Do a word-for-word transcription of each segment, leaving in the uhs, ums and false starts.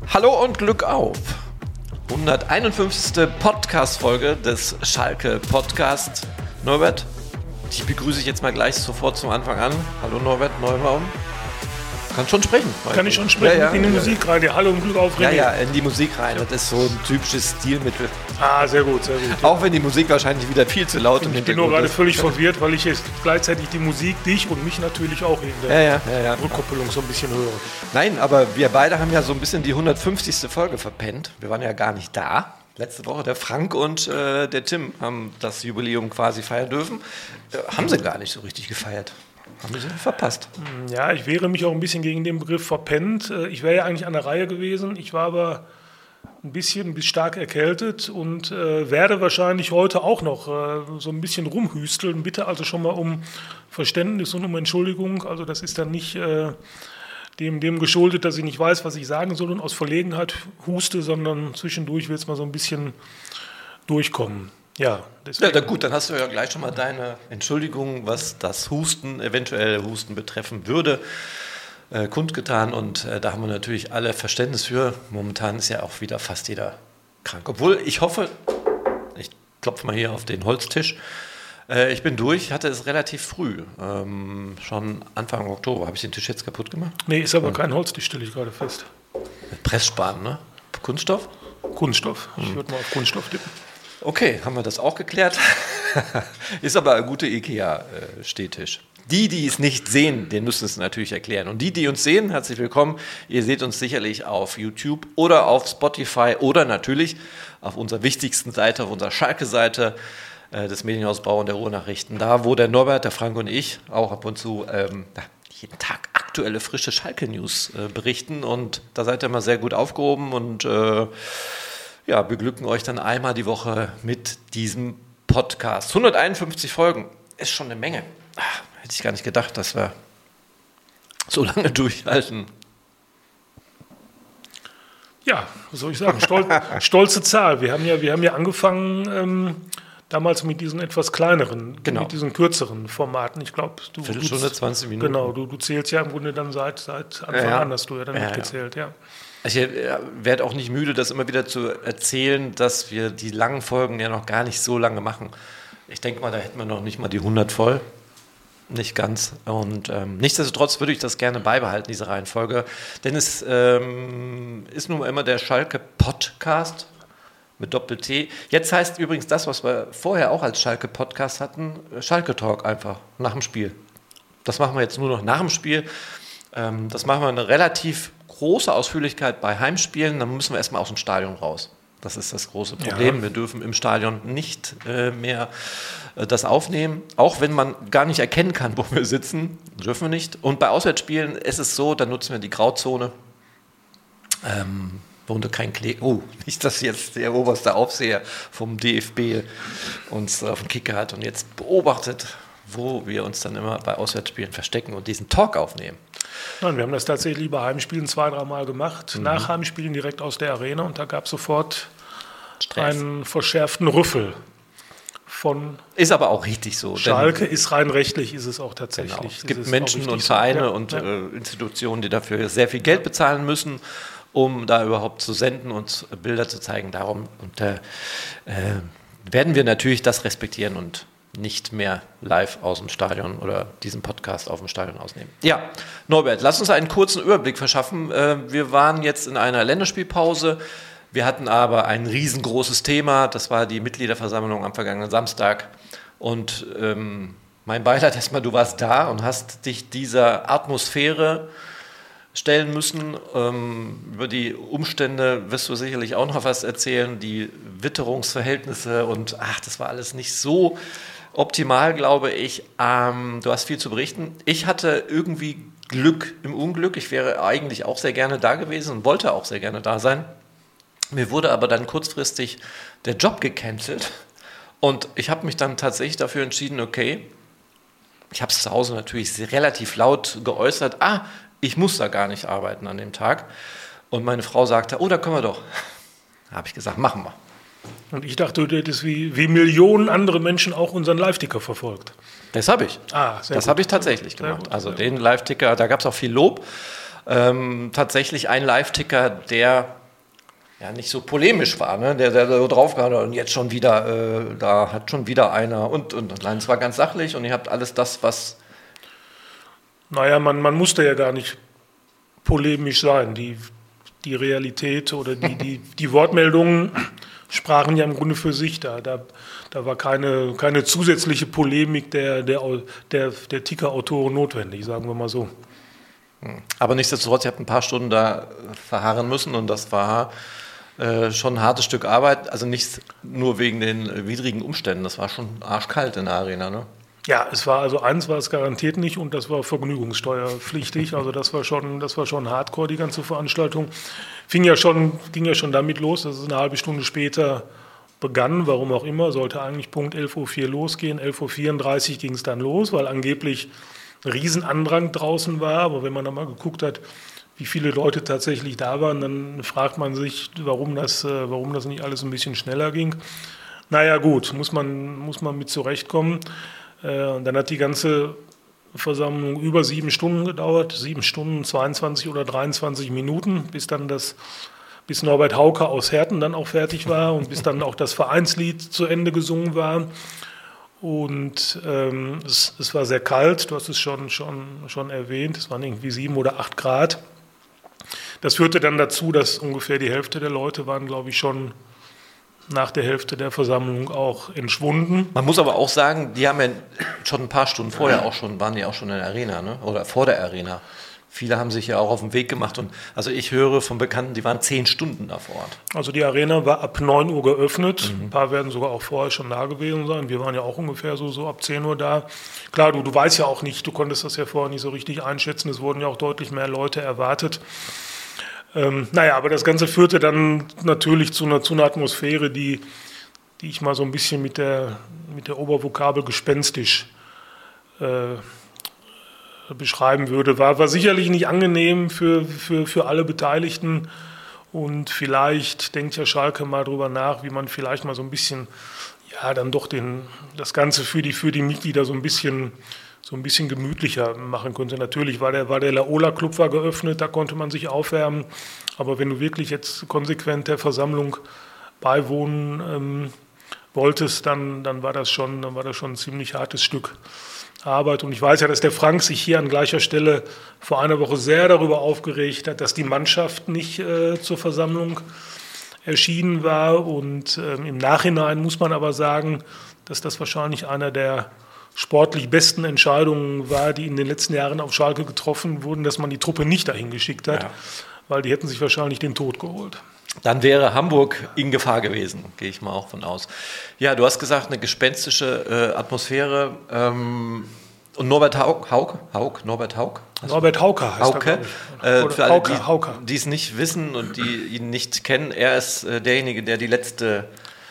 Hallo und Glück auf! hunderteinundfünfzigste Podcast-Folge des Schalke-Podcast. Norbert, dich begrüße ich jetzt mal gleich sofort zum Anfang an. Hallo Norbert Neubaum. Kannst schon sprechen. Kann ich schon sprechen? Ja, ja, in die ja. Musik rein. Ja, Hallo und Glück auf, René. Ja, ja, in die Musik rein. Das ist so ein typisches Stilmittel. Ah, sehr gut, sehr gut. Auch wenn die Musik wahrscheinlich wieder viel zu laut im Ich bin Hintergrund nur gerade ist. völlig verwirrt, weil ich jetzt gleichzeitig die Musik, dich und mich natürlich auch in Ja, der ja, ja, ja. Rückkoppelung so ein bisschen höre. Nein, aber wir beide haben ja so ein bisschen die hundertfünfzigste Folge verpennt. Wir waren ja gar nicht da. Letzte Woche der Frank und äh, der Tim haben das Jubiläum quasi feiern dürfen. Äh, haben sie gar nicht so richtig gefeiert. Haben sie verpasst. Ja, ich wehre mich auch ein bisschen gegen den Begriff verpennt. Ich wäre ja eigentlich an der Reihe gewesen. Ich war aber ein bisschen, ein bisschen stark erkältet und äh, werde wahrscheinlich heute auch noch äh, so ein bisschen rumhüsteln. Bitte also schon mal um Verständnis und um Entschuldigung. Also das ist dann nicht äh, dem, dem geschuldet, dass ich nicht weiß, was ich sagen soll und aus Verlegenheit huste, sondern zwischendurch wird es mal so ein bisschen durchkommen. Ja, ja, dann gut, dann hast du ja gleich schon mal deine Entschuldigung, was das Husten, eventuell Husten betreffen würde, äh, kundgetan. Und äh, da haben wir natürlich alle Verständnis für. Momentan ist ja auch wieder fast jeder krank. Obwohl, ich hoffe, ich klopfe mal hier auf den Holztisch, äh, ich bin durch, hatte es relativ früh, ähm, schon Anfang Oktober. Habe ich den Tisch jetzt kaputt gemacht? Nee, ist aber kein Holztisch, stelle ich gerade fest. Mit Pressspan, ne? Kunststoff? Kunststoff. Ich würde mal auf Kunststoff tippen. Okay, haben wir das auch geklärt. Ist aber ein guter IKEA-Stehtisch. Die, die es nicht sehen, denen müssen es natürlich erklären. Und die, die uns sehen, herzlich willkommen. Ihr seht uns sicherlich auf YouTube oder auf Spotify oder natürlich auf unserer wichtigsten Seite, auf unserer Schalke-Seite äh, des Medienhaus Bau und der Ruhrnachrichten. Da, wo der Norbert, der Frank und ich auch ab und zu ähm, jeden Tag aktuelle, frische Schalke-News äh, berichten. Und da seid ihr immer sehr gut aufgehoben und äh, ja, beglücken euch dann einmal die Woche mit diesem Podcast. hunderteinundfünfzig Folgen ist schon eine Menge. Ach, hätte ich gar nicht gedacht, dass wir so lange durchhalten. Ja, was soll ich sagen? Stol stolze Zahl. Wir haben ja, wir haben ja angefangen ähm, damals mit diesen etwas kleineren, genau. mit diesen kürzeren Formaten. Ich glaube, du, Viertelstunde, zwanzig Minuten. Genau, du, du zählst ja im Grunde dann seit, seit Anfang ja, ja. an, hast du ja dann ja, mitgezählt, ja. ja. Ich werde auch nicht müde, das immer wieder zu erzählen, dass wir die langen Folgen ja noch gar nicht so lange machen. Ich denke mal, da hätten wir noch nicht mal die hundert voll. Nicht ganz. Und ähm, nichtsdestotrotz würde ich das gerne beibehalten, diese Reihenfolge. Denn es ähm, ist nun immer der Schalke-Podcast mit Doppel-T. Jetzt heißt übrigens das, was wir vorher auch als Schalke-Podcast hatten, Schalke-Talk einfach nach dem Spiel. Das machen wir jetzt nur noch nach dem Spiel. Ähm, das machen wir eine relativ große Ausführlichkeit bei Heimspielen, dann müssen wir erstmal aus dem Stadion raus. Das ist das große Problem. Ja. Wir dürfen im Stadion nicht äh, mehr äh, das aufnehmen, auch wenn man gar nicht erkennen kann, wo wir sitzen, dürfen wir nicht. Und bei Auswärtsspielen ist es so, da nutzen wir die Grauzone, ähm, worunter kein Klee. Oh, nicht, dass jetzt der oberste Aufseher vom D F B uns auf den Kicker hat und jetzt beobachtet, wo wir uns dann immer bei Auswärtsspielen verstecken und diesen Talk aufnehmen. Nein, wir haben das tatsächlich bei Heimspielen zwei, dreimal gemacht. Mhm. Nach Heimspielen direkt aus der Arena und da gab es sofort Stress. Einen verschärften Rüffel von ist aber auch richtig so. Schalke ist rein rechtlich, ist es auch tatsächlich. Genau. Es gibt es Menschen und Vereine so. ja, und ja. Äh, Institutionen, die dafür sehr viel Geld bezahlen müssen, um da überhaupt zu senden und Bilder zu zeigen. Darum und, äh, äh, werden wir natürlich das respektieren und nicht mehr live aus dem Stadion oder diesen Podcast auf dem Stadion ausnehmen. Ja, Norbert, lass uns einen kurzen Überblick verschaffen. Wir waren jetzt in einer Länderspielpause. Wir hatten aber ein riesengroßes Thema. Das war die Mitgliederversammlung am vergangenen Samstag. Und ähm, mein Beileid erstmal, du warst da und hast dich dieser Atmosphäre stellen müssen. Ähm, über die Umstände wirst du sicherlich auch noch was erzählen. Die Witterungsverhältnisse und ach, das war alles nicht so optimal, glaube ich. Ähm, du hast viel zu berichten. Ich hatte irgendwie Glück im Unglück. Ich wäre eigentlich auch sehr gerne da gewesen und wollte auch sehr gerne da sein. Mir wurde aber dann kurzfristig der Job gecancelt und ich habe mich dann tatsächlich dafür entschieden, okay, ich habe es zu Hause natürlich relativ laut geäußert, ah, ich muss da gar nicht arbeiten an dem Tag. Und meine Frau sagte, oh, da können wir doch. Da habe ich gesagt, machen wir. Und ich dachte, du hättest wie, wie Millionen andere Menschen auch unseren Live-Ticker verfolgt. Das habe ich. Ah, sehr das habe ich tatsächlich gemacht. gut, also den Live-Ticker, da gab es auch viel Lob. Ähm, tatsächlich ein Live-Ticker, der ja nicht so polemisch war, ne? der, der so draufgehauen hat und jetzt schon wieder, äh, da hat schon wieder einer und, und, und nein, es war ganz sachlich und ihr habt alles das, was... Naja, man, man musste ja gar nicht polemisch sein. Die, die Realität oder die, die, die Wortmeldungen sprachen ja im Grunde für sich. Da, da, da war keine, keine zusätzliche Polemik der, der, der, der Ticker-Autoren notwendig, sagen wir mal so. Aber nichtsdestotrotz, ihr habt ein paar Stunden da verharren müssen und das war äh, schon ein hartes Stück Arbeit. Also nicht nur wegen den widrigen Umständen, das war schon arschkalt in der Arena, ne? Ja, es war also eins war es garantiert nicht und das war vergnügungssteuerpflichtig. Also das war schon, das war schon hardcore, die ganze Veranstaltung. Fing ja schon, ging ja schon damit los, dass es eine halbe Stunde später begann, warum auch immer, sollte eigentlich Punkt elf Uhr vier losgehen. elf Uhr vierunddreißig ging es dann los, weil angeblich ein Riesenandrang draußen war. Aber wenn man dann mal geguckt hat, wie viele Leute tatsächlich da waren, dann fragt man sich, warum das, warum das nicht alles ein bisschen schneller ging. Naja gut, muss man, muss man mit zurechtkommen. Und dann hat die ganze Versammlung über sieben Stunden gedauert, sieben Stunden, zweiundzwanzig oder dreiundzwanzig Minuten, bis dann das, bis Norbert Hauke aus Herten dann auch fertig war und bis dann auch das Vereinslied zu Ende gesungen war. Und ähm, es, es war sehr kalt, du hast es schon, schon, schon erwähnt, es waren irgendwie sieben oder acht Grad. Das führte dann dazu, dass ungefähr die Hälfte der Leute waren, glaube ich, schon nach der Hälfte der Versammlung auch entschwunden. Man muss aber auch sagen, die haben ja schon ein paar Stunden vorher auch schon, waren die auch schon in der Arena, ne? Oder vor der Arena. Viele haben sich ja auch auf den Weg gemacht und also ich höre von Bekannten, die waren zehn Stunden da vor Ort. Also die Arena war ab neun Uhr geöffnet, mhm. Ein paar werden sogar auch vorher schon da gewesen sein. Wir waren ja auch ungefähr so, so ab zehn Uhr da. Klar, du, du weißt ja auch nicht, du konntest das ja vorher nicht so richtig einschätzen, es wurden ja auch deutlich mehr Leute erwartet. Ähm, naja, aber das Ganze führte dann natürlich zu einer, zu einer Atmosphäre, die, die ich mal so ein bisschen mit der, mit der Obervokabel gespenstisch äh, beschreiben würde. War, war sicherlich nicht angenehm für, für, für alle Beteiligten und vielleicht denkt ja Schalke mal drüber nach, wie man vielleicht mal so ein bisschen, ja, dann doch den, das Ganze für die, für die Mitglieder so ein bisschen so ein bisschen gemütlicher machen könnte. Natürlich war der, war der Laola-Club war geöffnet, da konnte man sich aufwärmen. Aber wenn du wirklich jetzt konsequent der Versammlung beiwohnen ähm, wolltest, dann, dann, war das schon, dann war das schon ein ziemlich hartes Stück Arbeit. Und ich weiß ja, dass der Frank sich hier an gleicher Stelle vor einer Woche sehr darüber aufgeregt hat, dass die Mannschaft nicht äh, zur Versammlung erschienen war. Und ähm, im Nachhinein muss man aber sagen, dass das wahrscheinlich einer der sportlich besten Entscheidungen war, die in den letzten Jahren auf Schalke getroffen wurden, dass man die Truppe nicht dahin geschickt hat, ja. Weil die hätten sich wahrscheinlich den Tod geholt. Dann wäre Hamburg in Gefahr gewesen, gehe ich mal auch von aus. Ja, du hast gesagt, eine gespenstische äh, Atmosphäre ähm, und Norbert Haug, Haug, Haug, Norbert Haug? Norbert Hauke heißt Hauke. er, äh, Für alle, Hauke, die, Hauke. die es nicht wissen und die ihn nicht kennen, er ist äh, derjenige, der die letzte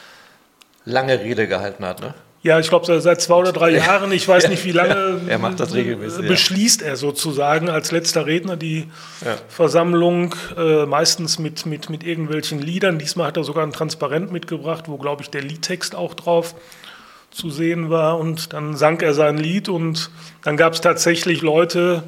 lange Rede gehalten hat, ne? Ja, ich glaube, seit zwei oder drei Jahren, ich weiß nicht, wie lange, er macht das regelmäßig, beschließt er sozusagen als letzter Redner die ja. Versammlung, äh, meistens mit, mit, mit irgendwelchen Liedern. Diesmal hat er sogar ein Transparent mitgebracht, wo, glaube ich, der Liedtext auch drauf zu sehen war. Und dann sang er sein Lied und dann gab es tatsächlich Leute,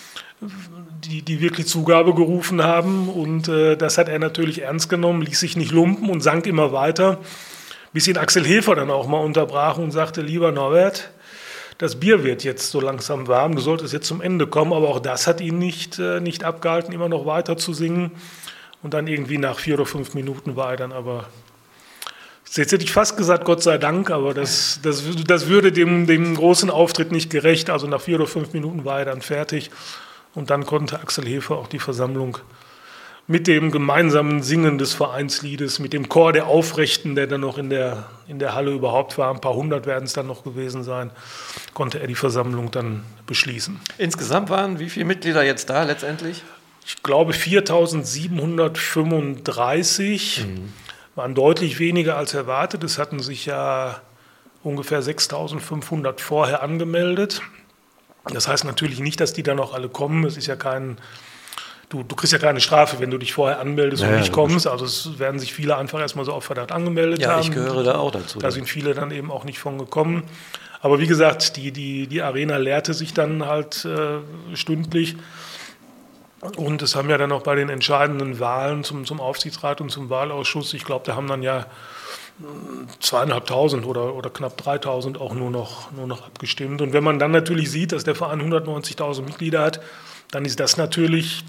die, die wirklich Zugabe gerufen haben. Und äh, das hat er natürlich ernst genommen, ließ sich nicht lumpen und sang immer weiter. Bis ihn Axel Hefer dann auch mal unterbrach und sagte, lieber Norbert, das Bier wird jetzt so langsam warm, du solltest jetzt zum Ende kommen. Aber auch das hat ihn nicht, äh, nicht abgehalten, immer noch weiter zu singen. Und dann irgendwie nach vier oder fünf Minuten war er dann aber, jetzt hätte ich fast gesagt, Gott sei Dank, aber das, das, das würde dem, dem großen Auftritt nicht gerecht. Also nach vier oder fünf Minuten war er dann fertig. Und dann konnte Axel Hefer auch die Versammlung mit dem gemeinsamen Singen des Vereinsliedes, mit dem Chor der Aufrechten, der dann noch in der, in der Halle überhaupt war, ein paar hundert werden es dann noch gewesen sein, konnte er die Versammlung dann beschließen. Insgesamt waren wie viele Mitglieder jetzt da letztendlich? Ich glaube viertausendsiebenhundertfünfunddreißig, mhm. Waren deutlich weniger als erwartet. Es hatten sich ja ungefähr sechstausendfünfhundert vorher angemeldet. Das heißt natürlich nicht, dass die dann auch alle kommen. Es ist ja kein... Du, du kriegst ja keine Strafe, wenn du dich vorher anmeldest ja, und nicht kommst. Also es werden sich viele einfach erstmal so auf Verdacht angemeldet ja, haben. Ja, ich gehöre da auch dazu. Da sind viele dann eben auch nicht von gekommen. Aber wie gesagt, die, die, die Arena leerte sich dann halt äh, stündlich. Und es haben ja dann auch bei den entscheidenden Wahlen zum, zum Aufsichtsrat und zum Wahlausschuss, ich glaube, da haben dann ja zweieinhalbtausend oder, oder knapp dreitausend auch nur noch, nur noch abgestimmt. Und wenn man dann natürlich sieht, dass der Verein hundertneunzigtausend Mitglieder hat, dann ist das natürlich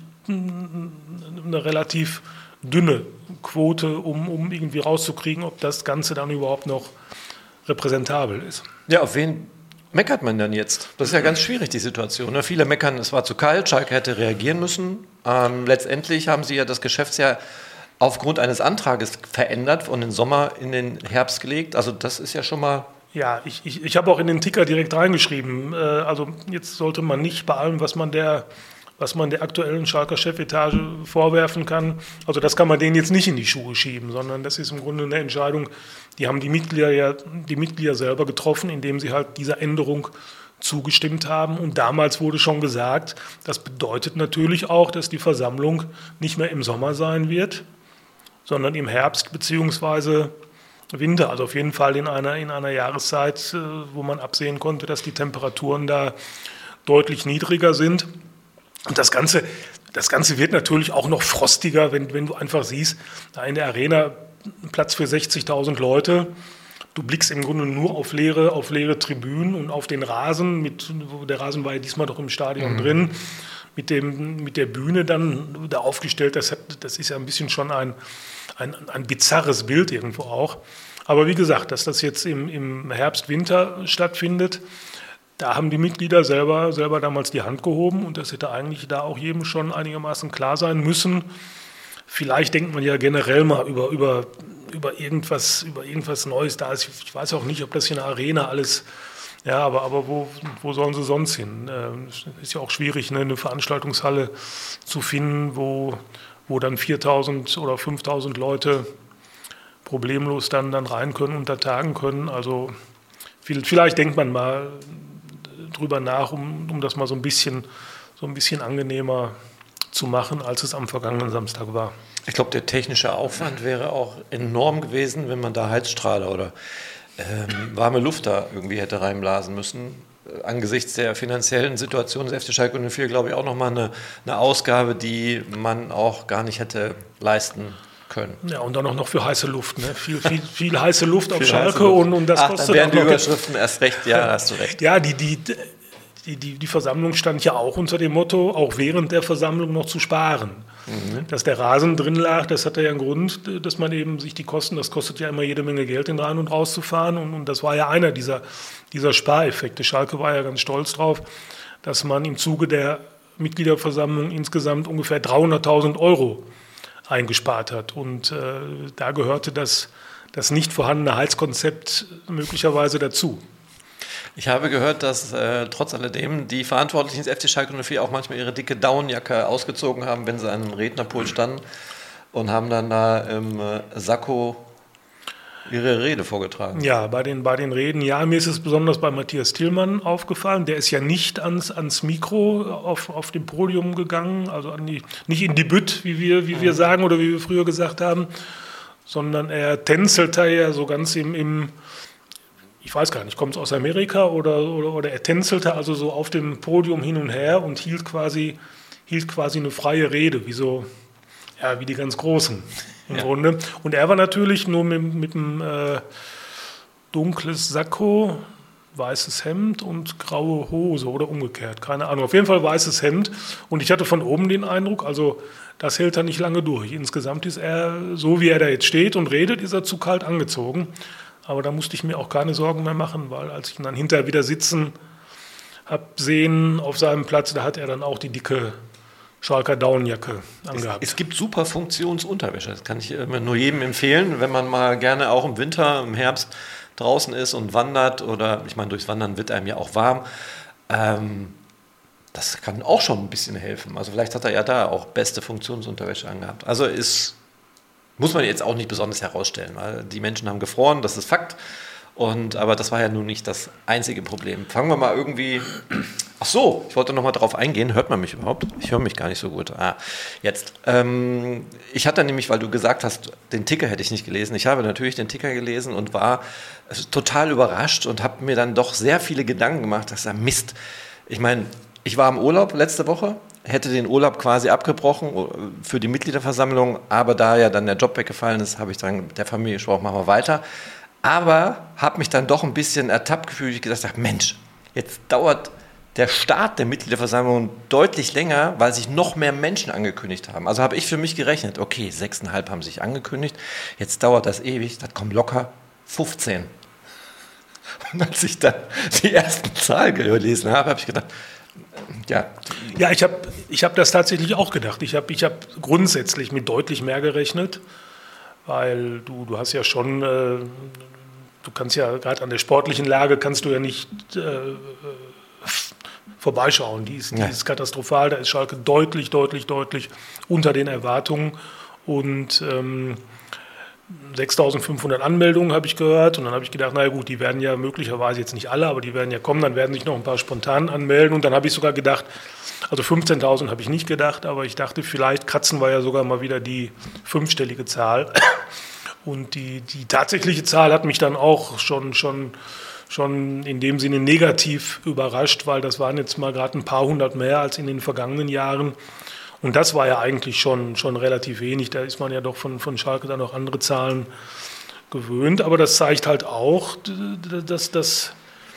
eine relativ dünne Quote, um, um irgendwie rauszukriegen, ob das Ganze dann überhaupt noch repräsentabel ist. Ja, auf wen meckert man denn jetzt? Das ist ja ganz schwierig, die Situation. Ne? Viele meckern, es war zu kalt, Schalke hätte reagieren müssen. Ähm, letztendlich haben sie ja das Geschäftsjahr aufgrund eines Antrages verändert, von den Sommer in den Herbst gelegt. Also das ist ja schon mal... Ja, ich, ich, ich habe auch in den Ticker direkt reingeschrieben. Äh, also jetzt sollte man nicht bei allem, was man der... was man der aktuellen Schalker Chefetage vorwerfen kann. Also das kann man denen jetzt nicht in die Schuhe schieben, sondern das ist im Grunde eine Entscheidung, die haben die Mitglieder ja die Mitglieder selber getroffen, indem sie halt dieser Änderung zugestimmt haben. Und damals wurde schon gesagt, das bedeutet natürlich auch, dass die Versammlung nicht mehr im Sommer sein wird, sondern im Herbst bzw. Winter. Also auf jeden Fall in einer, in einer Jahreszeit, wo man absehen konnte, dass die Temperaturen da deutlich niedriger sind. Und das Ganze, das Ganze wird natürlich auch noch frostiger, wenn, wenn du einfach siehst, da in der Arena Platz für sechzigtausend Leute, du blickst im Grunde nur auf leere, auf leere Tribünen und auf den Rasen, mit, der Rasen war ja diesmal doch im Stadion mhm. drin, mit, dem, mit der Bühne dann da aufgestellt, das, hat, das ist ja ein bisschen schon ein, ein, ein bizarres Bild irgendwo auch. Aber wie gesagt, dass das jetzt im, im Herbst, Winter stattfindet, da haben die Mitglieder selber, selber damals die Hand gehoben und das hätte eigentlich da auch jedem schon einigermaßen klar sein müssen. Vielleicht denkt man ja generell mal über, über, über, irgendwas, über irgendwas Neues da. Ist. Ich weiß auch nicht, ob das hier eine Arena alles, ja, aber, aber wo, wo sollen sie sonst hin? Es ist ja auch schwierig, ne, eine Veranstaltungshalle zu finden, wo, wo dann viertausend oder fünftausend Leute problemlos dann, dann rein können und da tagen können. Also vielleicht denkt man mal drüber nach, um, um das mal so ein bisschen, so ein bisschen angenehmer zu machen, als es am vergangenen Samstag war. Ich glaube, der technische Aufwand wäre auch enorm gewesen, wenn man da Heizstrahler oder ähm, warme Luft da irgendwie hätte reinblasen müssen. Angesichts der finanziellen Situation des F C Schalke null vier, glaube ich, auch nochmal eine, eine Ausgabe, die man auch gar nicht hätte leisten können. Ja, und dann auch noch für heiße Luft. Ne? Viel, viel, viel heiße Luft auf Schalke und, und das Ach, kostet dann wären auch die noch Überschriften erst recht, ja, hast du recht. Ja, die, die, die, die, die Versammlung stand ja auch unter dem Motto, auch während der Versammlung noch zu sparen. Mhm. Dass der Rasen drin lag, das hatte ja einen Grund, dass man eben sich die Kosten, das kostet ja immer jede Menge Geld, den rein und raus zu fahren. Und, und das war ja einer dieser, dieser Spareffekte. Schalke war ja ganz stolz drauf, dass man im Zuge der Mitgliederversammlung insgesamt ungefähr dreihunderttausend Euro eingespart hat. Und äh, da gehörte das, das nicht vorhandene Heizkonzept möglicherweise dazu. Ich habe gehört, dass äh, trotz alledem die Verantwortlichen des F C Schalke null vier auch manchmal ihre dicke Daunenjacke ausgezogen haben, wenn sie an einem Rednerpult standen und haben dann da im äh, Sakko ihre Rede vorgetragen. Ja, bei den, bei den Reden, ja, mir ist es besonders bei Matthias Tillmann aufgefallen. Der ist ja nicht ans, ans Mikro auf, auf dem Podium gegangen, also an die, nicht in die Bütt, wie wir, wie wir sagen oder wie wir früher gesagt haben, sondern er tänzelte ja so ganz im, im ich weiß gar nicht, kommt es aus Amerika oder, oder, oder er tänzelte also so auf dem Podium hin und her und hielt quasi, hielt quasi eine freie Rede, wie so, ja, wie die ganz Großen im ja. Grunde. Und er war natürlich nur mit, mit einem äh, dunkles Sakko, weißes Hemd und graue Hose oder umgekehrt, keine Ahnung. Auf jeden Fall weißes Hemd und ich hatte von oben den Eindruck, also das hält er nicht lange durch. Insgesamt ist er, so wie er da jetzt steht und redet, ist er zu kalt angezogen. Aber da musste ich mir auch keine Sorgen mehr machen, weil als ich ihn dann hinterher wieder sitzen habe sehen auf seinem Platz, da hat er dann auch die dicke Schalker Daunenjacke angehabt. Es, es gibt super Funktionsunterwäsche, das kann ich nur jedem empfehlen, wenn man mal gerne auch im Winter, im Herbst draußen ist und wandert oder, ich meine, durchs Wandern wird einem ja auch warm. Ähm, das kann auch schon ein bisschen helfen. Also vielleicht hat er ja da auch beste Funktionsunterwäsche angehabt. Also ist... Muss man jetzt auch nicht besonders herausstellen, weil die Menschen haben gefroren, das ist Fakt. Und, aber das war ja nun nicht das einzige Problem. Fangen wir mal irgendwie... Ach so, ich wollte noch mal darauf eingehen. Hört man mich überhaupt? Ich höre mich gar nicht so gut. Ah, jetzt. Ähm, ich hatte nämlich, weil du gesagt hast, den Ticker hätte ich nicht gelesen. Ich habe natürlich den Ticker gelesen und war total überrascht und habe mir dann doch sehr viele Gedanken gemacht, dass er Mist. Ich meine, ich war im Urlaub letzte Woche hätte den Urlaub quasi abgebrochen für die Mitgliederversammlung, aber da ja dann der Job weggefallen ist, habe ich dann mit der Familie gesprochen, machen wir weiter. Aber habe mich dann doch ein bisschen ertappt gefühlt, ich gesagt habe, Mensch, jetzt dauert der Start der Mitgliederversammlung deutlich länger, weil sich noch mehr Menschen angekündigt haben. Also habe ich für mich gerechnet, okay, sechseinhalb haben sich angekündigt, jetzt dauert das ewig, das kommt locker fünfzehn. Und als ich dann die ersten Zahlen gelesen habe, habe ich gedacht, ja. Ja, ich habe ich hab das tatsächlich auch gedacht. Ich habe ich hab grundsätzlich mit deutlich mehr gerechnet, weil du, du hast ja schon, äh, du kannst ja gerade an der sportlichen Lage, kannst du ja nicht äh, vorbeischauen. Die ist, die ja. ist katastrophal, da ist Schalke deutlich, deutlich, deutlich unter den Erwartungen und ähm, sechstausendfünfhundert Anmeldungen habe ich gehört und dann habe ich gedacht, naja gut, die werden ja möglicherweise jetzt nicht alle, aber die werden ja kommen, dann werden sich noch ein paar spontan anmelden und dann habe ich sogar gedacht, also fünfzehntausend habe ich nicht gedacht, aber ich dachte, vielleicht kratzen wir ja sogar mal wieder die fünfstellige Zahl und die, die tatsächliche Zahl hat mich dann auch schon, schon, schon in dem Sinne negativ überrascht, weil das waren jetzt mal gerade ein paar hundert mehr als in den vergangenen Jahren. Und das war ja eigentlich schon, schon relativ wenig. Da ist man ja doch von, von Schalke dann auch andere Zahlen gewöhnt. Aber das zeigt halt auch, dass, dass,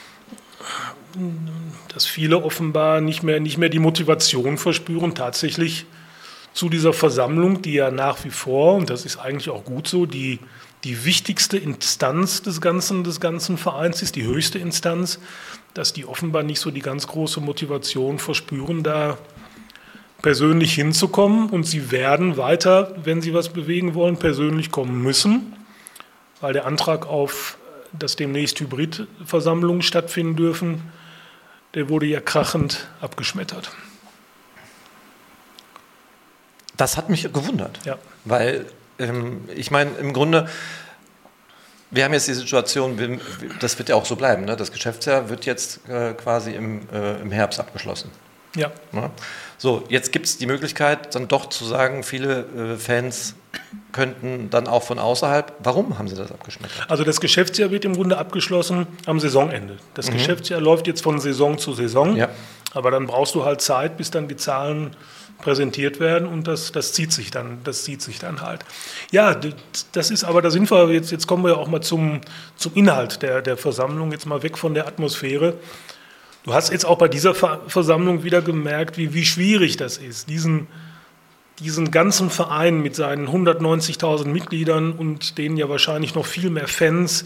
dass viele offenbar nicht mehr, nicht mehr die Motivation verspüren, tatsächlich zu dieser Versammlung, die ja nach wie vor, und das ist eigentlich auch gut so, die, die wichtigste Instanz des ganzen, des ganzen Vereins ist, die höchste Instanz, dass die offenbar nicht so die ganz große Motivation verspüren, da persönlich hinzukommen und sie werden weiter, wenn sie was bewegen wollen, persönlich kommen müssen, weil der Antrag auf, dass demnächst Hybridversammlungen stattfinden dürfen, der wurde ja krachend abgeschmettert. Das hat mich gewundert, ja. weil ähm, ich meine, im Grunde, wir haben jetzt die Situation, das wird ja auch so bleiben, ne? Das Geschäftsjahr wird jetzt äh, quasi im, äh, im Herbst abgeschlossen. Ja. Ja. So, jetzt gibt es die Möglichkeit, dann doch zu sagen, viele äh, Fans könnten dann auch von außerhalb. Warum haben sie das abgeschmettert? Also das Geschäftsjahr wird im Grunde abgeschlossen am Saisonende. Das mhm. Geschäftsjahr läuft jetzt von Saison zu Saison, ja. aber dann brauchst du halt Zeit, bis dann die Zahlen präsentiert werden und das, das zieht sich dann, das zieht sich dann halt. Ja, das ist aber, da sind wir jetzt, jetzt kommen wir ja auch mal zum, zum Inhalt der, der Versammlung, jetzt mal weg von der Atmosphäre. Du hast jetzt auch bei dieser Versammlung wieder gemerkt, wie, wie schwierig das ist, diesen, diesen ganzen Verein mit seinen hundertneunzigtausend Mitgliedern und denen ja wahrscheinlich noch viel mehr Fans,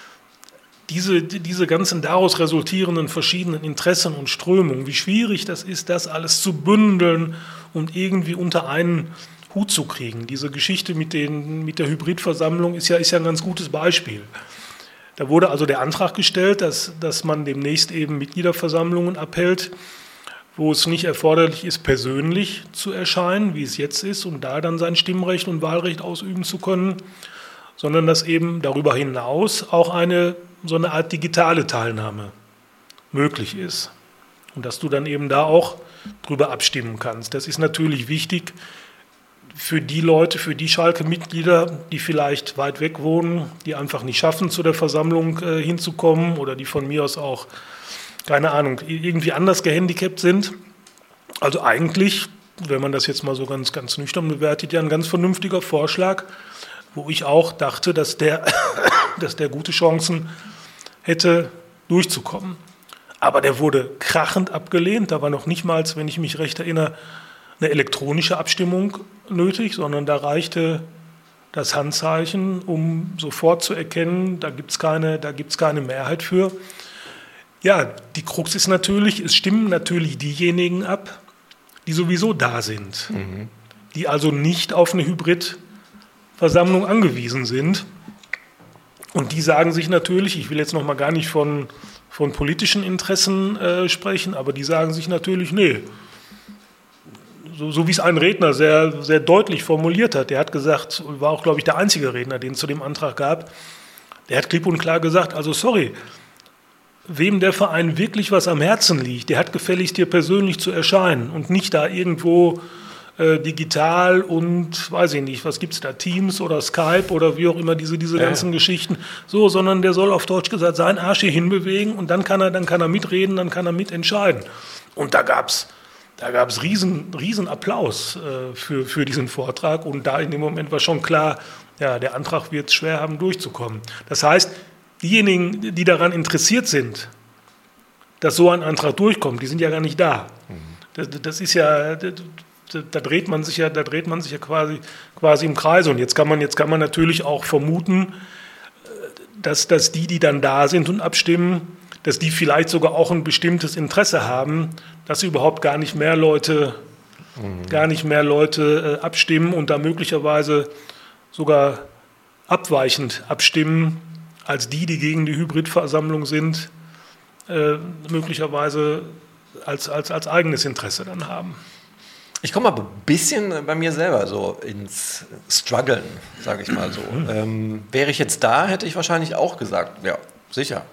diese, diese ganzen daraus resultierenden verschiedenen Interessen und Strömungen, wie schwierig das ist, das alles zu bündeln und irgendwie unter einen Hut zu kriegen. Diese Geschichte mit, den, mit der Hybridversammlung ist ja, ist ja ein ganz gutes Beispiel. Da wurde also der Antrag gestellt, dass, dass man demnächst eben Mitgliederversammlungen abhält, wo es nicht erforderlich ist, persönlich zu erscheinen, wie es jetzt ist, und da dann sein Stimmrecht und Wahlrecht ausüben zu können, sondern dass eben darüber hinaus auch eine so eine Art digitale Teilnahme möglich ist. Und dass du dann eben da auch drüber abstimmen kannst. Das ist natürlich wichtig für die Leute, für die Schalke-Mitglieder, die vielleicht weit weg wohnen, die einfach nicht schaffen, zu der Versammlung äh, hinzukommen oder die von mir aus auch, keine Ahnung, irgendwie anders gehandicapt sind. Also eigentlich, wenn man das jetzt mal so ganz, ganz nüchtern bewertet, ja ein ganz vernünftiger Vorschlag, wo ich auch dachte, dass der, dass der gute Chancen hätte, durchzukommen. Aber der wurde krachend abgelehnt. Da war noch nicht mal, wenn ich mich recht erinnere, eine elektronische Abstimmung nötig, sondern da reichte das Handzeichen, um sofort zu erkennen, da gibt es keine, da gibt's keine Mehrheit für. Ja, die Krux ist natürlich, es stimmen natürlich diejenigen ab, die sowieso da sind, mhm. die also nicht auf eine Hybridversammlung angewiesen sind. Und die sagen sich natürlich, ich will jetzt noch mal gar nicht von, von politischen Interessen äh, sprechen, aber die sagen sich natürlich, nee, so, so wie es ein Redner sehr, sehr deutlich formuliert hat, der hat gesagt, war auch, glaube ich, der einzige Redner, den es zu dem Antrag gab, der hat klipp und klar gesagt, also sorry, wem der Verein wirklich was am Herzen liegt, der hat gefälligst hier persönlich zu erscheinen und nicht da irgendwo äh, digital und, weiß ich nicht, was gibt es da, Teams oder Skype oder wie auch immer, diese, diese ja. ganzen Geschichten, so, sondern der soll auf Deutsch gesagt seinen Arsch hier hinbewegen und dann kann er, dann kann er mitreden, dann kann er mitentscheiden. Und da gab's da gab es riesen, riesen Applaus äh, für, für diesen Vortrag und da in dem Moment war schon klar, ja, der Antrag wird es schwer haben, durchzukommen. Das heißt, diejenigen, die daran interessiert sind, dass so ein Antrag durchkommt, die sind ja gar nicht da. Mhm. Das, das ist ja, da, da dreht man sich ja, da dreht man sich ja quasi, quasi im Kreis. Und jetzt kann man, jetzt kann man natürlich auch vermuten, dass, dass die, die dann da sind und abstimmen, dass die vielleicht sogar auch ein bestimmtes Interesse haben, dass überhaupt gar nicht mehr Leute, mhm. gar nicht mehr Leute äh, abstimmen und da möglicherweise sogar abweichend abstimmen, als die, die gegen die Hybridversammlung sind, äh, möglicherweise als, als, als eigenes Interesse dann haben. Ich komme aber ein bisschen bei mir selber so ins Struggeln, sage ich mal so. Mhm. Ähm, wäre ich jetzt da, hätte ich wahrscheinlich auch gesagt, ja, sicher.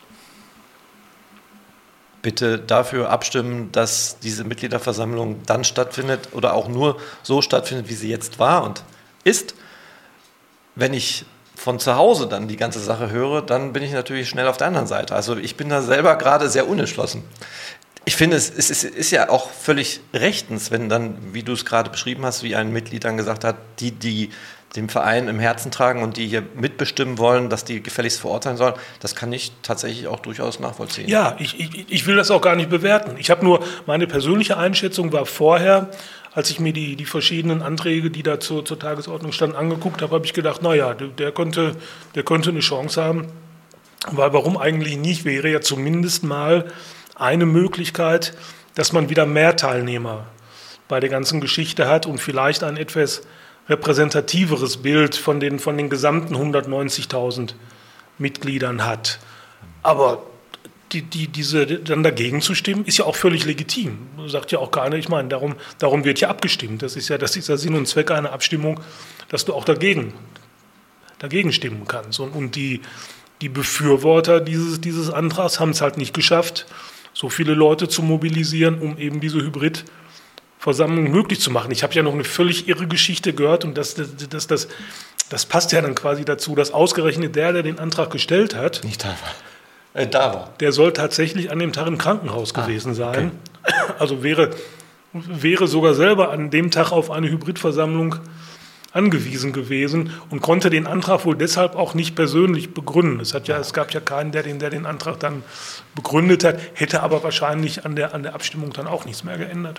Bitte dafür abstimmen, dass diese Mitgliederversammlung dann stattfindet oder auch nur so stattfindet, wie sie jetzt war und ist. Wenn ich von zu Hause dann die ganze Sache höre, dann bin ich natürlich schnell auf der anderen Seite. Also ich bin da selber gerade sehr unentschlossen. Ich finde, es ist, ist ja auch völlig rechtens, wenn dann, wie du es gerade beschrieben hast, wie ein Mitglied dann gesagt hat, die, die dem Verein im Herzen tragen und die hier mitbestimmen wollen, dass die gefälligst verurteilen sollen, das kann ich tatsächlich auch durchaus nachvollziehen. Ja, ich, ich, ich will das auch gar nicht bewerten. Ich habe nur, meine persönliche Einschätzung war vorher, als ich mir die, die verschiedenen Anträge, die da zur, zur Tagesordnung standen, angeguckt habe, habe ich gedacht, naja, der, der, könnte, der könnte eine Chance haben, weil warum eigentlich nicht, wäre ja zumindest mal eine Möglichkeit, dass man wieder mehr Teilnehmer bei der ganzen Geschichte hat und vielleicht ein etwas repräsentativeres Bild von den, von den gesamten hundertneunzigtausend Mitgliedern hat. Aber die, die, diese, dann dagegen zu stimmen, ist ja auch völlig legitim. Sagt ja auch keiner, ich meine, darum, darum wird ja abgestimmt. Das ist ja, das ist ja Sinn und Zweck einer Abstimmung, dass du auch dagegen, dagegen stimmen kannst. Und, und die, die Befürworter dieses, dieses Antrags haben es halt nicht geschafft, so viele Leute zu mobilisieren, um eben diese Hybridversammlung möglich zu machen. Ich habe ja noch eine völlig irre Geschichte gehört und das, das, das, das, das passt ja dann quasi dazu, dass ausgerechnet der, der den Antrag gestellt hat, nicht da war, äh, da war. Der soll tatsächlich an dem Tag im Krankenhaus ah, gewesen sein. Okay. Also wäre, wäre sogar selber an dem Tag auf eine Hybridversammlung angewiesen gewesen und konnte den Antrag wohl deshalb auch nicht persönlich begründen. Es, hat ja, es gab ja keinen, der den, der den Antrag dann begründet hat, hätte aber wahrscheinlich an der, an der Abstimmung dann auch nichts mehr geändert.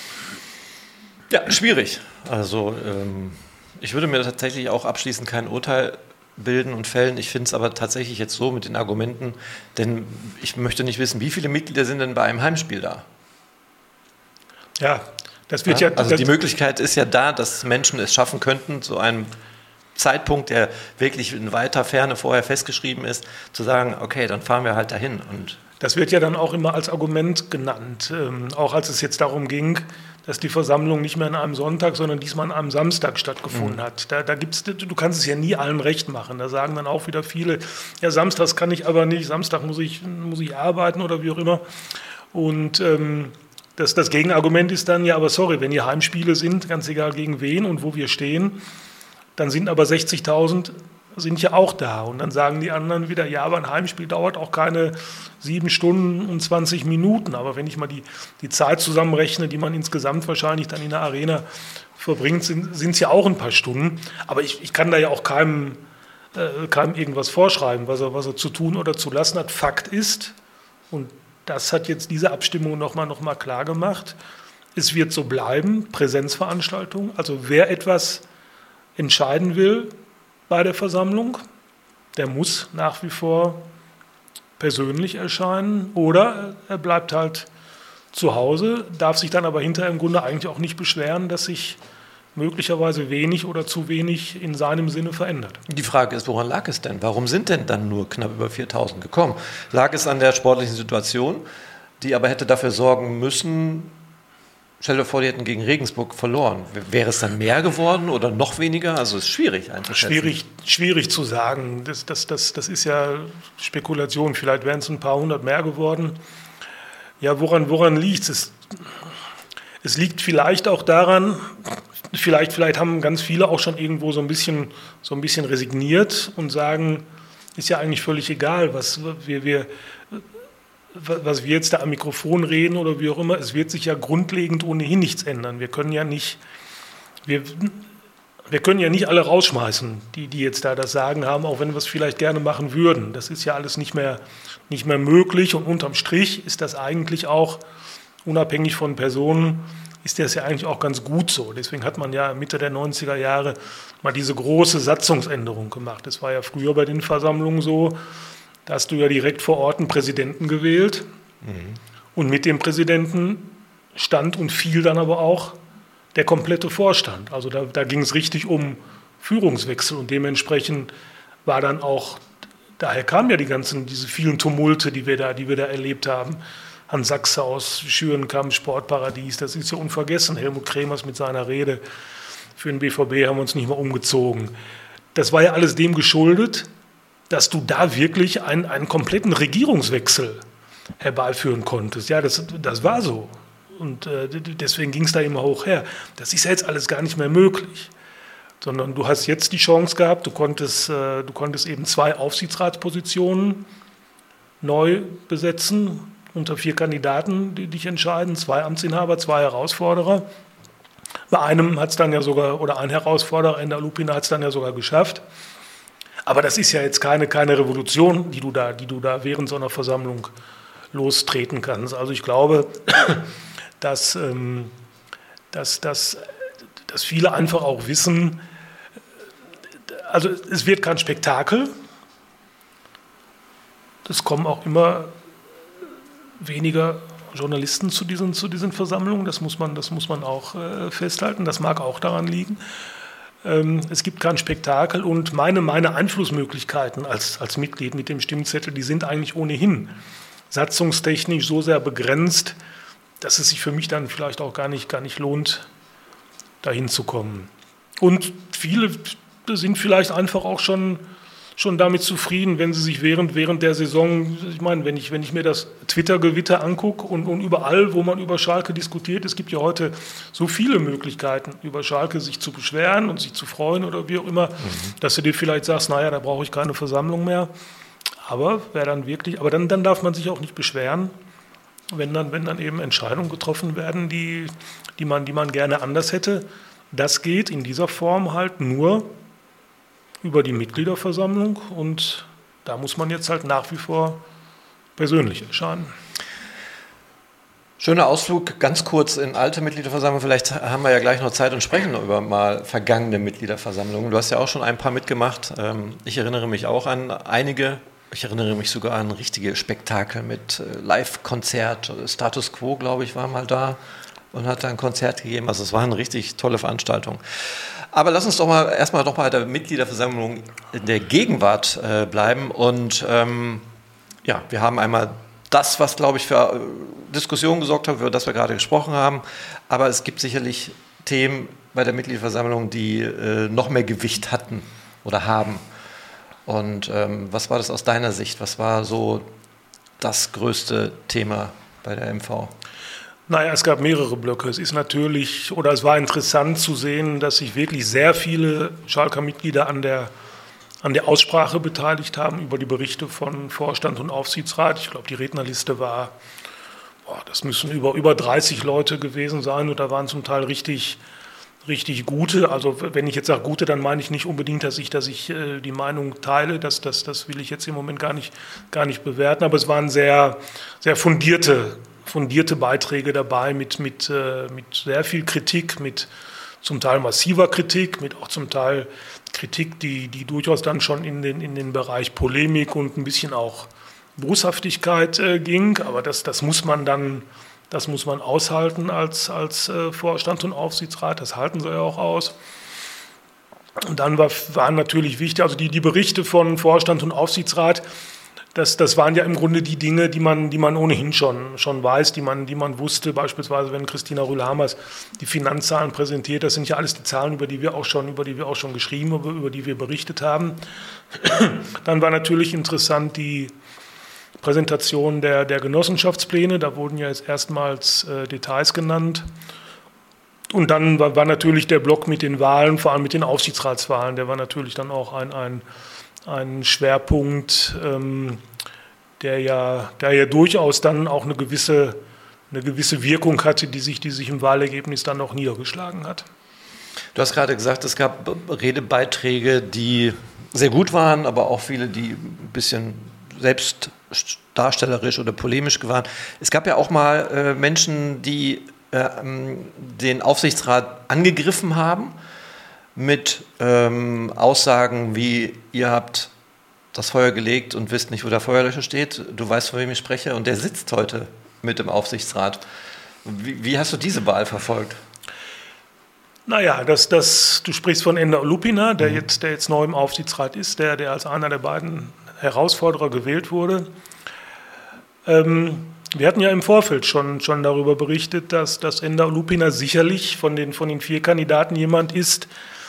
Ja, schwierig. Also ähm, ich würde mir tatsächlich auch abschließend kein Urteil bilden und fällen. Ich finde es aber tatsächlich jetzt so mit den Argumenten, denn ich möchte nicht wissen, wie viele Mitglieder sind denn bei einem Heimspiel da? Ja, das wird ja, ja, also die Möglichkeit ist ja da, dass Menschen es schaffen könnten, zu einem Zeitpunkt, der wirklich in weiter Ferne vorher festgeschrieben ist, zu sagen, okay, dann fahren wir halt dahin. Und das wird ja dann auch immer als Argument genannt, ähm, auch als es jetzt darum ging, dass die Versammlung nicht mehr an einem Sonntag, sondern diesmal an einem Samstag stattgefunden mhm. hat. Da, da gibt's, du kannst es ja nie allen recht machen. Da sagen dann auch wieder viele, ja, samstags kann ich aber nicht, Samstag muss ich, muss ich arbeiten oder wie auch immer. Und ähm, Das, das Gegenargument ist dann, ja, aber sorry, wenn hier Heimspiele sind, ganz egal gegen wen und wo wir stehen, dann sind aber sechzigtausend sind ja auch da. Und dann sagen die anderen wieder, ja, aber ein Heimspiel dauert auch keine sieben Stunden und zwanzig Minuten. Aber wenn ich mal die, die Zeit zusammenrechne, die man insgesamt wahrscheinlich dann in der Arena verbringt, sind es ja auch ein paar Stunden. Aber ich, ich kann da ja auch keinem, äh, keinem irgendwas vorschreiben, was er, was er zu tun oder zu lassen hat. Fakt ist, und das hat jetzt diese Abstimmung nochmal noch mal klar gemacht. Es wird so bleiben, Präsenzveranstaltungen. Also wer etwas entscheiden will bei der Versammlung, der muss nach wie vor persönlich erscheinen oder er bleibt halt zu Hause, darf sich dann aber hinterher im Grunde eigentlich auch nicht beschweren, dass sich möglicherweise wenig oder zu wenig in seinem Sinne verändert. Die Frage ist, woran lag es denn? Warum sind denn dann nur knapp über viertausend gekommen? Lag es an der sportlichen Situation, die aber hätte dafür sorgen müssen, stell dir vor, die hätten gegen Regensburg verloren. Wäre es dann mehr geworden oder noch weniger? Also es ist schwierig einzuschätzen. Schwierig, schwierig zu sagen. Das, das, das, das ist ja Spekulation. Vielleicht wären es ein paar hundert mehr geworden. Ja, woran, woran liegt es? Es liegt vielleicht auch daran, Vielleicht, vielleicht haben ganz viele auch schon irgendwo so ein bisschen, so ein bisschen resigniert und sagen, ist ja eigentlich völlig egal, was wir, wir was wir jetzt da am Mikrofon reden oder wie auch immer, es wird sich ja grundlegend ohnehin nichts ändern. Wir können ja nicht, wir, wir können ja nicht alle rausschmeißen, die, die jetzt da das Sagen haben, auch wenn wir es vielleicht gerne machen würden. Das ist ja alles nicht mehr, nicht mehr möglich und unterm Strich ist das eigentlich auch, unabhängig von Personen, ist das ja eigentlich auch ganz gut so. Deswegen hat man ja Mitte der neunziger Jahre mal diese große Satzungsänderung gemacht. Das war ja früher bei den Versammlungen so, da hast du ja direkt vor Ort einen Präsidenten gewählt mhm. und mit dem Präsidenten stand und fiel dann aber auch der komplette Vorstand. Also da, da ging es richtig um Führungswechsel und dementsprechend war dann auch, daher kamen ja die ganzen, diese vielen Tumulte, die wir da, die wir da erlebt haben. Hans Sachshaus, Schürenkamp, Sportparadies, das ist ja unvergessen. Helmut Kremers mit seiner Rede für den B V B haben wir uns nicht mal umgezogen. Das war ja alles dem geschuldet, dass du da wirklich einen, einen kompletten Regierungswechsel herbeiführen konntest. Ja, das, das war so. Und äh, deswegen ging es da immer hoch her. Das ist ja jetzt alles gar nicht mehr möglich. Sondern du hast jetzt die Chance gehabt, du konntest, äh, du konntest eben zwei Aufsichtsratspositionen neu besetzen, unter vier Kandidaten, die dich entscheiden, zwei Amtsinhaber, zwei Herausforderer. Bei einem hat es dann ja sogar, oder ein Herausforderer, Ender Lupina, hat es dann ja sogar geschafft. Aber das ist ja jetzt keine, keine Revolution, die du, da, die du da während so einer Versammlung lostreten kannst. Also ich glaube, dass, ähm, dass, dass, dass viele einfach auch wissen, also es wird kein Spektakel. Es kommen auch immer weniger Journalisten zu diesen, zu diesen Versammlungen, das muss man, das muss man auch äh, festhalten, das mag auch daran liegen. Ähm, es gibt kein Spektakel und meine, meine Einflussmöglichkeiten als, als Mitglied mit dem Stimmzettel, die sind eigentlich ohnehin satzungstechnisch so sehr begrenzt, dass es sich für mich dann vielleicht auch gar nicht, gar nicht lohnt, dahin zu kommen. Und viele sind vielleicht einfach auch schon schon damit zufrieden, wenn sie sich während, während der Saison, ich meine, wenn ich, wenn ich mir das Twitter-Gewitter angucke und, und überall, wo man über Schalke diskutiert, es gibt ja heute so viele Möglichkeiten, über Schalke sich zu beschweren und sich zu freuen oder wie auch immer, mhm. dass du dir vielleicht sagst, naja, da brauche ich keine Versammlung mehr. Aber wer dann wirklich, aber dann, dann darf man sich auch nicht beschweren, wenn dann, wenn dann eben Entscheidungen getroffen werden, die, die man, die man gerne anders hätte. Das geht in dieser Form halt nur über die Mitgliederversammlung und da muss man jetzt halt nach wie vor persönlich erscheinen. Schöner Ausflug, ganz kurz in alte Mitgliederversammlungen. Vielleicht haben wir ja gleich noch Zeit und sprechen über mal vergangene Mitgliederversammlungen. Du hast ja auch schon ein paar mitgemacht. Ich erinnere mich auch an einige. Ich erinnere mich sogar an richtige Spektakel mit Live-Konzert. Status Quo, glaube ich, war mal da und hat da ein Konzert gegeben. Also es war eine richtig tolle Veranstaltung. Aber lass uns doch mal erstmal doch bei der Mitgliederversammlung in der Gegenwart äh, bleiben. Und ähm, ja, wir haben einmal das, was, glaube ich, für äh, Diskussionen gesorgt hat, über das wir gerade gesprochen haben. Aber es gibt sicherlich Themen bei der Mitgliederversammlung, die äh, noch mehr Gewicht hatten oder haben. Und ähm, was war das aus deiner Sicht? Was war so das größte Thema bei der M V? Naja, es gab mehrere Blöcke. Es ist natürlich, oder es war interessant zu sehen, dass sich wirklich sehr viele Schalker Mitglieder an der, an der Aussprache beteiligt haben über die Berichte von Vorstand und Aufsichtsrat. Ich glaube, die Rednerliste war, boah, das müssen über, über dreißig Leute gewesen sein und da waren zum Teil richtig, richtig gute. Also wenn ich jetzt sage gute, dann meine ich nicht unbedingt, dass ich, dass ich äh, die Meinung teile. Das, das, das will ich jetzt im Moment gar nicht, gar nicht bewerten. Aber es waren sehr, sehr fundierte fundierte Beiträge dabei mit, mit, äh, mit sehr viel Kritik, mit zum Teil massiver Kritik, mit auch zum Teil Kritik, die, die durchaus dann schon in den, in den Bereich Polemik und ein bisschen auch Boshaftigkeit äh, ging. Aber das, das muss man dann, das muss man aushalten als, als äh, Vorstand und Aufsichtsrat. Das halten sie ja auch aus. Und dann war, waren natürlich wichtig, also die, die Berichte von Vorstand und Aufsichtsrat, Das, das waren ja im Grunde die Dinge, die man, die man ohnehin schon, schon weiß, die man, die man wusste. Beispielsweise, wenn Christina Rühl-Hamers die Finanzzahlen präsentiert, das sind ja alles die Zahlen, über die wir auch schon, über die wir auch schon geschrieben, über, über die wir berichtet haben. Dann war natürlich interessant die Präsentation der, der Genossenschaftspläne. Da wurden ja jetzt erstmals äh, Details genannt. Und dann war, war natürlich der Block mit den Wahlen, vor allem mit den Aufsichtsratswahlen, der war natürlich dann auch ein, ein ein Schwerpunkt, ähm, der ja, der ja durchaus dann auch eine gewisse, eine gewisse Wirkung hatte, die sich, die sich im Wahlergebnis dann auch niedergeschlagen hat. Du hast gerade gesagt, es gab Redebeiträge, die sehr gut waren, aber auch viele, die ein bisschen selbstdarstellerisch oder polemisch waren. Es gab ja auch mal äh, Menschen, die äh, den Aufsichtsrat angegriffen haben mit ähm, Aussagen wie, ihr habt das Feuer gelegt und wisst nicht, wo der Feuerlöscher steht. Du weißt, von wem ich spreche, und der sitzt heute mit im Aufsichtsrat. Wie, wie hast du diese Wahl verfolgt? Naja, das, das, du sprichst von Ender Lupina, der, mhm. jetzt, der jetzt neu im Aufsichtsrat ist, der, der als einer der beiden Herausforderer gewählt wurde. Ähm, wir hatten ja im Vorfeld schon, schon darüber berichtet, dass, dass Ender Lupina sicherlich von den, von den vier Kandidaten jemand ist,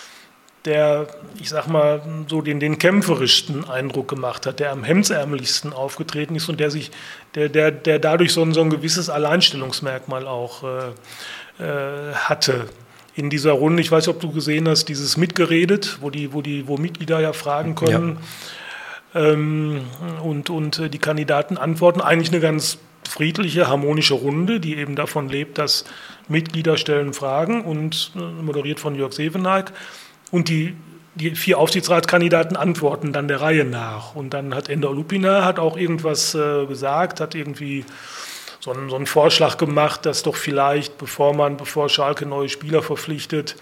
der, ich sag mal, so den, den kämpferischsten Eindruck gemacht hat, der am hemdsärmlichsten aufgetreten ist und der sich, der, der, der dadurch so ein, so ein gewisses Alleinstellungsmerkmal auch äh, äh, hatte. In dieser Runde, ich weiß nicht, ob du gesehen hast, dieses Mitgeredet, wo die, wo die, wo Mitglieder ja fragen können, ja. ähm, und, und die Kandidaten antworten. Eigentlich eine ganz friedliche, harmonische Runde, die eben davon lebt, dass Mitglieder stellen Fragen, und äh, moderiert von Jörg Sevenaik. Und die, die vier Aufsichtsratskandidaten antworten dann der Reihe nach. Und dann hat Ender Lupina hat auch irgendwas äh, gesagt, hat irgendwie so einen, so einen Vorschlag gemacht, dass doch vielleicht, bevor man, bevor Schalke neue Spieler verpflichtet,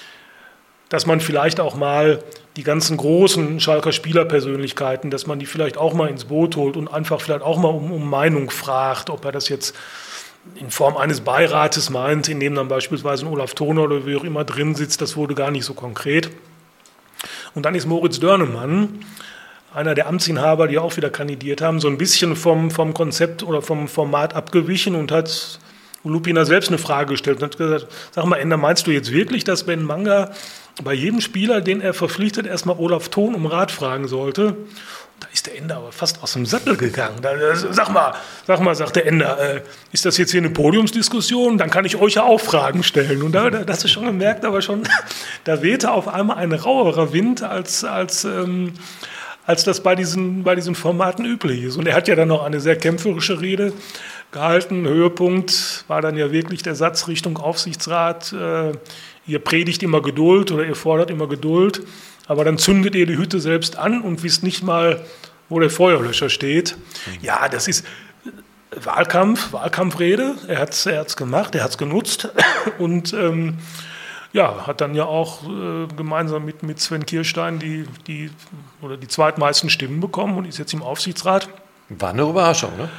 dass man vielleicht auch mal die ganzen großen Schalker Spielerpersönlichkeiten, dass man die vielleicht auch mal ins Boot holt und einfach vielleicht auch mal um, um Meinung fragt, ob er das jetzt in Form eines Beirates meint, in dem dann beispielsweise ein Olaf Thon oder wie auch immer drin sitzt. Das wurde gar nicht so konkret. Und dann ist Moritz Dörnemann, einer der Amtsinhaber, die auch wieder kandidiert haben, so ein bisschen vom, vom Konzept oder vom Format abgewichen und hat Lupina selbst eine Frage gestellt und hat gesagt, sag mal, Ender, meinst du jetzt wirklich, dass Ben Manga bei jedem Spieler, den er verpflichtet, erstmal Olaf Thon um Rat fragen sollte? Da ist der Ender aber fast aus dem Sattel gegangen. Da, sag mal, sag mal, sagt der Ender, äh, ist das jetzt hier eine Podiumsdiskussion? Dann kann ich euch ja auch Fragen stellen. Und da, da hast du schon gemerkt, aber schon, da wehte auf einmal ein rauerer Wind, als, als, ähm, als das bei diesen, bei diesen Formaten üblich ist. Und er hat ja dann noch eine sehr kämpferische Rede gehalten. Höhepunkt war dann ja wirklich der Satz Richtung Aufsichtsrat, äh, ihr predigt immer Geduld oder ihr fordert immer Geduld, aber dann zündet ihr die Hütte selbst an und wisst nicht mal, wo der Feuerlöscher steht. Ja, das ist Wahlkampf, Wahlkampfrede. Er hat es er hat's gemacht, er hat es genutzt und ähm, ja, hat dann ja auch äh, gemeinsam mit, mit Sven Kirstein die, die, oder die zweitmeisten Stimmen bekommen und ist jetzt im Aufsichtsrat. War eine Überraschung, ne?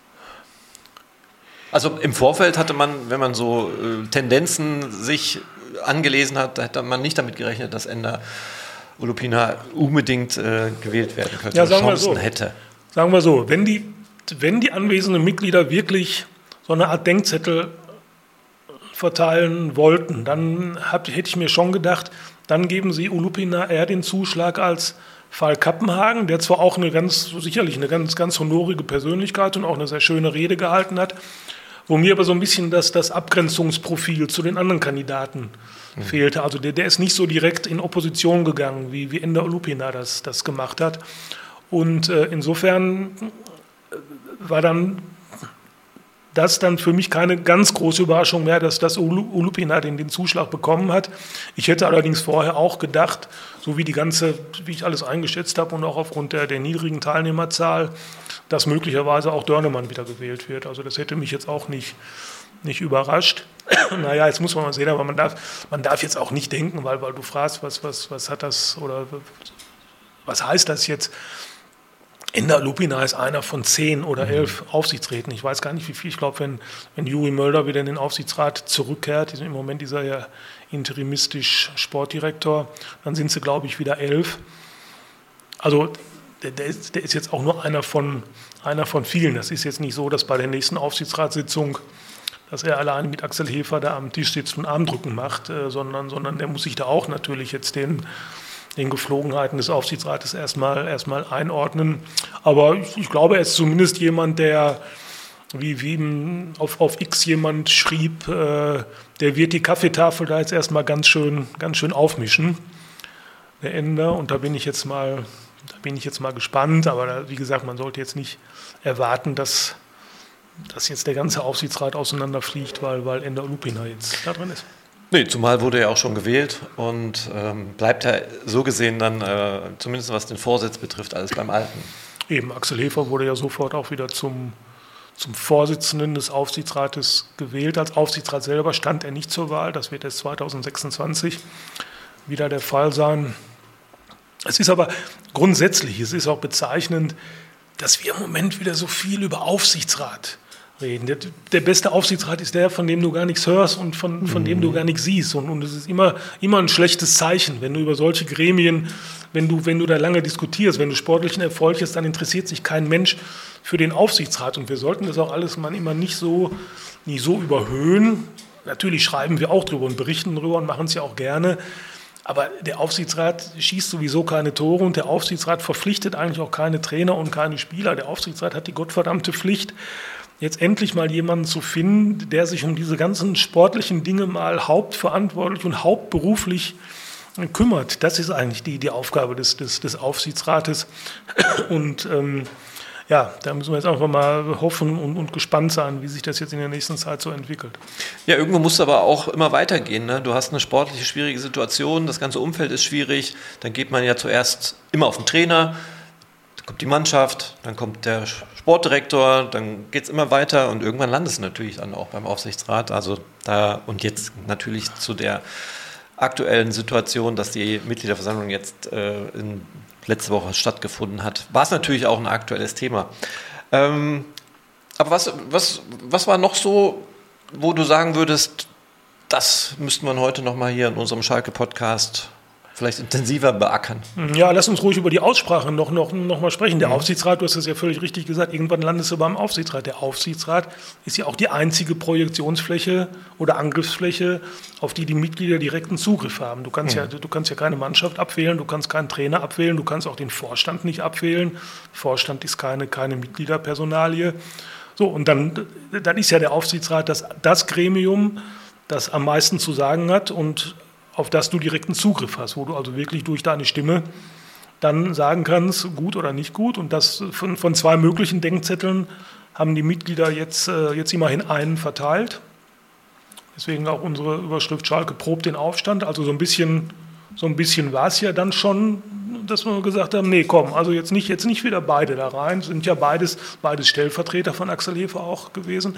Also im Vorfeld hatte man, wenn man so äh, Tendenzen sich angelesen hat, da hätte man nicht damit gerechnet, dass Ender Lupina unbedingt äh, gewählt werden könnte, ja, sagen Chancen wir so. hätte. Sagen wir so, wenn die, wenn die anwesenden Mitglieder wirklich so eine Art Denkzettel verteilen wollten, dann hab, hätte ich mir schon gedacht, dann geben sie Lupina eher den Zuschlag als Fall Kappenhagen, der zwar auch eine ganz, sicherlich eine ganz, ganz honorige Persönlichkeit und auch eine sehr schöne Rede gehalten hat, wo mir aber so ein bisschen das, das Abgrenzungsprofil zu den anderen Kandidaten mhm. fehlte. Also der, der ist nicht so direkt in Opposition gegangen, wie, wie Ender Lupina das, das gemacht hat. Und äh, insofern war dann das dann für mich keine ganz große Überraschung mehr, dass das Lupina den, den Zuschlag bekommen hat. Ich hätte allerdings vorher auch gedacht, so wie die ganze, wie ich alles eingeschätzt habe und auch aufgrund der, der niedrigen Teilnehmerzahl, dass möglicherweise auch Dörnemann wieder gewählt wird. Also das hätte mich jetzt auch nicht, nicht überrascht. Naja, jetzt muss man mal sehen, aber man darf, man darf jetzt auch nicht denken, weil, weil du fragst, was, was, was hat das oder was heißt das jetzt? Ender Lupina ist einer von zehn oder elf mhm. Aufsichtsräten. Ich weiß gar nicht, wie viel. Ich glaube, wenn, wenn Juri Mölder wieder in den Aufsichtsrat zurückkehrt, im Moment ist er ja interimistisch Sportdirektor, dann sind sie, glaube ich, wieder elf. Also der, der, ist, der ist jetzt auch nur einer von, einer von vielen. Das ist jetzt nicht so, dass bei der nächsten Aufsichtsratssitzung, dass er alleine mit Axel Hefer da am Tisch sitzt und Armdrücken macht, äh, sondern, sondern der muss sich da auch natürlich jetzt den den Geflogenheiten des Aufsichtsrates erstmal, erstmal einordnen. Aber ich, ich glaube, er ist zumindest jemand, der, wie, wie auf, auf X jemand schrieb, äh, der wird die Kaffeetafel da jetzt erstmal ganz schön, ganz schön aufmischen, der Ender. Und da bin ich jetzt mal Da bin ich jetzt mal gespannt, aber da, wie gesagt, man sollte jetzt nicht erwarten, dass, dass jetzt der ganze Aufsichtsrat auseinanderfliegt, weil, weil Ender Lupina jetzt da drin ist. Nee, zumal wurde er auch schon gewählt und ähm, bleibt ja so gesehen dann, äh, zumindest was den Vorsitz betrifft, alles beim Alten. Eben, Axel Hefer wurde ja sofort auch wieder zum, zum Vorsitzenden des Aufsichtsrates gewählt. Als Aufsichtsrat selber stand er nicht zur Wahl, das wird erst zweitausendsechsundzwanzig wieder der Fall sein. Es ist aber grundsätzlich, es ist auch bezeichnend, dass wir im Moment wieder so viel über Aufsichtsrat reden. Der, der beste Aufsichtsrat ist der, von dem du gar nichts hörst und von, von mhm. dem du gar nichts siehst. Und, und es ist immer, immer ein schlechtes Zeichen, wenn du über solche Gremien, wenn du, wenn du da lange diskutierst, wenn du sportlichen Erfolg hast, dann interessiert sich kein Mensch für den Aufsichtsrat. Und wir sollten das auch alles mal immer nicht so, nicht so überhöhen. Natürlich schreiben wir auch drüber und berichten drüber und machen es ja auch gerne. Aber der Aufsichtsrat schießt sowieso keine Tore und der Aufsichtsrat verpflichtet eigentlich auch keine Trainer und keine Spieler. Der Aufsichtsrat hat die gottverdammte Pflicht, jetzt endlich mal jemanden zu finden, der sich um diese ganzen sportlichen Dinge mal hauptverantwortlich und hauptberuflich kümmert. Das ist eigentlich die, die Aufgabe des, des, des Aufsichtsrates. Und ähm, ja, da müssen wir jetzt einfach mal hoffen und, und gespannt sein, wie sich das jetzt in der nächsten Zeit so entwickelt. Ja, irgendwo muss es aber auch immer weitergehen. Ne? Du hast eine sportliche schwierige Situation, das ganze Umfeld ist schwierig. Dann geht man ja zuerst immer auf den Trainer, dann kommt die Mannschaft, dann kommt der Sportdirektor, dann geht es immer weiter und irgendwann landet es natürlich dann auch beim Aufsichtsrat. Also da und jetzt natürlich zu der aktuellen Situation, dass die Mitgliederversammlung jetzt äh, in letzte Woche stattgefunden hat, war es natürlich auch ein aktuelles Thema. Ähm, aber was, was, was war noch so, wo du sagen würdest, das müsste man heute nochmal hier in unserem Schalke-Podcast vielleicht intensiver beackern? Ja, lass uns ruhig über die Aussprache noch, noch, noch mal sprechen. Der mhm. Aufsichtsrat, du hast es ja völlig richtig gesagt, irgendwann landest du beim Aufsichtsrat. Der Aufsichtsrat ist ja auch die einzige Projektionsfläche oder Angriffsfläche, auf die die Mitglieder direkten Zugriff haben. Du kannst, mhm. ja, du kannst ja keine Mannschaft abwählen, du kannst keinen Trainer abwählen, du kannst auch den Vorstand nicht abwählen. Vorstand ist keine, keine Mitgliederpersonalie. So, und dann, dann ist ja der Aufsichtsrat das, das Gremium, das am meisten zu sagen hat und auf das du direkten Zugriff hast, wo du also wirklich durch deine Stimme dann sagen kannst, gut oder nicht gut. Und das von, von zwei möglichen Denkzetteln haben die Mitglieder jetzt, äh, jetzt immerhin einen verteilt. Deswegen auch unsere Überschrift Schalke probt den Aufstand. Also so ein bisschen, so ein bisschen war es ja dann schon, dass wir gesagt haben, nee, komm, also jetzt nicht, jetzt nicht wieder beide da rein. Sind ja beides, beides Stellvertreter von Axel Hefer auch gewesen.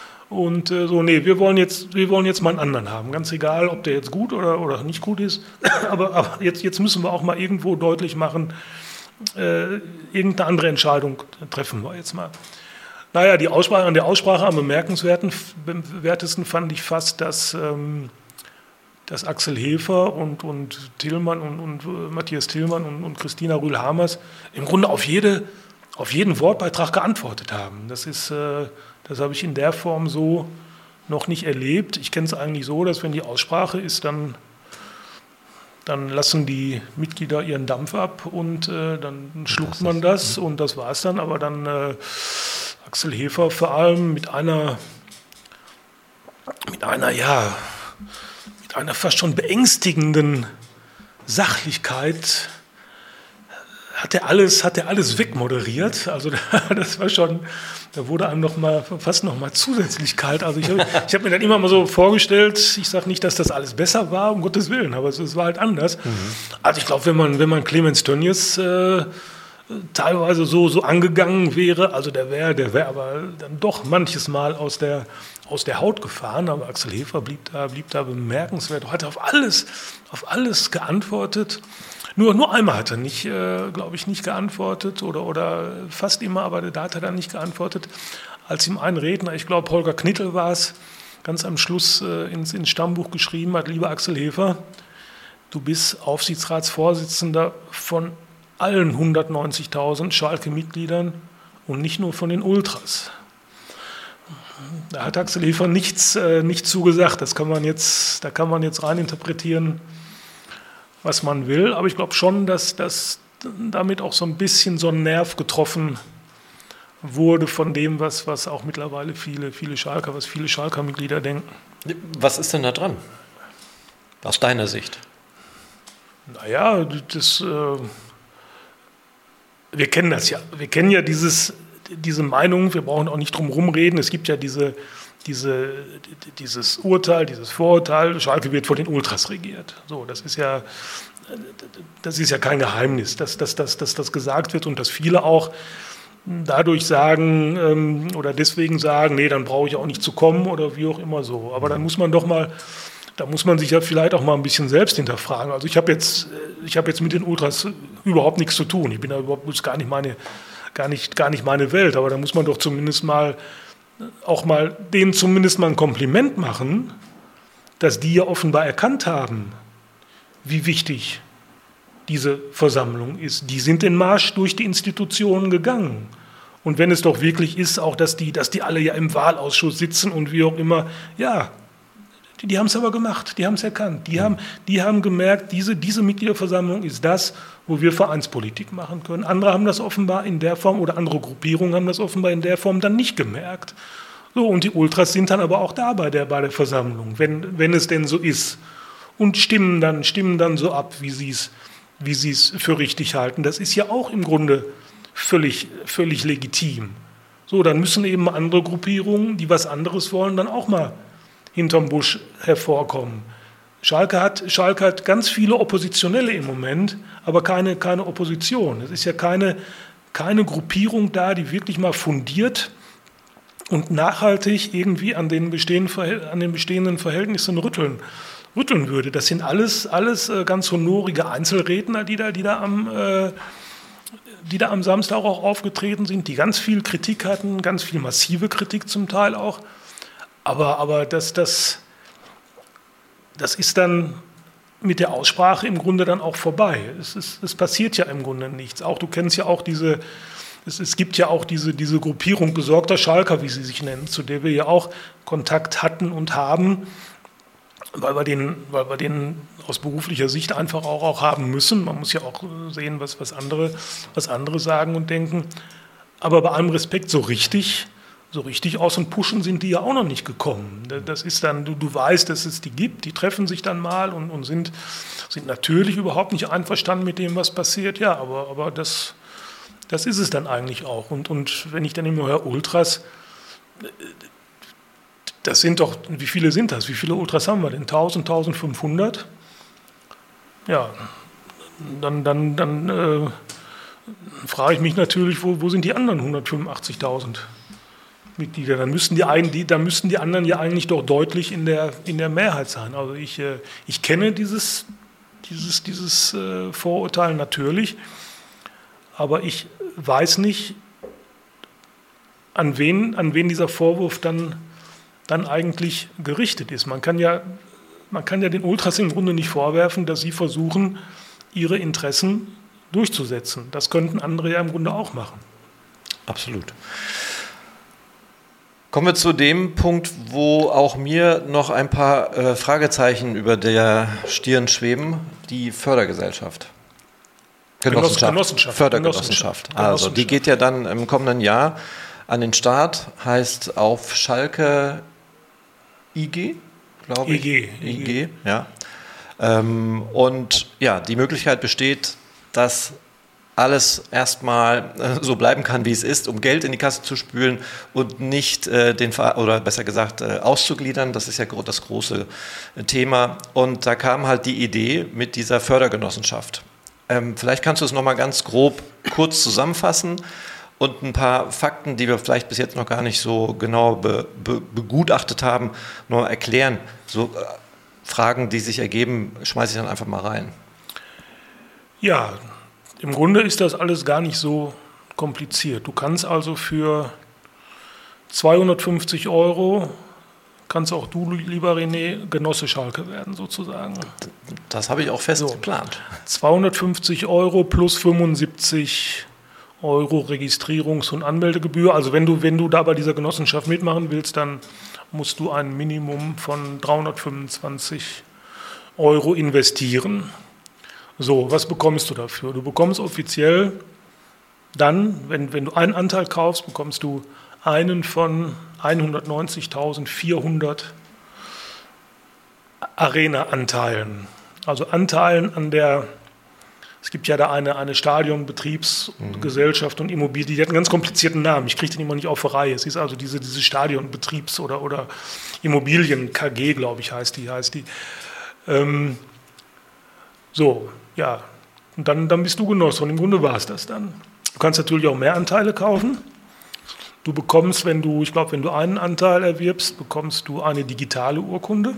Und äh, so, nee, wir wollen, jetzt, wir wollen jetzt mal einen anderen haben. Ganz egal, ob der jetzt gut oder, oder nicht gut ist. aber aber jetzt, jetzt müssen wir auch mal irgendwo deutlich machen, äh, irgendeine andere Entscheidung treffen wir jetzt mal. Naja, die Aussprache, an der Aussprache am bemerkenswertesten fand ich fast, dass, ähm, dass Axel Hefer und, und Tillmann und, und äh, Matthias Tillmann und, und Christina Rühl-Hamers im Grunde auf, jede, auf jeden Wortbeitrag geantwortet haben. Das ist... Äh, Das habe ich in der Form so noch nicht erlebt. Ich kenne es eigentlich so, dass wenn die Aussprache ist, dann, dann lassen die Mitglieder ihren Dampf ab und äh, dann schluckt man das und das war es dann. Aber dann äh, Axel Hefer vor allem mit einer, mit einer, ja, mit einer fast schon beängstigenden Sachlichkeit hat er alles, hat er alles wegmoderiert. Also das war schon, da wurde einem noch mal, fast noch mal zusätzlich kalt. Also ich habe ich hab mir dann immer mal so vorgestellt, ich sage nicht, dass das alles besser war, um Gottes Willen, aber es, es war halt anders. Mhm. Also ich glaube, wenn man, wenn man Clemens Tönnies äh, teilweise so, so angegangen wäre, also der wäre der wär aber dann doch manches Mal aus der, aus der Haut gefahren, aber Axel Hefer blieb da, blieb da bemerkenswert, hat auf alles, auf alles geantwortet. Nur, nur einmal hat er nicht, äh, glaube ich, nicht geantwortet oder, oder fast immer, aber da hat er dann nicht geantwortet, als ihm ein Redner, ich glaube Holger Knittel war es, ganz am Schluss äh, ins, ins Stammbuch geschrieben hat, lieber Axel Hefer, du bist Aufsichtsratsvorsitzender von allen hundertneunzigtausend Schalke-Mitgliedern und nicht nur von den Ultras. Da hat Axel Hefer nichts, äh, nichts zugesagt, das kann man jetzt, da kann man jetzt reininterpretieren, was man will, aber ich glaube schon, dass, dass damit auch so ein bisschen so ein Nerv getroffen wurde von dem, was, was auch mittlerweile viele, viele Schalker, was viele Schalker-Mitglieder denken. Was ist denn da dran? Aus deiner Sicht? Naja, das, äh, wir kennen das ja. Wir kennen ja dieses, diese Meinung, wir brauchen auch nicht drum rumreden. Es gibt ja diese, diese, dieses Urteil, dieses Vorurteil, Schalke wird von den Ultras regiert. So, das ist ja, das ist ja kein Geheimnis, dass, dass, dass, dass das gesagt wird und dass viele auch dadurch sagen ähm, oder deswegen sagen, nee, dann brauche ich auch nicht zu kommen oder wie auch immer so. Aber dann muss man doch mal, da muss man sich ja vielleicht auch mal ein bisschen selbst hinterfragen. Also ich habe jetzt, ich habe jetzt mit den Ultras überhaupt nichts zu tun. Ich bin da überhaupt das ist gar nicht meine, gar nicht, gar nicht meine Welt. Aber da muss man doch zumindest mal auch mal denen zumindest mal ein Kompliment machen, dass die ja offenbar erkannt haben, wie wichtig diese Versammlung ist. Die sind den Marsch durch die Institutionen gegangen. Und wenn es doch wirklich ist, auch dass die, dass die alle ja im Wahlausschuss sitzen und wie auch immer, ja, die, die haben es aber gemacht, die haben es erkannt. Die haben, die haben gemerkt, diese, diese Mitgliederversammlung ist das, wo wir Vereinspolitik machen können. Andere haben das offenbar in der Form oder andere Gruppierungen haben das offenbar in der Form dann nicht gemerkt. So, und die Ultras sind dann aber auch da bei der, bei der Versammlung, wenn, wenn es denn so ist. Und stimmen dann, stimmen dann so ab, wie sie es wie sie es für richtig halten. Das ist ja auch im Grunde völlig, völlig legitim. So, dann müssen eben andere Gruppierungen, die was anderes wollen, dann auch mal hinterm Busch hervorkommen. Schalke hat, Schalke hat ganz viele Oppositionelle im Moment, aber keine, keine Opposition. Es ist ja keine, keine Gruppierung da, die wirklich mal fundiert und nachhaltig irgendwie an den bestehenden, an den bestehenden Verhältnissen rütteln. rütteln würde. Das sind alles, alles äh, ganz honorige Einzelredner, die da, die, da am, äh, die da am Samstag auch aufgetreten sind, die ganz viel Kritik hatten, ganz viel massive Kritik zum Teil auch. Aber, aber das, das, das ist dann mit der Aussprache im Grunde dann auch vorbei. Es, ist, es passiert ja im Grunde nichts. Auch du kennst ja auch diese, es, es gibt ja auch diese, diese Gruppierung besorgter Schalker, wie sie sich nennen, zu der wir ja auch Kontakt hatten und haben, weil wir den, weil wir den aus beruflicher Sicht einfach auch, auch haben müssen. Man muss ja auch sehen, was, was, andere, was andere sagen und denken. Aber bei allem Respekt, so richtig, so richtig aus und pushen sind die ja auch noch nicht gekommen. Das ist dann, du, du weißt, dass es die gibt, die treffen sich dann mal und, und sind, sind natürlich überhaupt nicht einverstanden mit dem, was passiert. Ja, aber, aber das, das ist es dann eigentlich auch. Und, und wenn ich dann immer höre, Ultras, das sind doch, wie viele sind das? Wie viele Ultras haben wir denn? tausend, eintausendfünfhundert? Ja, dann, dann, dann äh, frage ich mich natürlich, wo, wo sind die anderen hundertfünfundachtzigtausend Mitglieder? Dann müssten die, einen, die, dann müssten die anderen ja eigentlich doch deutlich in der, in der Mehrheit sein. Also ich, äh, ich kenne dieses, dieses, dieses äh, Vorurteil natürlich, aber ich weiß nicht, an wen, an wen dieser Vorwurf dann dann eigentlich gerichtet ist. Man kann ja, man kann ja den Ultras im Grunde nicht vorwerfen, dass sie versuchen, ihre Interessen durchzusetzen. Das könnten andere ja im Grunde auch machen. Absolut. Kommen wir zu dem Punkt, wo auch mir noch ein paar äh, Fragezeichen über der Stirn schweben, die Fördergesellschaft. Genossenschaft. Genossenschaft. Fördergenossenschaft. Genossenschaft. Also die geht ja dann im kommenden Jahr an den Start, heißt auf Schalke I G, glaube ich. I G. I G, ja. Ähm, und ja, die Möglichkeit besteht, dass alles erstmal äh, so bleiben kann, wie es ist, um Geld in die Kasse zu spülen und nicht äh, den Ver- oder besser gesagt äh, auszugliedern. Das ist ja gro- das große äh, Thema. Und da kam halt die Idee mit dieser Fördergenossenschaft. Ähm, vielleicht kannst du es nochmal ganz grob kurz zusammenfassen und ein paar Fakten, die wir vielleicht bis jetzt noch gar nicht so genau be, be, begutachtet haben, nur erklären. So äh, Fragen, die sich ergeben, schmeiße ich dann einfach mal rein. Ja, im Grunde ist das alles gar nicht so kompliziert. Du kannst also für zweihundertfünfzig Euro, kannst auch du, lieber René, Genosse Schalke werden sozusagen. Das habe ich auch fest so, geplant. zweihundertfünfzig Euro plus fünfundsiebzig Euro Registrierungs- und Anmeldegebühr. Also wenn du, wenn du da bei dieser Genossenschaft mitmachen willst, dann musst du ein Minimum von dreihundertfünfundzwanzig Euro investieren. So, was bekommst du dafür? Du bekommst offiziell dann, wenn, wenn du einen Anteil kaufst, bekommst du einen von hundertneunzigtausendvierhundert Arena-Anteilen. Also Anteilen an der, Es gibt ja da eine, eine Stadionbetriebsgesellschaft und Immobilie, die hat einen ganz komplizierten Namen. Ich kriege den immer nicht auf die Reihe. Es ist also diese, diese Stadionbetriebs- oder, oder Immobilien-K G, glaube ich, heißt die. Heißt die. Ähm, so, ja. Und dann, dann bist du Genosse. Und im Grunde war es das dann. Du kannst natürlich auch mehr Anteile kaufen. Du bekommst, wenn du, ich glaube, wenn du einen Anteil erwirbst, bekommst du eine digitale Urkunde.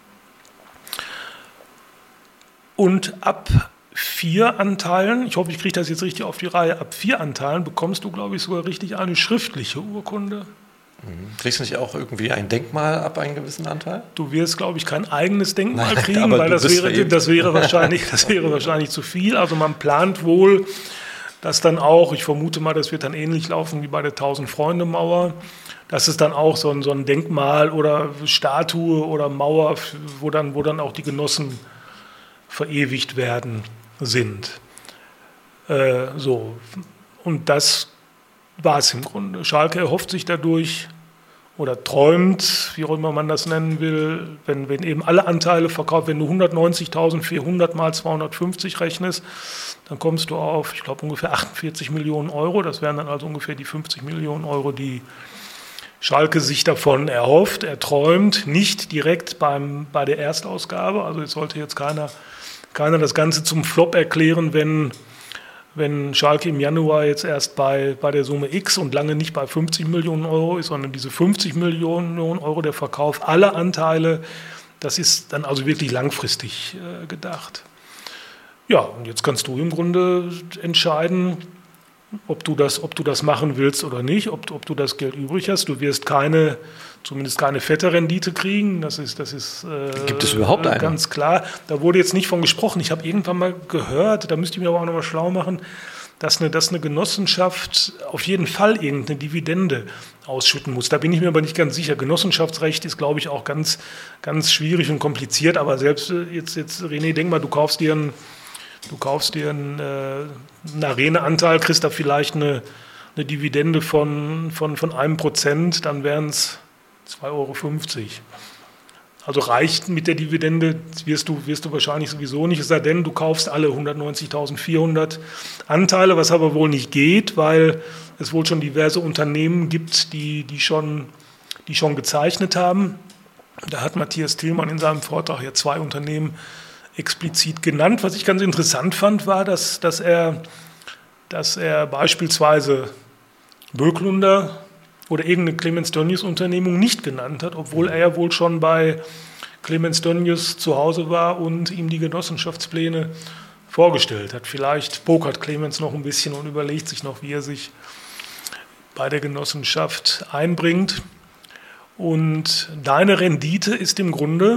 Und ab vier Anteilen, ich hoffe, ich kriege das jetzt richtig auf die Reihe, ab vier Anteilen bekommst du, glaube ich, sogar richtig eine schriftliche Urkunde. Mhm. Kriegst du nicht auch irgendwie ein Denkmal ab einem gewissen Anteil? Du wirst, glaube ich, kein eigenes Denkmal Nein, kriegen, weil das wäre, das, wäre wahrscheinlich, das wäre wahrscheinlich zu viel. Also man plant wohl, dass dann auch, ich vermute mal, das wird dann ähnlich laufen wie bei der Tausend-Freunde-Mauer, dass es dann auch so ein, so ein Denkmal oder Statue oder Mauer, wo dann, wo dann auch die Genossen verewigt werden, sind. Äh, so. Und das war es im Grunde. Schalke erhofft sich dadurch oder träumt, wie auch immer man das nennen will, wenn, wenn eben alle Anteile verkauft, wenn du hundertneunzigtausendvierhundert mal zweihundertfünfzig rechnest, dann kommst du auf, ich glaube, ungefähr achtundvierzig Millionen Euro. Das wären dann also ungefähr die fünfzig Millionen Euro, die Schalke sich davon erhofft, erträumt, nicht direkt beim, bei der Erstausgabe. Also es sollte jetzt keiner, keiner das Ganze zum Flop erklären, wenn, wenn Schalke im Januar jetzt erst bei, bei der Summe X und lange nicht bei fünfzig Millionen Euro ist, sondern diese fünfzig Millionen Euro der Verkauf aller Anteile, das ist dann also wirklich langfristig äh, gedacht. Ja, und jetzt kannst du im Grunde entscheiden, ob du das, ob du das machen willst oder nicht, ob, ob du das Geld übrig hast. Du wirst keine, zumindest keine fette Rendite kriegen. Das ist, das ist äh, Gibt es überhaupt eine? Ganz klar. Da wurde jetzt nicht von gesprochen. Ich habe irgendwann mal gehört, da müsste ich mir aber auch noch mal schlau machen, dass eine, dass eine Genossenschaft auf jeden Fall irgendeine Dividende ausschütten muss. Da bin ich mir aber nicht ganz sicher. Genossenschaftsrecht ist, glaube ich, auch ganz, ganz schwierig und kompliziert. Aber selbst jetzt, jetzt René, denk mal, du kaufst dir einen Du kaufst dir einen, äh, einen Arena-Anteil, kriegst da vielleicht eine, eine Dividende von, von, von einem Prozent, dann wären es zwei Euro fünfzig. Also reicht mit der Dividende, wirst du, wirst du wahrscheinlich sowieso nicht, es sei denn, du kaufst alle hundertneunzigtausendvierhundert Anteile, was aber wohl nicht geht, weil es wohl schon diverse Unternehmen gibt, die, die, schon, die schon gezeichnet haben. Da hat Matthias Thielmann in seinem Vortrag ja zwei Unternehmen explizit genannt. Was ich ganz interessant fand, war, dass, dass, er, dass er beispielsweise Böcklunder oder irgendeine Clemens Tönnies Unternehmung nicht genannt hat, obwohl er ja wohl schon bei Clemens Tönnies zu Hause war und ihm die Genossenschaftspläne vorgestellt hat. Vielleicht pokert Clemens noch ein bisschen und überlegt sich noch, wie er sich bei der Genossenschaft einbringt. Und deine Rendite ist im Grunde,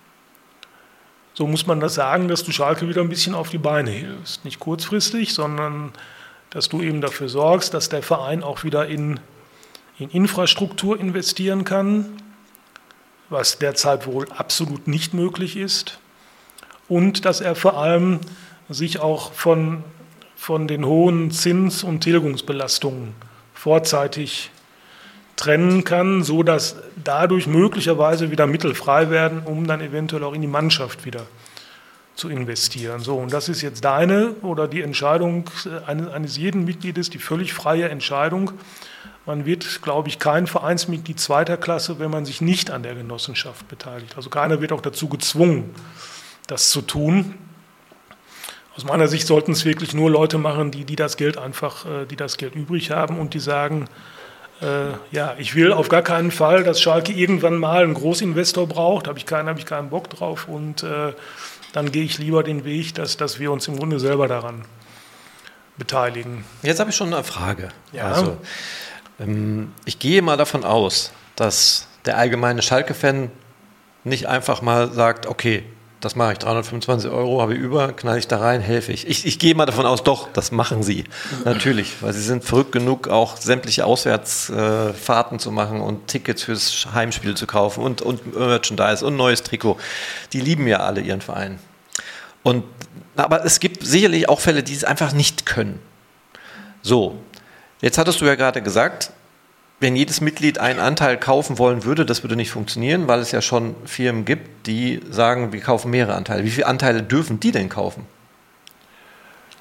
so muss man das sagen, dass du Schalke wieder ein bisschen auf die Beine hilfst. Nicht kurzfristig, sondern dass du eben dafür sorgst, dass der Verein auch wieder in, in Infrastruktur investieren kann, was derzeit wohl absolut nicht möglich ist. Und dass er vor allem sich auch von, von den hohen Zins- und Tilgungsbelastungen vorzeitig trennen kann, sodass dadurch möglicherweise wieder Mittel frei werden, um dann eventuell auch in die Mannschaft wieder zu investieren. So, und das ist jetzt deine oder die Entscheidung eines, eines jeden Mitgliedes, die völlig freie Entscheidung. Man wird, glaube ich, kein Vereinsmitglied zweiter Klasse, wenn man sich nicht an der Genossenschaft beteiligt. Also keiner wird auch dazu gezwungen, das zu tun. Aus meiner Sicht sollten es wirklich nur Leute machen, die, die das Geld einfach, die das Geld übrig haben und die sagen, Äh, ja, ich will auf gar keinen Fall, dass Schalke irgendwann mal einen Großinvestor braucht, habe ich keinen, habe ich keinen Bock drauf und äh, dann gehe ich lieber den Weg, dass, dass wir uns im Grunde selber daran beteiligen. Jetzt habe ich schon eine Frage. Ja. Also, ähm, ich gehe mal davon aus, dass der allgemeine Schalke-Fan nicht einfach mal sagt, okay, das mache ich, dreihundertfünfundzwanzig Euro habe ich über, knall ich da rein, helfe ich. ich. Ich gehe mal davon aus, doch, das machen sie. Natürlich, weil sie sind verrückt genug, auch sämtliche Auswärtsfahrten äh, zu machen und Tickets fürs Heimspiel zu kaufen und, und Merchandise und neues Trikot. Die lieben ja alle ihren Verein. Und, aber es gibt sicherlich auch Fälle, die es einfach nicht können. So, jetzt hattest du ja gerade gesagt, wenn jedes Mitglied einen Anteil kaufen wollen würde, das würde nicht funktionieren, weil es ja schon Firmen gibt, die sagen, wir kaufen mehrere Anteile. Wie viele Anteile dürfen die denn kaufen? Ich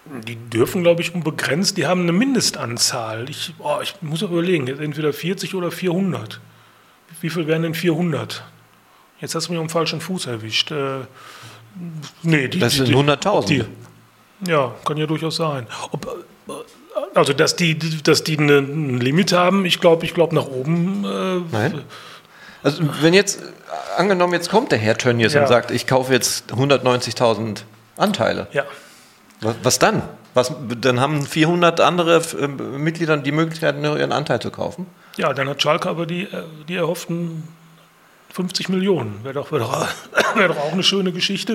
Die dürfen, glaube ich, unbegrenzt, die haben eine Mindestanzahl. Ich, oh, ich muss überlegen, entweder vierzig oder vierhundert. Wie viel wären denn vierhundert? Jetzt hast du mich am falschen Fuß erwischt. Äh, nee, die, das die, sind die, hunderttausend. Ja, kann ja durchaus sein. Ob, also, dass die, dass die ein Limit haben, ich glaube, ich glaube nach oben. Äh, Nein. Also, wenn jetzt, angenommen, jetzt kommt der Herr Tönnies ja. und sagt, ich kaufe jetzt hundertneunzigtausend Anteile. Ja. Was, was dann? Was, dann haben vierhundert andere äh, Mitglieder die Möglichkeit, nur ihren Anteil zu kaufen? Ja, dann hat Schalke aber die, die erhofften fünfzig Millionen. Wäre doch, wär doch, wär doch auch eine schöne Geschichte.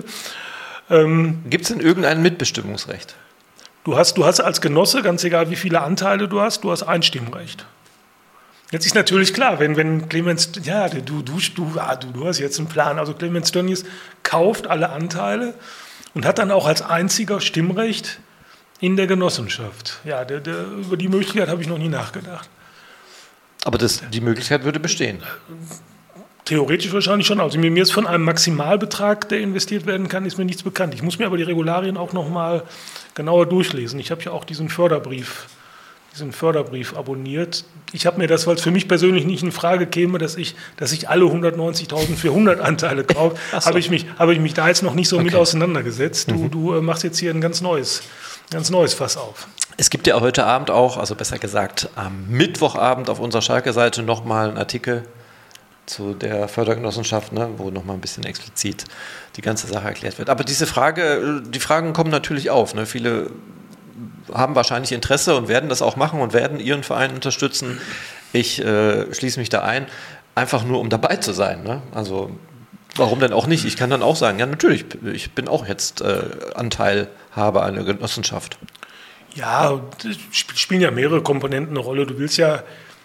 Ähm, Gibt es denn irgendein Mitbestimmungsrecht? Du hast, du hast als Genosse, ganz egal wie viele Anteile du hast, du hast Einstimmrecht. Jetzt ist natürlich klar, wenn, wenn Clemens, ja, du, du, du, ah, du, du hast jetzt einen Plan, also Clemens Tönnies kauft alle Anteile und hat dann auch als einziger Stimmrecht in der Genossenschaft. Ja, der, der, über die Möglichkeit habe ich noch nie nachgedacht. Aber das, die Möglichkeit würde bestehen. Theoretisch wahrscheinlich schon. Also mir ist von einem Maximalbetrag, der investiert werden kann, ist mir nichts bekannt. Ich muss mir aber die Regularien auch noch mal genauer durchlesen. Ich habe ja auch diesen Förderbrief, diesen Förderbrief abonniert. Ich habe mir das, weil es für mich persönlich nicht in Frage käme, dass ich, dass ich alle hundertneunzigtausendvierhundert Anteile kaufe, so. habe ich mich, habe ich mich da jetzt noch nicht so okay. mit auseinandergesetzt. Du, mhm. du äh, machst jetzt hier ein ganz neues, ganz neues Fass auf. Es gibt ja heute Abend auch, also besser gesagt am Mittwochabend auf unserer Schalke-Seite nochmal einen Artikel zu der Fördergenossenschaft, ne, wo nochmal ein bisschen explizit die ganze Sache erklärt wird. Aber diese Frage, die Fragen kommen natürlich auf. Ne? Viele haben wahrscheinlich Interesse und werden das auch machen und werden ihren Verein unterstützen. Ich äh, schließe mich da ein, einfach nur um dabei zu sein. Ne? Also warum denn auch nicht? Ich kann dann auch sagen, ja natürlich, ich bin auch jetzt äh, Anteilhaber einer Genossenschaft. Ja, spielen ja mehrere Komponenten eine Rolle. Du willst ja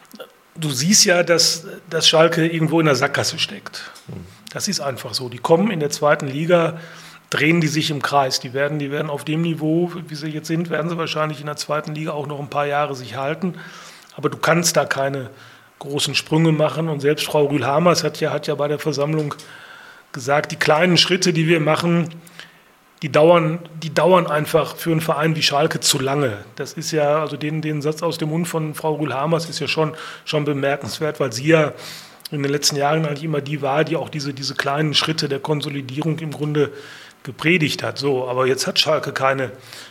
Du siehst ja, dass, dass Schalke irgendwo in der Sackgasse steckt. Das ist einfach so. Die kommen in der zweiten Liga, drehen die sich im Kreis. Die werden, die werden auf dem Niveau, wie sie jetzt sind, werden sie wahrscheinlich in der zweiten Liga auch noch ein paar Jahre sich halten. Aber du kannst da keine großen Sprünge machen. Und selbst Frau Rühl-Hamers hat ja, hat ja bei der Versammlung gesagt, die kleinen Schritte, die wir machen, Die dauern, die dauern einfach für einen Verein wie Schalke zu lange. Das ist ja, also den, den Satz aus dem Mund von Frau Rühl-Hamers ist ja schon, schon bemerkenswert, weil sie ja in den letzten Jahren eigentlich immer die war, die auch diese, diese kleinen Schritte der Konsolidierung im Grunde gepredigt hat. So, aber jetzt hat Schalke keine,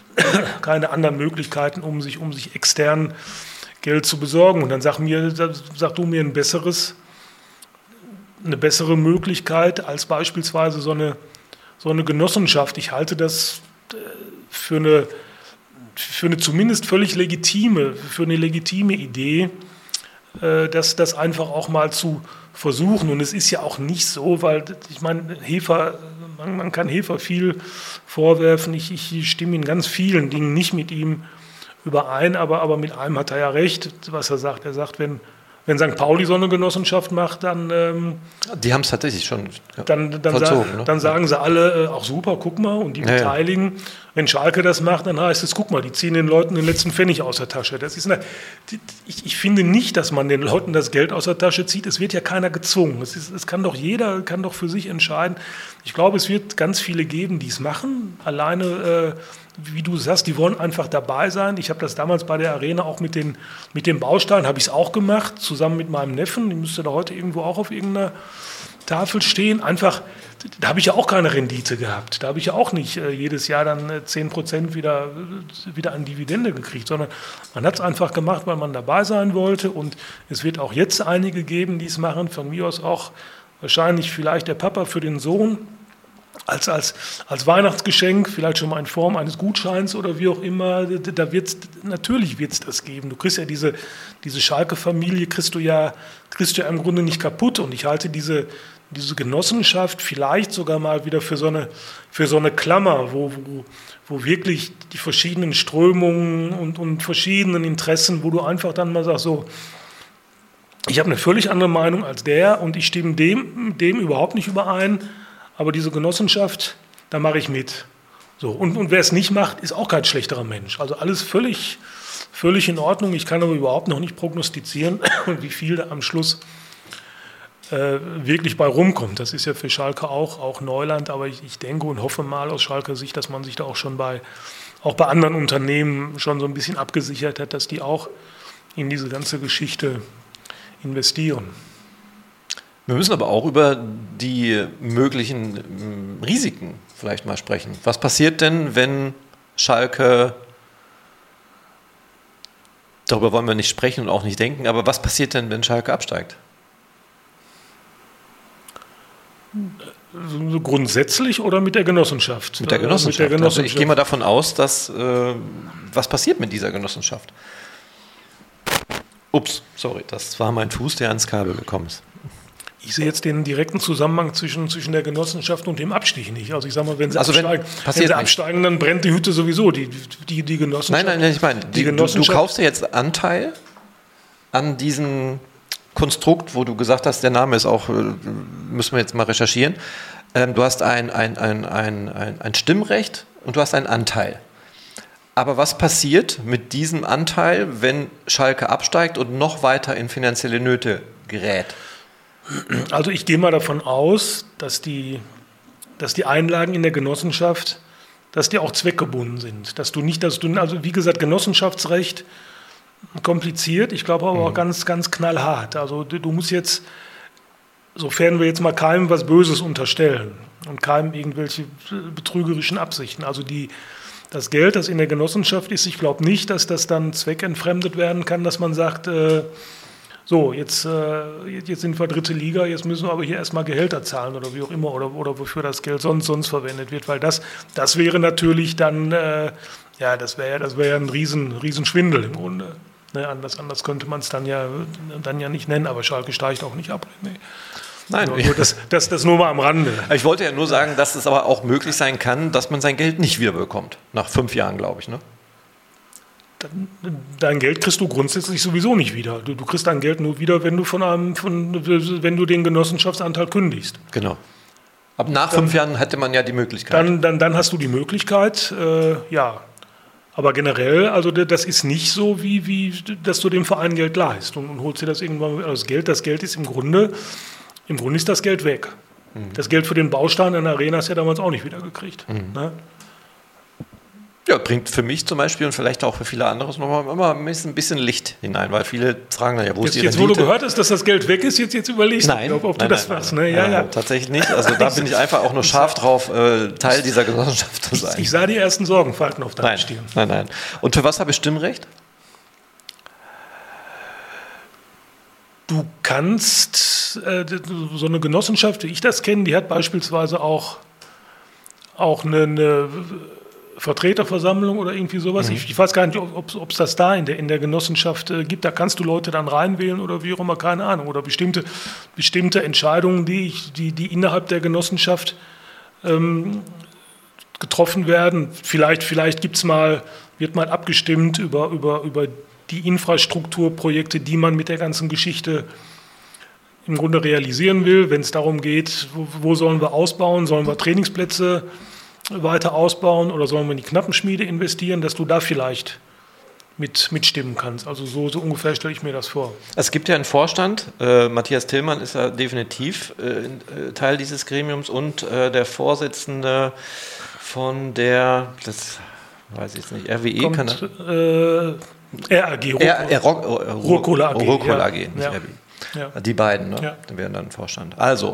keine anderen Möglichkeiten, um sich, um sich extern Geld zu besorgen. Und dann sag mir, sag du mir ein besseres, eine bessere Möglichkeit als beispielsweise so eine So eine Genossenschaft. Ich halte das für eine, für eine zumindest völlig legitime, für eine legitime Idee, das, das einfach auch mal zu versuchen. Und es ist ja auch nicht so, weil ich meine, Hefer, man, man kann Hefer viel vorwerfen. Ich, ich stimme in ganz vielen Dingen nicht mit ihm überein, aber, aber mit einem hat er ja recht, was er sagt. Er sagt, wenn Wenn Sankt Pauli so eine Genossenschaft macht, dann... Ähm, die haben es tatsächlich schon ja, dann, dann, vollzogen, sa- ne? dann sagen sie alle, äh, auch super, guck mal, und die ja, beteiligen. Ja. Wenn Schalke das macht, dann heißt es, guck mal, die ziehen den Leuten den letzten Pfennig aus der Tasche. Das ist eine, ich, ich finde nicht, dass man den Leuten das Geld aus der Tasche zieht. Es wird ja keiner gezwungen. Es, ist, es kann doch jeder, kann doch für sich entscheiden. Ich glaube, es wird ganz viele geben, die es machen. Alleine... Äh, wie du sagst, die wollen einfach dabei sein. Ich habe das damals bei der Arena auch mit den, mit den Bausteinen, habe ich es auch gemacht, zusammen mit meinem Neffen. Die müsste da heute irgendwo auch auf irgendeiner Tafel stehen. Einfach, da habe ich ja auch keine Rendite gehabt. Da habe ich ja auch nicht äh, jedes Jahr dann äh, zehn Prozent wieder, äh, wieder an Dividende gekriegt, sondern man hat es einfach gemacht, weil man dabei sein wollte. Und es wird auch jetzt einige geben, die es machen. Von mir aus auch wahrscheinlich vielleicht der Papa für den Sohn. Als, als, als Weihnachtsgeschenk, vielleicht schon mal in Form eines Gutscheins oder wie auch immer, da wird's, natürlich wird es das geben. Du kriegst ja diese, diese Schalke-Familie, kriegst du, ja, kriegst du ja im Grunde nicht kaputt. Und ich halte diese, diese Genossenschaft vielleicht sogar mal wieder für so eine, für so eine Klammer, wo, wo, wo wirklich die verschiedenen Strömungen und, und verschiedenen Interessen, wo du einfach dann mal sagst, so, ich habe eine völlig andere Meinung als der und ich stimme dem, dem überhaupt nicht überein. Aber diese Genossenschaft, da mache ich mit. So, und, und wer es nicht macht, ist auch kein schlechterer Mensch. Also alles völlig, völlig in Ordnung. Ich kann aber überhaupt noch nicht prognostizieren, wie viel da am Schluss äh, wirklich bei rumkommt. Das ist ja für Schalke auch, auch Neuland. Aber ich, ich denke und hoffe mal aus Schalker Sicht, dass man sich da auch schon bei auch bei anderen Unternehmen schon so ein bisschen abgesichert hat, dass die auch in diese ganze Geschichte investieren. Wir müssen aber auch über die möglichen Risiken vielleicht mal sprechen. Was passiert denn, wenn Schalke, darüber wollen wir nicht sprechen und auch nicht denken, aber was passiert denn, wenn Schalke absteigt? Grundsätzlich oder mit der Genossenschaft? Mit der Genossenschaft. Mit der Genossenschaft. Also ich gehe mal davon aus, dass äh, was passiert mit dieser Genossenschaft? Ups, sorry, das war mein Fuß, der ans Kabel gekommen ist. Ich sehe jetzt den direkten Zusammenhang zwischen, zwischen der Genossenschaft und dem Abstieg nicht. Also ich sage mal, wenn sie, also absteigen, wenn wenn sie absteigen, dann brennt die Hütte sowieso, die, die, die Genossenschaft. Nein, nein, ich meine, die, die du, du kaufst dir jetzt Anteil an diesem Konstrukt, wo du gesagt hast, der Name ist auch, müssen wir jetzt mal recherchieren. Du hast ein, ein, ein, ein, ein, ein Stimmrecht und du hast einen Anteil. Aber was passiert mit diesem Anteil, wenn Schalke absteigt und noch weiter in finanzielle Nöte gerät? Also ich gehe mal davon aus, dass die, dass die Einlagen in der Genossenschaft, dass die auch zweckgebunden sind. Dass du nicht, dass du, also wie gesagt, Genossenschaftsrecht kompliziert, ich glaube aber auch ganz, ganz knallhart. Also du, du musst jetzt, sofern wir jetzt mal keinem was Böses unterstellen und keinem irgendwelche betrügerischen Absichten, also die, das Geld, das in der Genossenschaft ist, ich glaube nicht, dass das dann zweckentfremdet werden kann, dass man sagt, äh, so, jetzt, äh, jetzt sind wir dritte Liga, jetzt müssen wir aber hier erstmal Gehälter zahlen oder wie auch immer, oder, oder wofür das Geld sonst, sonst verwendet wird, weil das, das wäre natürlich dann, äh, ja, das wäre das wär ja ein riesen, riesen Schwindel im Grunde. Ne, anders, anders könnte man es dann ja, dann ja nicht nennen, aber Schalke steigt auch nicht ab. Nee. Nein, also, das, das, das nur mal am Rande. Ich wollte ja nur sagen, dass es aber auch möglich sein kann, dass man sein Geld nicht wiederbekommt. Nach fünf Jahren, glaube ich, ne? Dein Geld kriegst du grundsätzlich sowieso nicht wieder. Du, du kriegst dein Geld nur wieder, wenn du von einem, von, wenn du den Genossenschaftsanteil kündigst. Genau. Ab nach dann, fünf Jahren hätte man ja die Möglichkeit. Dann, dann, dann hast du die Möglichkeit, äh, ja. Aber generell, also das ist nicht so, wie, wie dass du dem Verein Geld leihst und, und holst dir das irgendwann. Also das Geld, das Geld ist im Grunde, im Grunde ist das Geld weg. Mhm. Das Geld für den Baustein in der Arena hast du ja damals auch nicht wieder gekriegt. Mhm. Ne? Ja, bringt für mich zum Beispiel und vielleicht auch für viele andere nochmal immer ein bisschen, ein bisschen Licht hinein, weil viele fragen dann ja, wo jetzt, ist die Jetzt, Rendite? wo du gehört hast, dass das Geld weg ist, jetzt, jetzt überlegst nein, du, ob, ob nein, du das nein, machst. Nein, ne? ja, nein, ja. tatsächlich nicht. Also da bin ich einfach auch nur scharf drauf, äh, Teil dieser Genossenschaft zu sein. Ich, ich sah die ersten Sorgenfalten auf deinem Stirn. Nein, nein. Und für was habe ich Stimmrecht? Du kannst, äh, so eine Genossenschaft, wie ich das kenne, die hat beispielsweise auch, auch eine, eine Vertreterversammlung oder irgendwie sowas. Mhm. Ich, ich weiß gar nicht, ob es das da in der, in der Genossenschaft äh, gibt. Da kannst du Leute dann reinwählen oder wie auch immer, keine Ahnung. Oder bestimmte, bestimmte Entscheidungen, die, ich, die, die innerhalb der Genossenschaft ähm, getroffen werden. Vielleicht, vielleicht gibt's mal, wird mal abgestimmt über, über, über die Infrastrukturprojekte, die man mit der ganzen Geschichte im Grunde realisieren will. Wenn es darum geht, wo, wo sollen wir ausbauen, sollen wir Trainingsplätze weiter ausbauen oder sollen wir in die Knappenschmiede investieren, dass du da vielleicht mit, mitstimmen kannst. Also so, so ungefähr stelle ich mir das vor. Es gibt ja einen Vorstand, äh, Matthias Tillmann ist ja definitiv äh, Teil dieses Gremiums und äh, der Vorsitzende von der, das weiß ich jetzt nicht, R W E Kommt, kann er? Äh, R A G, Ruhrkohle A G. Ruhrkohle A G, nicht ja. R W E. Ja. Die beiden, ne? Ja. Die werden dann Vorstand. Also,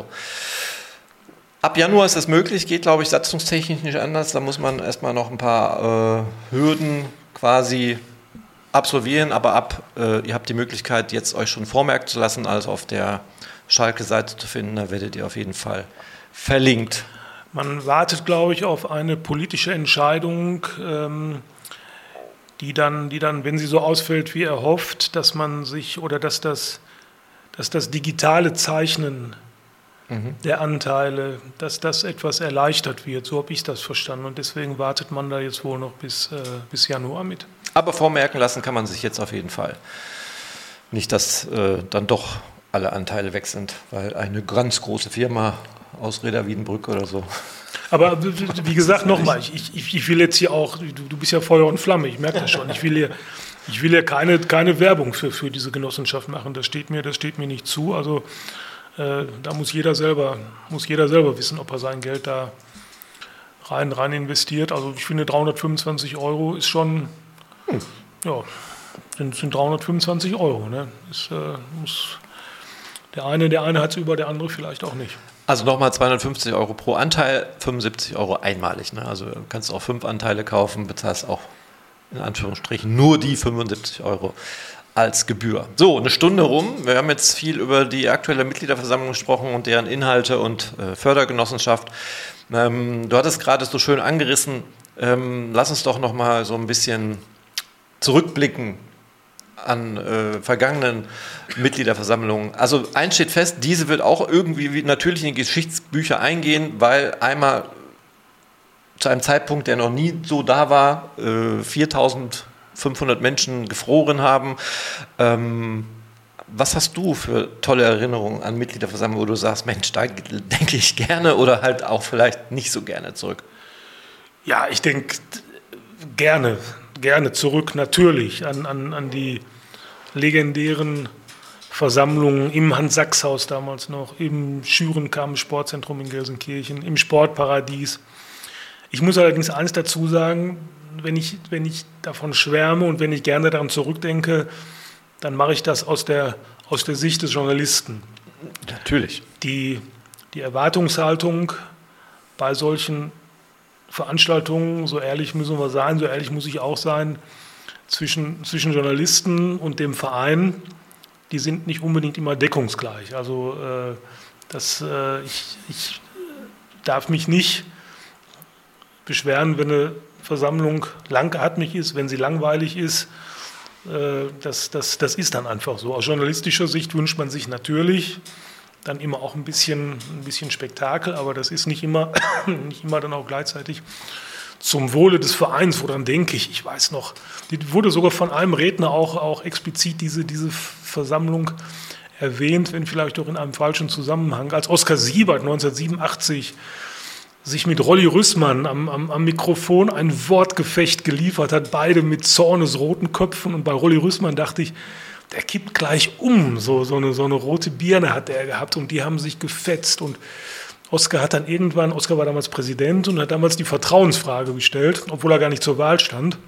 ab Januar ist es möglich, geht, glaube ich, satzungstechnisch nicht anders. Da muss man erstmal noch ein paar äh, Hürden quasi absolvieren. Aber ab, äh, ihr habt die Möglichkeit, jetzt euch schon vormerken zu lassen, also auf der Schalke-Seite zu finden. Da werdet ihr auf jeden Fall verlinkt. Man wartet, glaube ich, auf eine politische Entscheidung, ähm, die dann, die dann, wenn sie so ausfällt, wie erhofft, dass man sich oder dass das, dass das digitale Zeichnen mhm. der Anteile, dass das etwas erleichtert wird. So habe ich das verstanden. Und deswegen wartet man da jetzt wohl noch bis, äh, bis Januar mit. Aber vormerken lassen kann man sich jetzt auf jeden Fall. Nicht, dass äh, dann doch alle Anteile weg sind, weil eine ganz große Firma aus Reda Wiedenbrück oder so. Aber wie gesagt, nochmal, ich, ich, ich will jetzt hier auch, du, du bist ja Feuer und Flamme, ich merke das schon, ich will hier, ich will hier keine, keine Werbung für, für diese Genossenschaft machen, das steht mir, das steht mir nicht zu, also äh, da muss jeder selber, muss jeder selber wissen, ob er sein Geld da rein, rein investiert. Also ich finde dreihundertfünfundzwanzig Euro ist schon, hm. ja, sind, sind dreihundertfünfundzwanzig Euro. Ne? Ist, äh, muss, der eine, der eine hat es über, der andere vielleicht auch nicht. Also nochmal zweihundertfünfzig Euro pro Anteil, fünfundsiebzig Euro einmalig. Ne? Also du kannst auch fünf Anteile kaufen, bezahlst auch in Anführungsstrichen nur die fünfundsiebzig Euro als Gebühr. So, eine Stunde rum. Wir haben jetzt viel über die aktuelle Mitgliederversammlung gesprochen und deren Inhalte und äh, Fördergenossenschaft. Ähm, du hattest gerade so schön angerissen. Ähm, lass uns doch noch mal so ein bisschen zurückblicken an äh, vergangenen Mitgliederversammlungen. Also eins steht fest, diese wird auch irgendwie natürlich in die Geschichtsbücher eingehen, weil einmal zu einem Zeitpunkt, der noch nie so da war, äh, viertausendfünfhundert Menschen gefroren haben. Ähm, was hast du für tolle Erinnerungen an Mitgliederversammlungen, wo du sagst, Mensch, da denke ich gerne oder halt auch vielleicht nicht so gerne zurück? Ja, ich denke gerne, gerne zurück, natürlich, an, an, an die legendären Versammlungen im Hans-Sachs-Haus damals noch, im Schürenkamm Sportzentrum in Gelsenkirchen, im Sportparadies. Ich muss allerdings eins dazu sagen, wenn ich, wenn ich davon schwärme und wenn ich gerne daran zurückdenke, dann mache ich das aus der, aus der Sicht des Journalisten. Natürlich. Die, die Erwartungshaltung bei solchen Veranstaltungen, so ehrlich müssen wir sein, so ehrlich muss ich auch sein, zwischen, zwischen Journalisten und dem Verein, die sind nicht unbedingt immer deckungsgleich. Also äh, das, äh, ich, ich darf mich nicht beschweren, wenn eine Versammlung langatmig ist, wenn sie langweilig ist. Äh, das, das, das ist dann einfach so. Aus journalistischer Sicht wünscht man sich natürlich dann immer auch ein bisschen, ein bisschen Spektakel, aber das ist nicht immer, nicht immer dann auch gleichzeitig zum Wohle des Vereins, woran denke ich, ich weiß noch, die wurde sogar von einem Redner auch, auch explizit diese, diese Versammlung erwähnt, wenn vielleicht auch in einem falschen Zusammenhang, als Oskar Siebert neunzehnhundertsiebenundachtzig sich mit Rolli Rüssmann am, am, am Mikrofon ein Wortgefecht geliefert hat, beide mit zornesroten Köpfen, und bei Rolli Rüssmann dachte ich, der kippt gleich um, so, so, eine, so eine rote Birne hat er gehabt und die haben sich gefetzt, und Oskar hat dann irgendwann, Oskar war damals Präsident und hat damals die Vertrauensfrage gestellt, obwohl er gar nicht zur Wahl stand,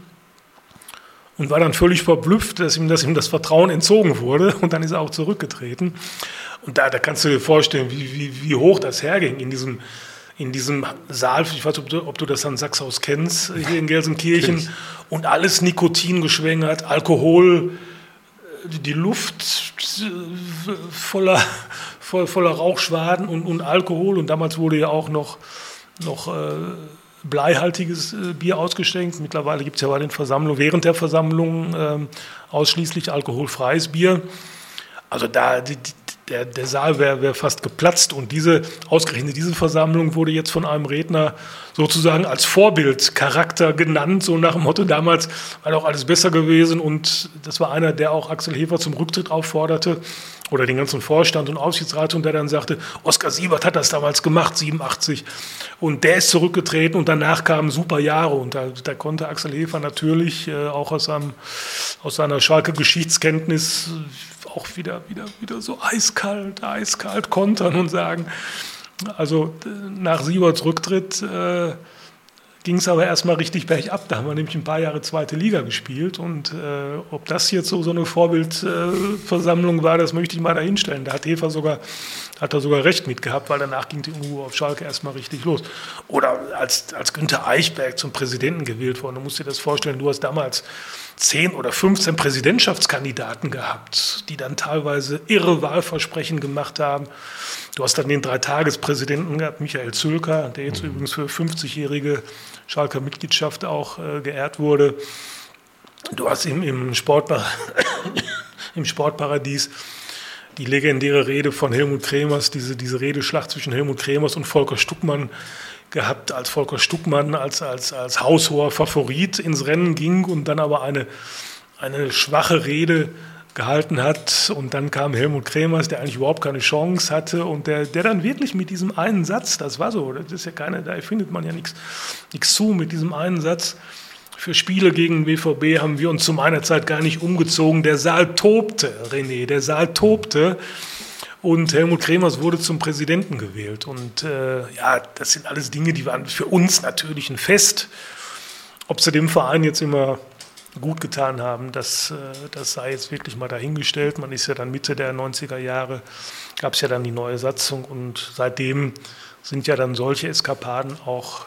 und war dann völlig verblüfft, dass ihm, dass ihm das Vertrauen entzogen wurde, und dann ist er auch zurückgetreten. Und da, da kannst du dir vorstellen, wie, wie, wie hoch das herging in diesem, in diesem Saal, ich weiß nicht, ob du, ob du das Hans-Sachs-Haus kennst, hier in Gelsenkirchen, Stimmt. Und alles Nikotin geschwängert, Alkohol, die Luft voller, voll, voller Rauchschwaden und, und Alkohol. Und damals wurde ja auch noch, noch äh, bleihaltiges äh, Bier ausgeschenkt. Mittlerweile gibt es ja bei den Versammlungen, während der Versammlung äh, ausschließlich alkoholfreies Bier. Also da, die, der, der Saal wäre wär fast geplatzt. Und diese, ausgerechnet diese Versammlung wurde jetzt von einem Redner sozusagen als Vorbildcharakter genannt, so nach dem Motto, damals war doch alles besser gewesen, und das war einer, der auch Axel Hefer zum Rücktritt aufforderte oder den ganzen Vorstand und Aufsichtsrat, und der dann sagte, Oskar Siebert hat das damals gemacht, siebenundachtzig, und der ist zurückgetreten und danach kamen super Jahre, und da, da konnte Axel Hefer natürlich äh, auch aus, seinem, aus seiner Schalke-Geschichtskenntnis auch wieder, wieder, wieder so eiskalt, eiskalt kontern und sagen, also nach Sieberts Rücktritt äh, ging es aber erstmal richtig bergab. Da haben wir nämlich ein paar Jahre zweite Liga gespielt, und äh, ob das jetzt so, so eine Vorbildversammlung äh, war, das möchte ich mal dahinstellen. Da hat Hefer sogar, hat er sogar recht mit gehabt, weil danach ging die Unruhe auf Schalke erstmal richtig los. Oder als, als Günther Eichberg zum Präsidenten gewählt wurde, du musst dir das vorstellen, du hast damals zehn oder fünfzehn Präsidentschaftskandidaten gehabt, die dann teilweise irre Wahlversprechen gemacht haben. Du hast dann den Dreitagespräsidenten gehabt, Michael Zülker, der jetzt mhm. übrigens für fünfzigjährige Schalker Mitgliedschaft auch äh, geehrt wurde. Du hast im, im, Sportpa- im Sportparadies die legendäre Rede von Helmut Kremers, diese, diese Redeschlacht zwischen Helmut Kremers und Volker Stuckmann gehabt, als Volker Stuckmann als, als, als haushoher Favorit ins Rennen ging und dann aber eine, eine schwache Rede gehalten hat, und dann kam Helmut Kremers, der eigentlich überhaupt keine Chance hatte, und der, der dann wirklich mit diesem einen Satz, das war so, das ist ja keine, da findet man ja nichts nichts zu, mit diesem einen Satz, für Spiele gegen den B V B haben wir uns zu meiner Zeit gar nicht umgezogen, der Saal tobte, René, der Saal tobte, Und Helmut Kremers wurde zum Präsidenten gewählt. Und äh, ja, das sind alles Dinge, die waren für uns natürlich ein Fest. Ob sie dem Verein jetzt immer gut getan haben, das, das sei jetzt wirklich mal dahingestellt. Man ist ja dann Mitte der neunziger Jahre, gab es ja dann die neue Satzung und seitdem sind ja dann solche Eskapaden auch,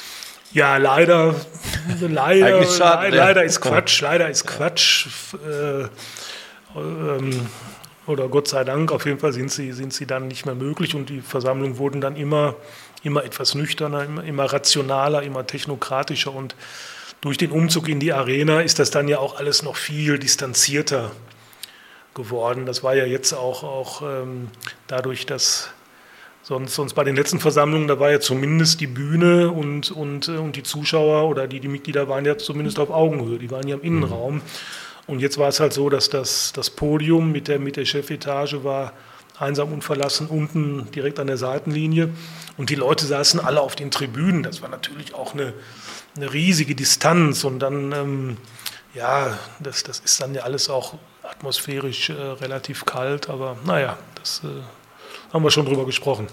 ja leider, leider, schade, leider, ja. leider ist Quatsch, leider ist Quatsch, äh, ähm, oder Gott sei Dank, auf jeden Fall sind sie, sind sie dann nicht mehr möglich und die Versammlungen wurden dann immer, immer etwas nüchterner, immer, immer rationaler, immer technokratischer und durch den Umzug in die Arena ist das dann ja auch alles noch viel distanzierter geworden. Das war ja jetzt auch, auch ähm, dadurch, dass sonst, sonst bei den letzten Versammlungen, da war ja zumindest die Bühne und, und, und die Zuschauer oder die, die Mitglieder waren ja zumindest auf Augenhöhe, die waren ja im Innenraum. Und jetzt war es halt so, dass das, das Podium mit der, mit der Chefetage war einsam und verlassen, unten direkt an der Seitenlinie. Und die Leute saßen alle auf den Tribünen. Das war natürlich auch eine, eine riesige Distanz. Und dann, ähm, ja, das, das ist dann ja alles auch atmosphärisch äh, relativ kalt. Aber naja, das äh, haben wir schon drüber gesprochen.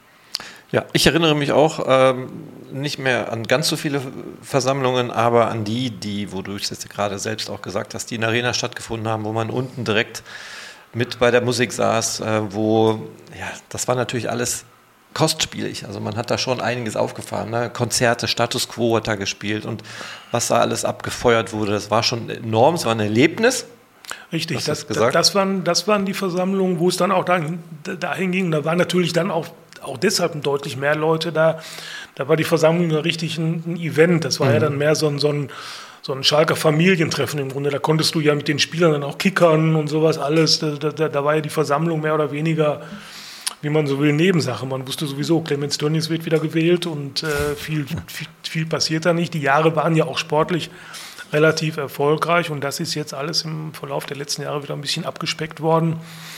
Ja, ich erinnere mich auch ähm, nicht mehr an ganz so viele Versammlungen, aber an die, die, wo du es jetzt gerade selbst auch gesagt hast, die in der Arena stattgefunden haben, wo man unten direkt mit bei der Musik saß, äh, wo, ja, das war natürlich alles kostspielig. Also man hat da schon einiges aufgefahren. Ne? Konzerte, Status Quo hat da gespielt und was da alles abgefeuert wurde, das war schon enorm, es war ein Erlebnis. Richtig, das, das, das, waren, das waren die Versammlungen, wo es dann auch dahin, dahin ging. Da waren natürlich dann auch auch deshalb deutlich mehr Leute da. Da war die Versammlung ja richtig ein, ein Event. Das war mhm. ja dann mehr so ein, so, ein, so ein Schalker Familientreffen im Grunde. Da konntest du ja mit den Spielern dann auch kickern und sowas alles. Da, da, da war ja die Versammlung mehr oder weniger, wie man so will, Nebensache. Man wusste sowieso, Clemens Tönnies wird wieder gewählt und äh, viel, viel, viel passiert da nicht. Die Jahre waren ja auch sportlich relativ erfolgreich und das ist jetzt alles im Verlauf der letzten Jahre wieder ein bisschen abgespeckt worden.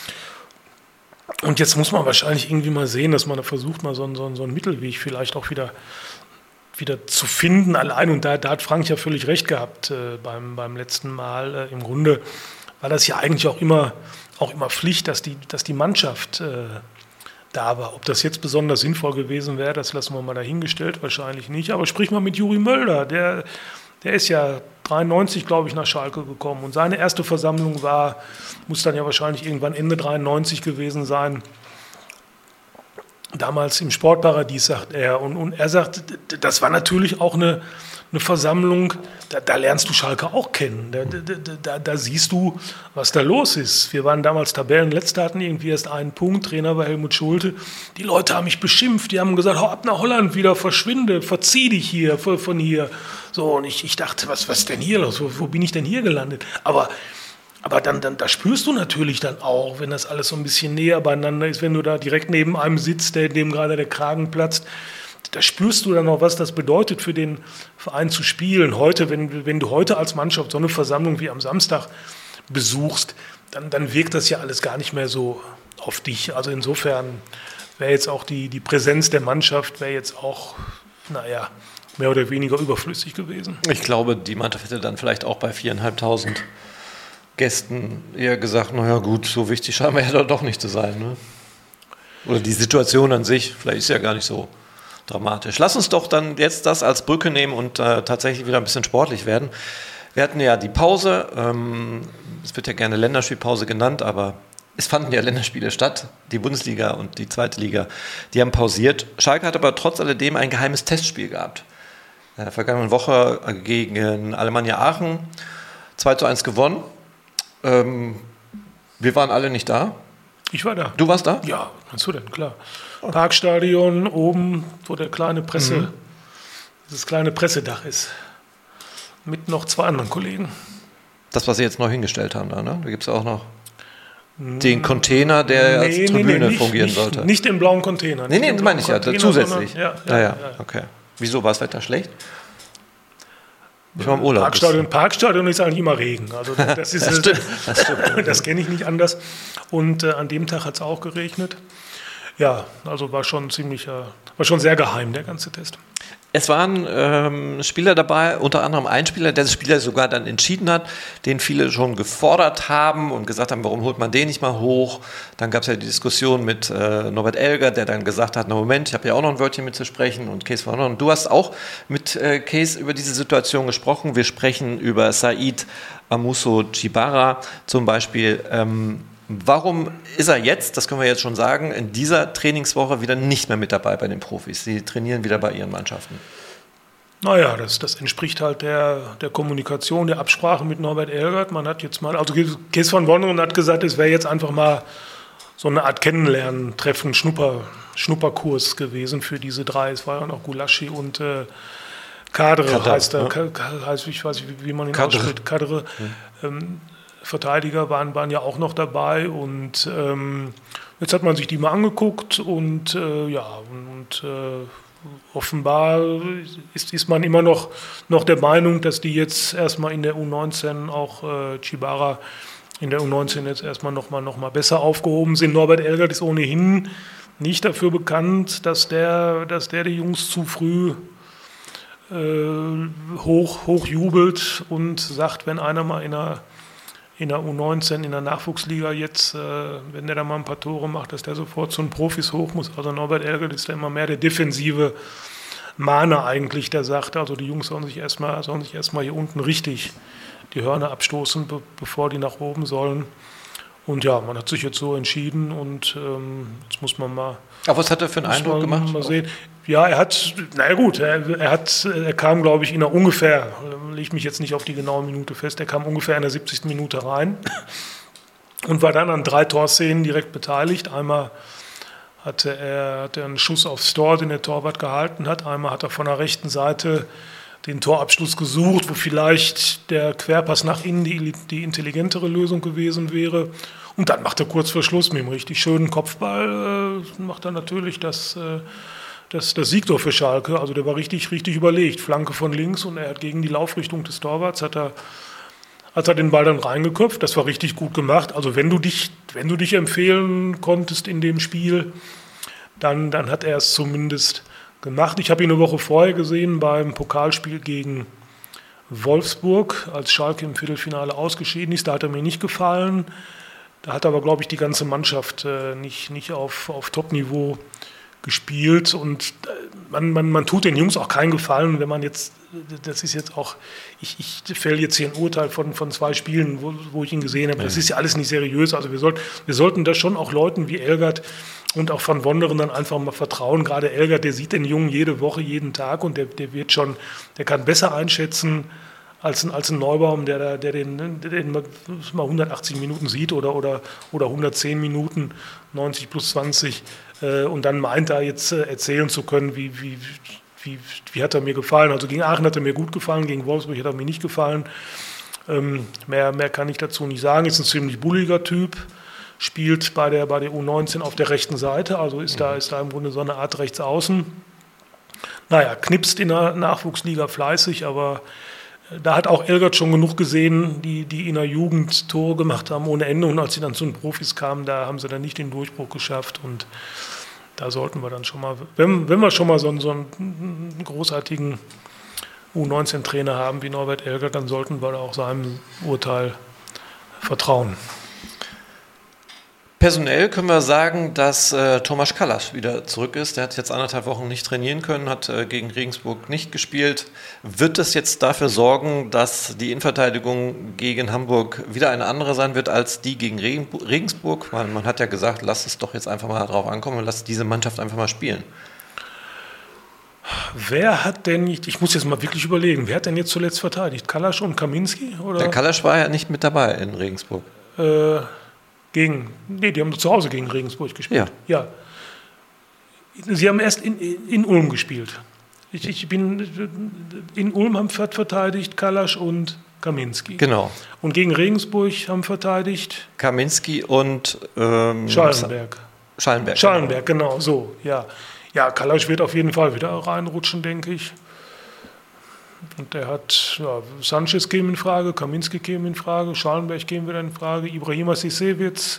Und jetzt muss man wahrscheinlich irgendwie mal sehen, dass man da versucht, mal so einen, so einen, so einen Mittelweg vielleicht auch wieder, wieder zu finden allein. Und da, da hat Frank ja völlig recht gehabt äh, beim, beim letzten Mal. Äh, Im Grunde war das ja eigentlich auch immer, auch immer Pflicht, dass die, dass die Mannschaft äh, da war. Ob das jetzt besonders sinnvoll gewesen wäre, das lassen wir mal dahingestellt, wahrscheinlich nicht. Aber sprich mal mit Juri Mölder, der, der ist ja dreiundneunzig, glaube ich, nach Schalke gekommen. Und seine erste Versammlung war, muss dann ja wahrscheinlich irgendwann Ende dreiundneunzig gewesen sein. Damals im Sportparadies, sagt er. Und, und er sagt, das war natürlich auch eine, eine Versammlung, da, da lernst du Schalke auch kennen. Da, da, da, da siehst du, was da los ist. Wir waren damals Tabellenletzter, hatten irgendwie erst einen Punkt. Trainer war Helmut Schulte. Die Leute haben mich beschimpft. Die haben gesagt, hau ab nach Holland wieder, verschwinde, verzieh dich hier, von hier. So, und ich, ich dachte, was, was ist denn hier los? Wo, wo bin ich denn hier gelandet? Aber, aber dann, dann da spürst du natürlich dann auch, wenn das alles so ein bisschen näher beieinander ist, wenn du da direkt neben einem sitzt, der, dem gerade der Kragen platzt, da spürst du dann auch, was das bedeutet für den Verein zu spielen. Heute, wenn, wenn du heute als Mannschaft so eine Versammlung wie am Samstag besuchst, dann, dann wirkt das ja alles gar nicht mehr so auf dich. Also insofern wäre jetzt auch die, die Präsenz der Mannschaft, wäre jetzt auch, naja, mehr oder weniger überflüssig gewesen. Ich glaube, die Mannschaft hätte dann vielleicht auch bei viertausendfünfhundert Gästen eher gesagt, naja gut, so wichtig scheinen wir ja doch nicht zu sein. Ne? Oder die Situation an sich, vielleicht ist ja gar nicht so dramatisch. Lass uns doch dann jetzt das als Brücke nehmen und äh, tatsächlich wieder ein bisschen sportlich werden. Wir hatten ja die Pause, ähm, es wird ja gerne Länderspielpause genannt, aber es fanden ja Länderspiele statt, die Bundesliga und die zweite Liga, die haben pausiert. Schalke hat aber trotz alledem ein geheimes Testspiel gehabt. In der vergangenen Woche gegen Alemannia Aachen, zwei zu eins gewonnen. Ähm, wir waren alle nicht da. Ich war da. Du warst da? Ja, meinst du denn, klar. Parkstadion, oben, wo der kleine Presse, mhm. das kleine Pressedach ist. Mit noch zwei anderen Kollegen. Das, was sie jetzt neu hingestellt haben da, ne? Da gibt es auch noch den Container, der nee, als Tribüne nee, nicht, fungieren nicht, sollte. Nicht den blauen Container. Nee, nee, das meine ich ja, zusätzlich. Sondern, ja, ja, ja, ja, ja, okay. Wieso, war das Wetter schlecht? Ich war im Urlaub. Parkstadion, Parkstadion ist eigentlich immer Regen. Also das ist das stimmt, das, stimmt. Das kenne ich nicht anders. Und äh, an dem Tag hat es auch geregnet. Ja, also war schon ziemlich, äh, war schon sehr geheim, der ganze Test. Es waren ähm, Spieler dabei, unter anderem ein Spieler, der das Spieler sogar dann entschieden hat, den viele schon gefordert haben und gesagt haben, warum holt man den nicht mal hoch? Dann gab es ja die Diskussion mit äh, Norbert Elger, der dann gesagt hat, na Moment, ich habe ja auch noch ein Wörtchen mitzusprechen und Cees von Horn. Du hast auch mit äh, Cees über diese Situation gesprochen. Wir sprechen über Said Amuso-Tjibara zum Beispiel. Ähm, Warum ist er jetzt, das können wir jetzt schon sagen, in dieser Trainingswoche wieder nicht mehr mit dabei bei den Profis? Sie trainieren wieder bei ihren Mannschaften. Naja, das, das entspricht halt der, der Kommunikation, der Absprache mit Norbert Elgert. Man hat jetzt mal, also Cees van Wonderen hat gesagt, es wäre jetzt einfach mal so eine Art Kennenlernen, Treffen, Schnupper, Schnupperkurs gewesen für diese drei. Es war ja noch Gulaschi und äh, Kadre, Kadre heißt er, ja. heißt, ich weiß nicht, wie man ihn Kadre. ausspricht, Kadre. Ja. Ähm, Verteidiger waren, waren ja auch noch dabei und ähm, jetzt hat man sich die mal angeguckt und äh, ja, und äh, offenbar ist, ist man immer noch, noch der Meinung, dass die jetzt erstmal in der U neunzehn, auch äh, Tjibara in der U neunzehn jetzt erstmal nochmal noch mal besser aufgehoben sind. Norbert Elgert ist ohnehin nicht dafür bekannt, dass der, dass der die Jungs zu früh äh, hoch, hoch jubelt und sagt, wenn einer mal in einer in der U neunzehn, in der Nachwuchsliga jetzt, äh, wenn der da mal ein paar Tore macht, dass der sofort zu den Profis hoch muss. Also Norbert Elgert ist da immer mehr der defensive Mahner eigentlich, der sagt, also die Jungs sollen sich erstmal sollen sich erstmal hier unten richtig die Hörner abstoßen, be- bevor die nach oben sollen. Und ja, man hat sich jetzt so entschieden und ähm, jetzt muss man mal... Aber was hat er für einen Eindruck gemacht? Mal sehen. Ja, er hat, naja gut, er, er, hat, er kam, glaube ich, in einer ungefähr, lege ich mich jetzt nicht auf die genaue Minute fest, er kam ungefähr in der siebzigsten Minute rein und war dann an drei Torszenen direkt beteiligt. Einmal hatte er, hatte er einen Schuss aufs Tor, den der Torwart gehalten hat. Einmal hat er von der rechten Seite den Torabschluss gesucht, wo vielleicht der Querpass nach innen die, die intelligentere Lösung gewesen wäre. Und dann macht er kurz vor Schluss mit einem richtig schönen Kopfball, äh, macht er natürlich das, äh, das, das Siegtor für Schalke. Also der war richtig, richtig überlegt. Flanke von links und er hat gegen die Laufrichtung des Torwarts, hat er, hat er den Ball dann reingeköpft. Das war richtig gut gemacht. Also wenn du dich, wenn du dich empfehlen konntest in dem Spiel, dann, dann hat er es zumindest gemacht. Ich habe ihn eine Woche vorher gesehen beim Pokalspiel gegen Wolfsburg, als Schalke im Viertelfinale ausgeschieden ist. Da hat er mir nicht gefallen. Da hat aber, glaube ich, die ganze Mannschaft äh, nicht, nicht auf, auf Top-Niveau gespielt. Und man, man, man tut den Jungs auch keinen Gefallen, wenn man jetzt, das ist jetzt auch, ich, ich fälle jetzt hier ein Urteil von, von zwei Spielen, wo, wo ich ihn gesehen habe. Das ist ja alles nicht seriös. Also wir, sollten, wir sollten das schon auch Leuten wie Elgert und auch Van Wonderen dann einfach mal vertrauen. Gerade Elgert, der sieht den Jungen jede Woche, jeden Tag und der, der wird schon, der kann besser einschätzen, als ein, als ein Neubaum, der, der, den, der den mal hundertachtzig Minuten sieht oder, oder, oder hundertzehn Minuten, neunzig plus zwanzig, äh, und dann meint, da jetzt äh, erzählen zu können, wie, wie, wie, wie hat er mir gefallen. Also gegen Aachen hat er mir gut gefallen, gegen Wolfsburg hat er mir nicht gefallen. Ähm, mehr, mehr kann ich dazu nicht sagen. Ist ein ziemlich bulliger Typ, spielt bei der, bei der U neunzehn auf der rechten Seite, also ist, mhm. da, ist da im Grunde so eine Art Rechtsaußen. Naja, knipst in der Nachwuchsliga fleißig, aber da hat auch Elgert schon genug gesehen, die, die in der Jugend Tore gemacht haben ohne Ende. Und als sie dann zu den Profis kamen, da haben sie dann nicht den Durchbruch geschafft. Und da sollten wir dann schon mal, wenn, wenn wir schon mal so einen, so einen großartigen U neunzehn Trainer haben wie Norbert Elgert, dann sollten wir da auch seinem Urteil vertrauen. Personell können wir sagen, dass äh, Tomasz Kalasz wieder zurück ist. Der hat jetzt anderthalb Wochen nicht trainieren können, hat äh, gegen Regensburg nicht gespielt. Wird es jetzt dafür sorgen, dass die Innenverteidigung gegen Hamburg wieder eine andere sein wird als die gegen Regen- Regensburg? Man, man hat ja gesagt, lass es doch jetzt einfach mal drauf ankommen und lass diese Mannschaft einfach mal spielen. Wer hat denn, ich muss jetzt mal wirklich überlegen, wer hat denn jetzt zuletzt verteidigt? Kalasz und Kaminski? Oder? Der Kalasz war ja nicht mit dabei in Regensburg. Äh, Gegen, nee, die haben zu Hause gegen Regensburg gespielt. Ja. ja. Sie haben erst in, in Ulm gespielt. Ich, ich bin in Ulm haben verteidigt Kalasz und Kaminski. Genau. Und gegen Regensburg haben verteidigt Kaminski und ähm, Schallenberg. Schallenberg. Schallenberg, genau. genau, so, ja. Ja, Kalasz wird auf jeden Fall wieder reinrutschen, denke ich. Und der hat, ja, Sanchez käme in Frage, Kaminski käme in Frage, Schallenberg käme wieder in Frage, Ibrahima Cissé wird es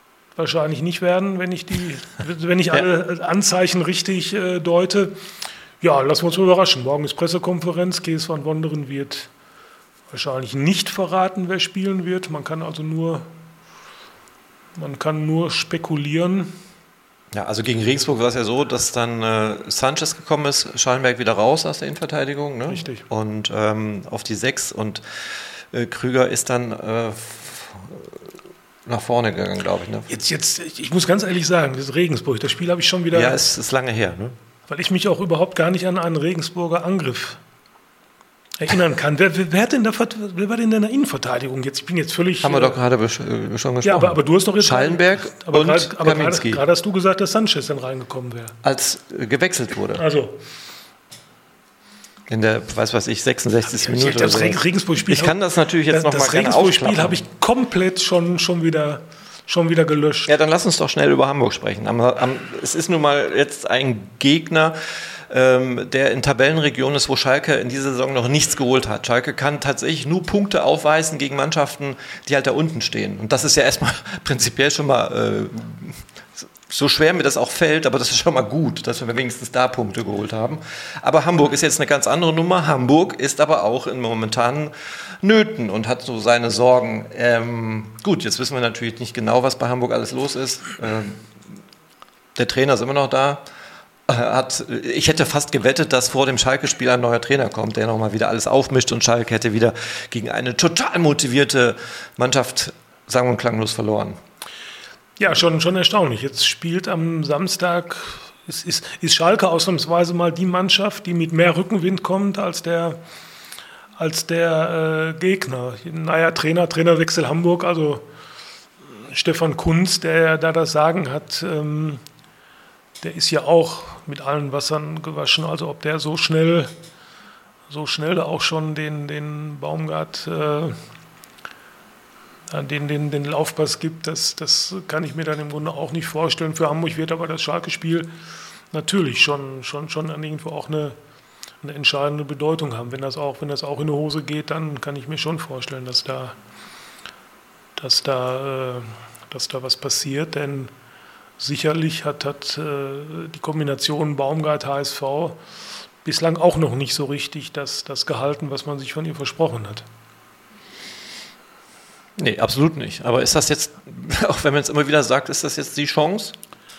wahrscheinlich nicht werden, wenn ich, die, wenn ich alle Anzeichen richtig äh, deute. Ja, lassen wir uns überraschen. Morgen ist Pressekonferenz. Kees van Wonderen wird wahrscheinlich nicht verraten, wer spielen wird. Man kann also nur, man kann nur spekulieren. Ja, also gegen Regensburg war es ja so, dass dann äh, Sanchez gekommen ist, Schallenberg wieder raus aus der Innenverteidigung. Ne? Richtig. Und ähm, auf die sechs und äh, Krüger ist dann äh, nach vorne gegangen, glaube ich. Ne? Jetzt, jetzt, ich muss ganz ehrlich sagen, das ist Regensburg, das Spiel habe ich schon wieder... Ja, es ist lange her, ne? Weil ich mich auch überhaupt gar nicht an einen Regensburger Angriff erinnern kann. Wer, wer, wer, hat denn da, wer war denn in der Innenverteidigung jetzt? Ich bin jetzt völlig... Haben wir doch gerade besch- schon gesprochen. Ja, aber, aber du hast doch jetzt... Schallenberg aber und grad, aber Kaminski. Gerade hast du gesagt, dass Sanchez dann reingekommen wäre. Als äh, gewechselt wurde. Also... In der, weiß was ich, sechsundsechzigsten Minute Das oder so. Regensburg-Spiel... Ich kann das natürlich jetzt noch das mal gerne Regensburg-Spiel aufklappen. habe ich komplett schon, schon, wieder, schon wieder gelöscht. Ja, dann lass uns doch schnell über Hamburg sprechen. Am, am, es ist nun mal jetzt ein Gegner, ähm, der in Tabellenregionen ist, wo Schalke in dieser Saison noch nichts geholt hat. Schalke kann tatsächlich nur Punkte aufweisen gegen Mannschaften, die halt da unten stehen. Und das ist ja erstmal prinzipiell schon mal... Äh, so schwer mir das auch fällt, aber das ist schon mal gut, dass wir wenigstens da Punkte geholt haben. Aber Hamburg ist jetzt eine ganz andere Nummer. Hamburg ist aber auch in momentanen Nöten und hat so seine Sorgen. Ähm, gut, jetzt wissen wir natürlich nicht genau, was bei Hamburg alles los ist. Ähm, der Trainer ist immer noch da. Hat, ich hätte fast gewettet, dass vor dem Schalke-Spiel ein neuer Trainer kommt, der nochmal wieder alles aufmischt und Schalke hätte wieder gegen eine total motivierte Mannschaft sang- und klanglos verloren. Ja, schon, schon erstaunlich. Jetzt spielt am Samstag, ist, ist, ist Schalke ausnahmsweise mal die Mannschaft, die mit mehr Rückenwind kommt als der, als der äh, Gegner. Naja, Trainer, Trainerwechsel Hamburg, also Stefan Kuntz, der da das Sagen hat, ähm, der ist ja auch mit allen Wassern gewaschen. Also ob der so schnell, so schnell auch schon den, den Baumgart... Äh, Den, den, den Laufpass gibt, das, das kann ich mir dann im Grunde auch nicht vorstellen. Für Hamburg wird aber das Schalke-Spiel natürlich schon, schon, schon irgendwo auch eine, eine entscheidende Bedeutung haben. Wenn das, auch, wenn das auch in die Hose geht, dann kann ich mir schon vorstellen, dass da, dass da, äh, dass da was passiert. Denn sicherlich hat, hat äh, die Kombination Baumgart-H S V bislang auch noch nicht so richtig das, das gehalten, was man sich von ihr versprochen hat. Nee, absolut nicht. Aber ist das jetzt, auch wenn man es immer wieder sagt, ist das jetzt die Chance?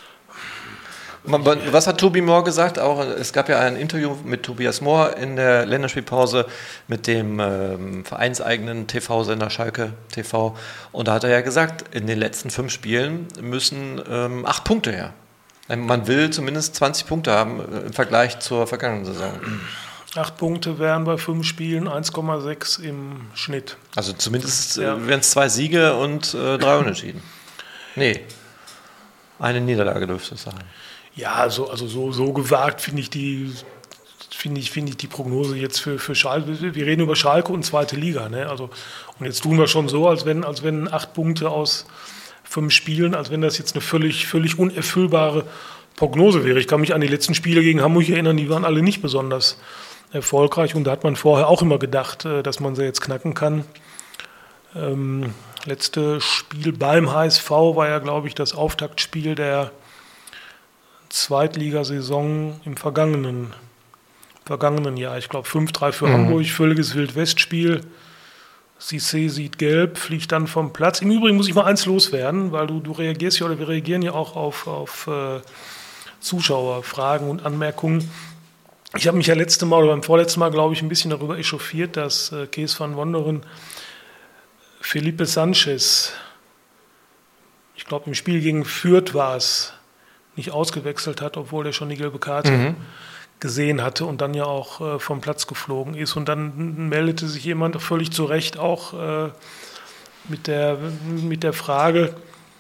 Was hat Tobi Mohr gesagt? Auch, es gab ja ein Interview mit Tobias Mohr in der Länderspielpause mit dem ähm, vereinseigenen T V-Sender Schalke T V. Und da hat er ja gesagt, in den letzten fünf Spielen müssen ähm, acht Punkte her. Man will zumindest zwanzig Punkte haben im Vergleich zur vergangenen Saison. Acht Punkte wären bei fünf Spielen, eins Komma sechs im Schnitt. Also zumindest ja. äh, wären es zwei Siege und äh, drei Unentschieden. Nee, eine Niederlage dürfte es sein. Ja, also, also so, so gewagt finde ich die, finde ich, finde ich die Prognose jetzt für, für Schalke. Wir reden über Schalke und zweite Liga. Ne? Also, und jetzt tun wir schon so, als wenn, als wenn acht Punkte aus fünf Spielen, als wenn das jetzt eine völlig, völlig unerfüllbare Prognose wäre. Ich kann mich an die letzten Spiele gegen Hamburg erinnern, die waren alle nicht besonders erfolgreich und da hat man vorher auch immer gedacht, dass man sie jetzt knacken kann. Ähm, letzte Spiel beim H S V war ja, glaube ich, das Auftaktspiel der Zweitligasaison im vergangenen, vergangenen Jahr. Ich glaube fünf drei für mhm. Hamburg, völliges Wild-West-Spiel. Cissé sieht gelb, fliegt dann vom Platz. Im Übrigen muss ich mal eins loswerden, weil du, du reagierst ja, oder wir reagieren ja auch auf, auf äh, Zuschauerfragen und Anmerkungen. Ich habe mich ja letzte Mal oder beim vorletzten Mal, glaube ich, ein bisschen darüber echauffiert, dass äh, Kees van Wonderen Felipe Sanchez, ich glaube im Spiel gegen Fürth war es, nicht ausgewechselt hat, obwohl er schon die gelbe Karte mhm. gesehen hatte und dann ja auch äh, vom Platz geflogen ist. Und dann meldete sich jemand völlig zu Recht auch äh, mit, der, mit der Frage,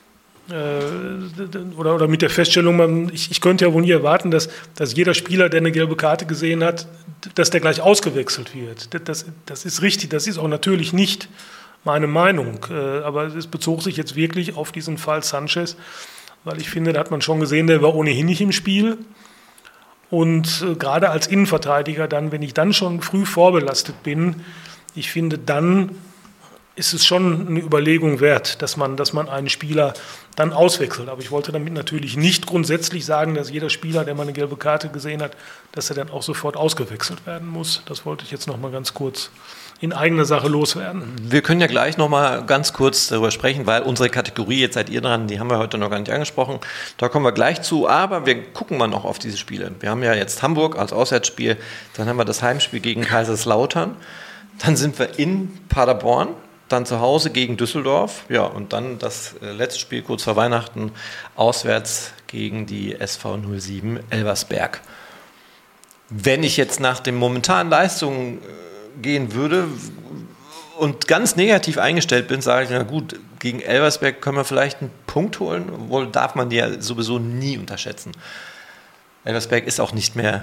Oder, oder mit der Feststellung, man, ich, ich könnte ja wohl nie erwarten, dass, dass jeder Spieler, der eine gelbe Karte gesehen hat, dass der gleich ausgewechselt wird. Das, das ist richtig, das ist auch natürlich nicht meine Meinung. Aber es bezog sich jetzt wirklich auf diesen Fall Sanchez, weil ich finde, da hat man schon gesehen, der war ohnehin nicht im Spiel. Und gerade als Innenverteidiger dann, wenn ich dann schon früh vorbelastet bin, ich finde, dann ist es schon eine Überlegung wert, dass man, dass man einen Spieler dann auswechselt. Aber ich wollte damit natürlich nicht grundsätzlich sagen, dass jeder Spieler, der mal eine gelbe Karte gesehen hat, dass er dann auch sofort ausgewechselt werden muss. Das wollte ich jetzt noch mal ganz kurz in eigener Sache loswerden. Wir können ja gleich noch mal ganz kurz darüber sprechen, weil unsere Kategorie, jetzt seid ihr dran, die haben wir heute noch gar nicht angesprochen. Da kommen wir gleich zu, aber wir gucken mal noch auf diese Spiele. Wir haben ja jetzt Hamburg als Auswärtsspiel, dann haben wir das Heimspiel gegen Kaiserslautern, dann sind wir in Paderborn, dann zu Hause gegen Düsseldorf, ja, und dann das letzte Spiel kurz vor Weihnachten auswärts gegen die S V null sieben Elversberg. Wenn ich jetzt nach den momentanen Leistungen gehen würde und ganz negativ eingestellt bin, sage ich, na gut, gegen Elversberg können wir vielleicht einen Punkt holen, obwohl darf man die ja sowieso nie unterschätzen. Elversberg ist auch nicht mehr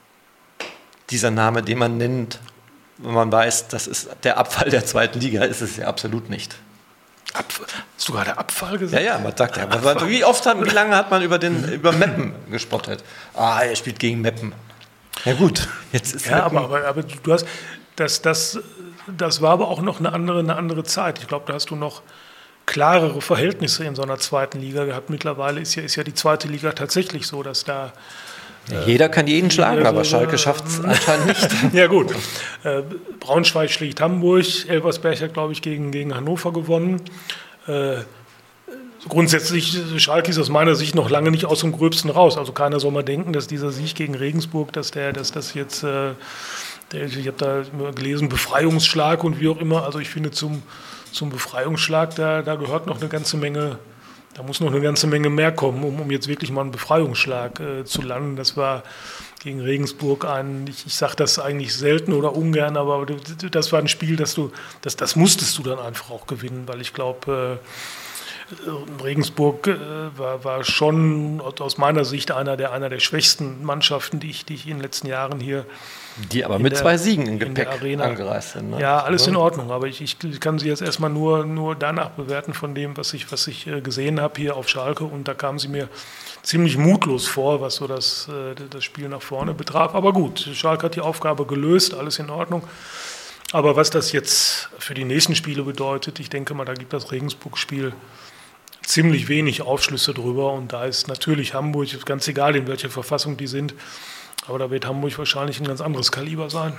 dieser Name, den man nennt, wenn man weiß, das ist der Abfall der zweiten Liga, ist es ja absolut nicht. Abfall? Hast du gerade Abfall gesagt? Ja, ja, man sagt ja. Man, wie oft, hat, wie lange hat man über, den, über Meppen gespottet? Ah, er spielt gegen Meppen. Ja gut, jetzt ist ja, aber, aber, aber du hast, das, das, das war aber auch noch eine andere, eine andere Zeit. Ich glaube, da hast du noch klarere Verhältnisse in so einer zweiten Liga gehabt. Mittlerweile ist ja, ist ja die zweite Liga tatsächlich so, dass da jeder kann jeden schlagen, aber Schalke schafft es anscheinend nicht. Ja gut, äh, Braunschweig schlägt Hamburg, Elversberg hat, glaube ich, gegen, gegen Hannover gewonnen. Äh, grundsätzlich, Schalke ist aus meiner Sicht noch lange nicht aus dem Gröbsten raus. Also keiner soll mal denken, dass dieser Sieg gegen Regensburg, dass der, dass das jetzt, äh, der, ich habe da gelesen, Befreiungsschlag und wie auch immer. Also ich finde, zum, zum Befreiungsschlag, da, da gehört noch eine ganze Menge. Da muss noch eine ganze Menge mehr kommen, um, um jetzt wirklich mal einen Befreiungsschlag äh, zu landen. Das war gegen Regensburg ein, ich, ich sage das eigentlich selten oder ungern, aber das war ein Spiel, das du, das, das musstest du dann einfach auch gewinnen, weil ich glaube, äh, Regensburg äh, war, war schon aus meiner Sicht einer der, einer der schwächsten Mannschaften, die ich, die ich in den letzten Jahren hier Die aber mit der, zwei Siegen im in Gepäck Arena angereist sind. Ne? Ja, alles in Ordnung, aber ich, ich kann sie jetzt erstmal nur, nur danach bewerten von dem, was ich, was ich gesehen habe hier auf Schalke, und da kamen sie mir ziemlich mutlos vor, was so das, das Spiel nach vorne betraf. Aber gut, Schalke hat die Aufgabe gelöst, alles in Ordnung. Aber was das jetzt für die nächsten Spiele bedeutet, ich denke mal, da gibt das Regensburg-Spiel ziemlich wenig Aufschlüsse drüber, und da ist natürlich Hamburg, ganz egal in welcher Verfassung die sind, aber da wird Hamburg wahrscheinlich ein ganz anderes Kaliber sein.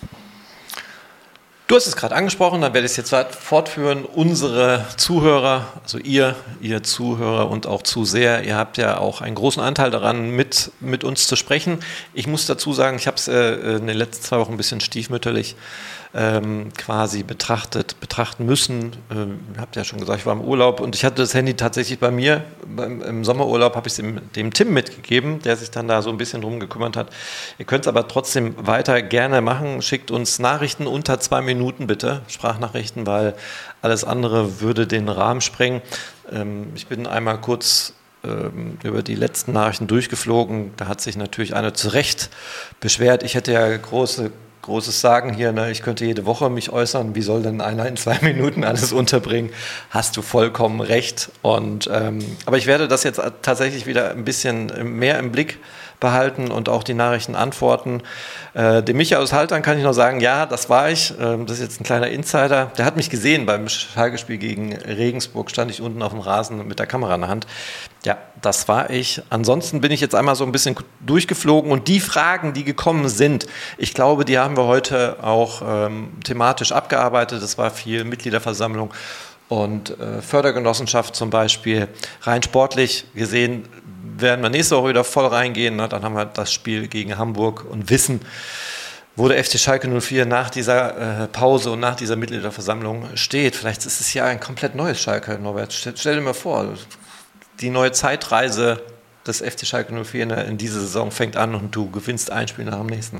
Du hast es gerade angesprochen, dann werde ich es jetzt fortführen. Unsere Zuhörer, also ihr, ihr Zuhörer und auch Zuseher, ihr habt ja auch einen großen Anteil daran, mit, mit uns zu sprechen. Ich muss dazu sagen, ich habe es äh, in den letzten zwei Wochen ein bisschen stiefmütterlich ähm, quasi betrachtet, betrachten müssen. Ähm, habt ja schon gesagt, ich war im Urlaub und ich hatte das Handy tatsächlich bei mir. Beim, Im Sommerurlaub habe ich es dem, dem Tim mitgegeben, der sich dann da so ein bisschen drum gekümmert hat. Ihr könnt es aber trotzdem weiter gerne machen. Schickt uns Nachrichten unter zwei Minuten bitte, Sprachnachrichten, weil alles andere würde den Rahmen sprengen. Ähm, ich bin einmal kurz ähm, über die letzten Nachrichten durchgeflogen. Da hat sich natürlich einer zu Recht beschwert. Ich hätte ja große Großes Sagen hier, ne? Ich könnte jede Woche mich äußern, wie soll denn einer in zwei Minuten alles unterbringen? Hast du vollkommen recht. Und, ähm, aber ich werde das jetzt tatsächlich wieder ein bisschen mehr im Blick behalten und auch die Nachrichten antworten. Äh, dem Michael aus Haltern kann ich noch sagen, ja, das war ich. Ähm, das ist jetzt ein kleiner Insider. Der hat mich gesehen beim Schalke-Spiel gegen Regensburg, stand ich unten auf dem Rasen mit der Kamera in der Hand. Ja, das war ich. Ansonsten bin ich jetzt einmal so ein bisschen durchgeflogen und die Fragen, die gekommen sind, ich glaube, die haben wir heute auch ähm, thematisch abgearbeitet. Das war viel Mitgliederversammlung und äh, Fördergenossenschaft zum Beispiel. Rein sportlich gesehen werden wir nächste Woche wieder voll reingehen. Ne? Dann haben wir das Spiel gegen Hamburg und wissen, wo der F C Schalke null vier nach dieser äh, Pause und nach dieser Mitgliederversammlung steht. Vielleicht ist es ja ein komplett neues Schalke, Norbert. Stell, stell dir mal vor, die neue Zeitreise des F C Schalke null vier in, in dieser Saison fängt an und du gewinnst ein Spiel nach dem nächsten.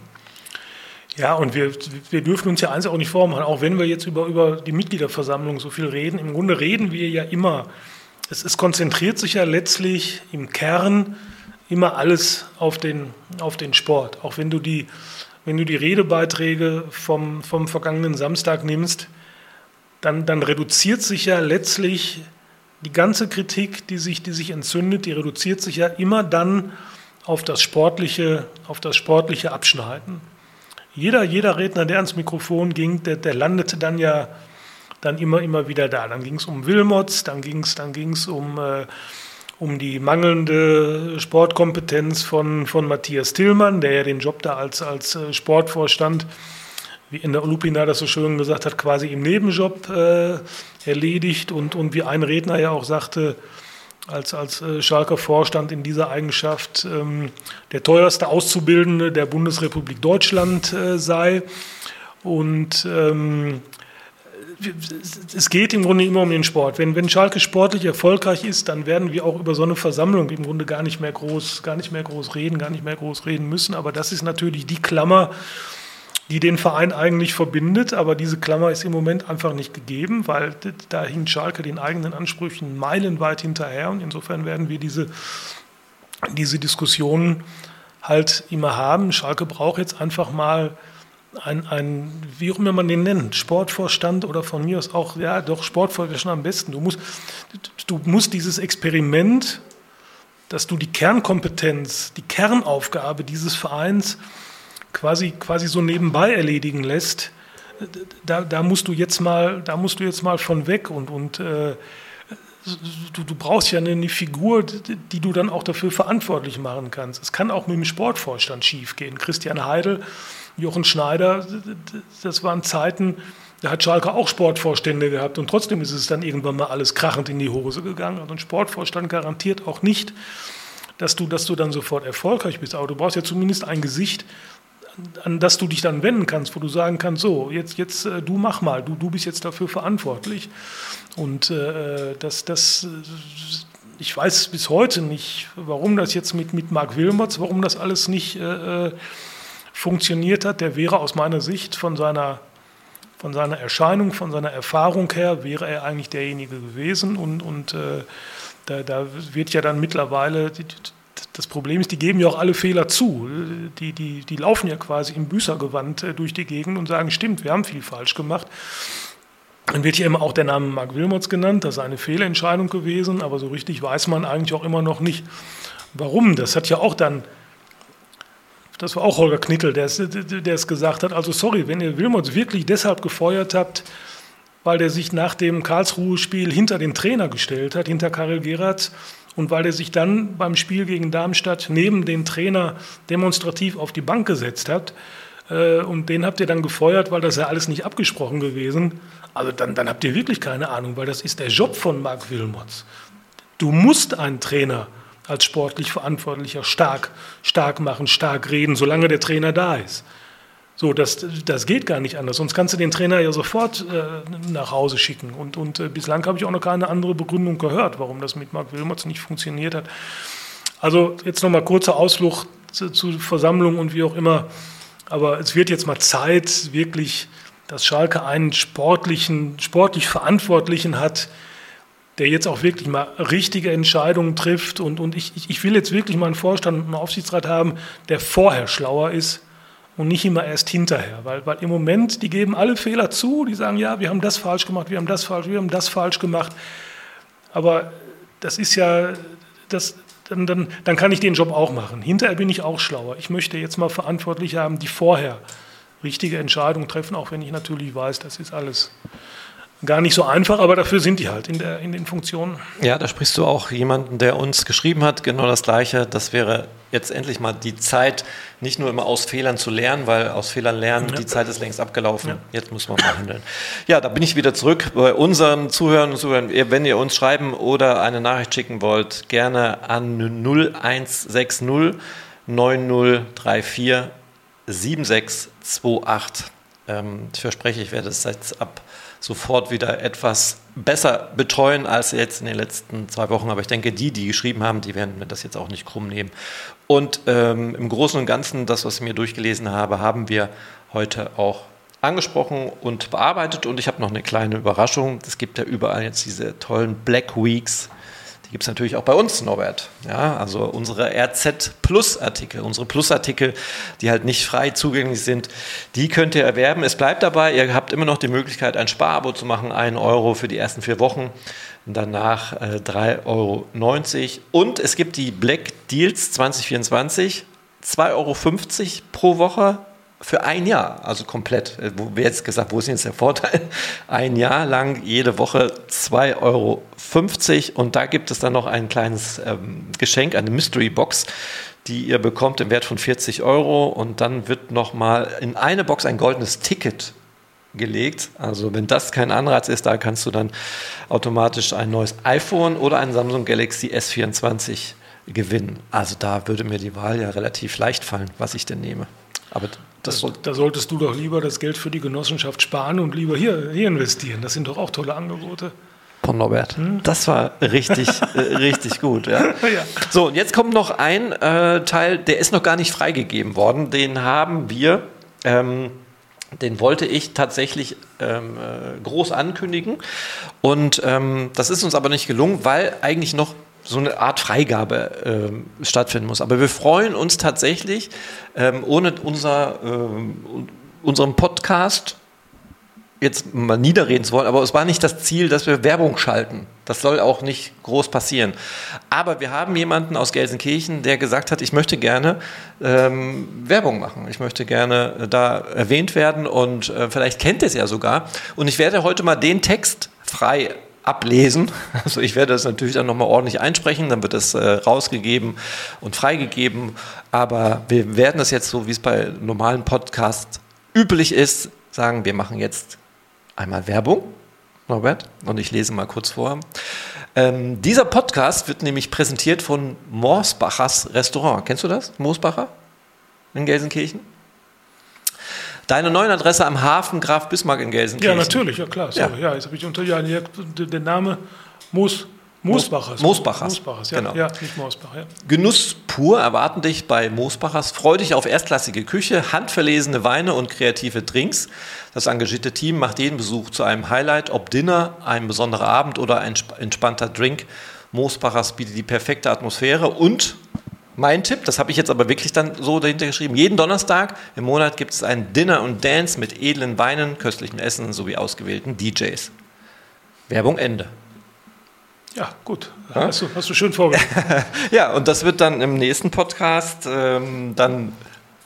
Ja, und wir, wir dürfen uns ja eins auch nicht vormachen, auch wenn wir jetzt über, über die Mitgliederversammlung so viel reden. Im Grunde reden wir ja immer, es, es konzentriert sich ja letztlich im Kern immer alles auf den, auf den Sport. Auch wenn du die, wenn du die Redebeiträge vom, vom vergangenen Samstag nimmst, dann, dann reduziert sich ja letztlich die ganze Kritik, die sich, die sich entzündet, die reduziert sich ja immer dann auf das sportliche, auf das sportliche Abschneiden. Jeder, jeder Redner, der ans Mikrofon ging, der, der landete dann ja dann immer, immer wieder da. Dann ging es um Wilmots, dann ging es dann ging's um, äh, um die mangelnde Sportkompetenz von, von Matthias Tillmann, der ja den Job da als, als Sportvorstand, wie in der Lupina das so schön gesagt hat, quasi im Nebenjob äh, erledigt und, und wie ein Redner ja auch sagte, als, als äh, Schalker Vorstand in dieser Eigenschaft ähm, der teuerste Auszubildende der Bundesrepublik Deutschland äh, sei. Und ähm, es geht im Grunde immer um den Sport. Wenn, wenn Schalke sportlich erfolgreich ist, dann werden wir auch über so eine Versammlung im Grunde gar nicht mehr groß, gar nicht mehr groß reden, gar nicht mehr groß reden müssen. Aber das ist natürlich die Klammer, die den Verein eigentlich verbindet, aber diese Klammer ist im Moment einfach nicht gegeben, weil da hinkt Schalke den eigenen Ansprüchen meilenweit hinterher und insofern werden wir diese, diese Diskussionen halt immer haben. Schalke braucht jetzt einfach mal ein, ein, wie auch immer man den nennt, Sportvorstand oder von mir aus auch, ja doch, Sportvorstand am besten. Du musst, du musst dieses Experiment, dass du die Kernkompetenz, die Kernaufgabe dieses Vereins quasi, quasi so nebenbei erledigen lässt, da, da musst du jetzt mal, da musst du jetzt mal von weg und, und äh, du, du brauchst ja eine, eine Figur, die du dann auch dafür verantwortlich machen kannst. Es kann auch mit dem Sportvorstand schiefgehen. Christian Heidel, Jochen Schneider, das waren Zeiten, da hat Schalke auch Sportvorstände gehabt und trotzdem ist es dann irgendwann mal alles krachend in die Hose gegangen. Also ein Sportvorstand garantiert auch nicht, dass du, dass du dann sofort erfolgreich bist. Aber du brauchst ja zumindest ein Gesicht, an das du dich dann wenden kannst, wo du sagen kannst, so, jetzt, jetzt äh, du mach mal, du, du bist jetzt dafür verantwortlich. Und äh, das, das, ich weiß bis heute nicht, warum das jetzt mit, mit Marc Wilmots, warum das alles nicht äh, funktioniert hat. Der wäre aus meiner Sicht von seiner, von seiner Erscheinung, von seiner Erfahrung her, wäre er eigentlich derjenige gewesen. Und, und äh, da, da wird ja dann mittlerweile... Die, Das Problem ist, die geben ja auch alle Fehler zu. Die, die, die laufen ja quasi im Büßergewand durch die Gegend und sagen, stimmt, wir haben viel falsch gemacht. Dann wird hier immer auch der Name Marc Wilmots genannt, das ist eine Fehlentscheidung gewesen, aber so richtig weiß man eigentlich auch immer noch nicht, warum. Das hat ja auch dann, das war auch Holger Knittel, der es, der es gesagt hat, also sorry, wenn ihr Wilmots wirklich deshalb gefeuert habt, weil der sich nach dem Karlsruhe-Spiel hinter den Trainer gestellt hat, hinter Karel Geratz, und weil er sich dann beim Spiel gegen Darmstadt neben den Trainer demonstrativ auf die Bank gesetzt hat, äh, und den habt ihr dann gefeuert, weil das ja alles nicht abgesprochen gewesen. Also dann, dann habt ihr wirklich keine Ahnung, weil das ist der Job von Marc Wilmots. Du musst einen Trainer als sportlich Verantwortlicher stark, stark machen, stark reden, solange der Trainer da ist. So, das, das geht gar nicht anders, sonst kannst du den Trainer ja sofort äh, nach Hause schicken. Und, und äh, bislang habe ich auch noch keine andere Begründung gehört, warum das mit Marc Wilmots nicht funktioniert hat. Also jetzt nochmal kurzer Ausflug zu, zu Versammlungen und wie auch immer. Aber es wird jetzt mal Zeit, wirklich, dass Schalke einen sportlichen, sportlich Verantwortlichen hat, der jetzt auch wirklich mal richtige Entscheidungen trifft. Und, und ich, ich will jetzt wirklich mal einen Vorstand und einen Aufsichtsrat haben, der vorher schlauer ist und nicht immer erst hinterher, weil, weil im Moment, die geben alle Fehler zu, die sagen, ja, wir haben das falsch gemacht, wir haben das falsch, wir haben das falsch gemacht, aber das ist ja, das, dann, dann, dann kann ich den Job auch machen. Hinterher bin ich auch schlauer. Ich möchte jetzt mal Verantwortliche haben, die vorher richtige Entscheidungen treffen, auch wenn ich natürlich weiß, das ist alles gar nicht so einfach, aber dafür sind die halt in, der, in den Funktionen. Ja, da sprichst du auch jemanden, der uns geschrieben hat, genau das Gleiche. Das wäre jetzt endlich mal die Zeit, nicht nur immer aus Fehlern zu lernen, weil aus Fehlern lernen, ja. Die Zeit ist längst abgelaufen. Ja. Jetzt muss man mal handeln. Ja, da bin ich wieder zurück bei unseren Zuhörern und Zuhörern. Wenn ihr uns schreiben oder eine Nachricht schicken wollt, gerne an null eins sechs null neun null drei vier sieben sechs zwei acht. Ähm, ich verspreche, ich werde es jetzt ab sofort wieder etwas besser betreuen als jetzt in den letzten zwei Wochen. Aber ich denke, die, die geschrieben haben, die werden mir das jetzt auch nicht krumm nehmen. Und ähm, im Großen und Ganzen, das, was ich mir durchgelesen habe, haben wir heute auch angesprochen und bearbeitet. Und ich habe noch eine kleine Überraschung. Es gibt ja überall jetzt diese tollen Black Weeks. Die gibt es natürlich auch bei uns, Norbert. Ja, also unsere R Z Plus Artikel, unsere Plus-Artikel, die halt nicht frei zugänglich sind, die könnt ihr erwerben. Es bleibt dabei, ihr habt immer noch die Möglichkeit, ein Sparabo zu machen, einen Euro für die ersten vier Wochen, danach äh, drei Euro neunzig. Und es gibt die Black Deals zwanzig vierundzwanzig, zwei Euro fünfzig pro Woche für ein Jahr, also komplett. Wo wir jetzt gesagt, wo ist jetzt der Vorteil? Ein Jahr lang jede Woche zwei Euro fünfzig und da gibt es dann noch ein kleines ähm, Geschenk, eine Mystery Box, die ihr bekommt im Wert von vierzig Euro und dann wird nochmal in eine Box ein goldenes Ticket gelegt. Also wenn das kein Anreiz ist, da kannst du dann automatisch ein neues iPhone oder ein Samsung Galaxy S vierundzwanzig gewinnen. Also da würde mir die Wahl ja relativ leicht fallen, was ich denn nehme. Aber das da, da solltest du doch lieber das Geld für die Genossenschaft sparen und lieber hier, hier investieren. Das sind doch auch tolle Angebote. Von Norbert. Hm? Das war richtig, äh, richtig gut. Ja. Ja. So, und jetzt kommt noch ein äh, Teil, der ist noch gar nicht freigegeben worden. Den haben wir, ähm, den wollte ich tatsächlich ähm, äh, groß ankündigen. Und ähm, das ist uns aber nicht gelungen, weil eigentlich noch so eine Art Freigabe äh, stattfinden muss. Aber wir freuen uns tatsächlich, ähm, ohne unser, äh, unserem Podcast jetzt mal niederreden zu wollen, aber es war nicht das Ziel, dass wir Werbung schalten. Das soll auch nicht groß passieren. Aber wir haben jemanden aus Gelsenkirchen, der gesagt hat, ich möchte gerne ähm, Werbung machen. Ich möchte gerne da erwähnt werden und äh, vielleicht kennt ihr es ja sogar. Und ich werde heute mal den Text frei ablesen. Also ich werde das natürlich dann nochmal ordentlich einsprechen, dann wird es äh, rausgegeben und freigegeben. Aber wir werden das jetzt so, wie es bei normalen Podcasts üblich ist, sagen, wir machen jetzt einmal Werbung, Norbert, und ich lese mal kurz vor. Ähm, dieser Podcast wird nämlich präsentiert von Moosbachers Restaurant. Kennst du das? Moosbacher in Gelsenkirchen? Deine neue Adresse am Hafen Graf Bismarck in Gelsenkirchen. Ja, natürlich, ja klar. Sorry. Ja. ja, jetzt habe ich unter ja, den Namen Moos. Moosbachers. Moosbachers. Moosbachers, ja, genau. Ja, nicht Moosbach, ja. Genuss pur erwarten dich bei Moosbachers. Freu dich auf erstklassige Küche, handverlesene Weine und kreative Drinks. Das engagierte Team macht jeden Besuch zu einem Highlight, ob Dinner, ein besonderer Abend oder ein entspannter Drink. Moosbachers bietet die perfekte Atmosphäre und mein Tipp, das habe ich jetzt aber wirklich dann so dahinter geschrieben, jeden Donnerstag im Monat gibt es ein Dinner und Dance mit edlen Weinen, köstlichem Essen sowie ausgewählten D Js. Werbung Ende. Ja, gut. Ja? Hast, du, hast du schön vorbereitet. Ja, und das wird dann im nächsten Podcast ähm, dann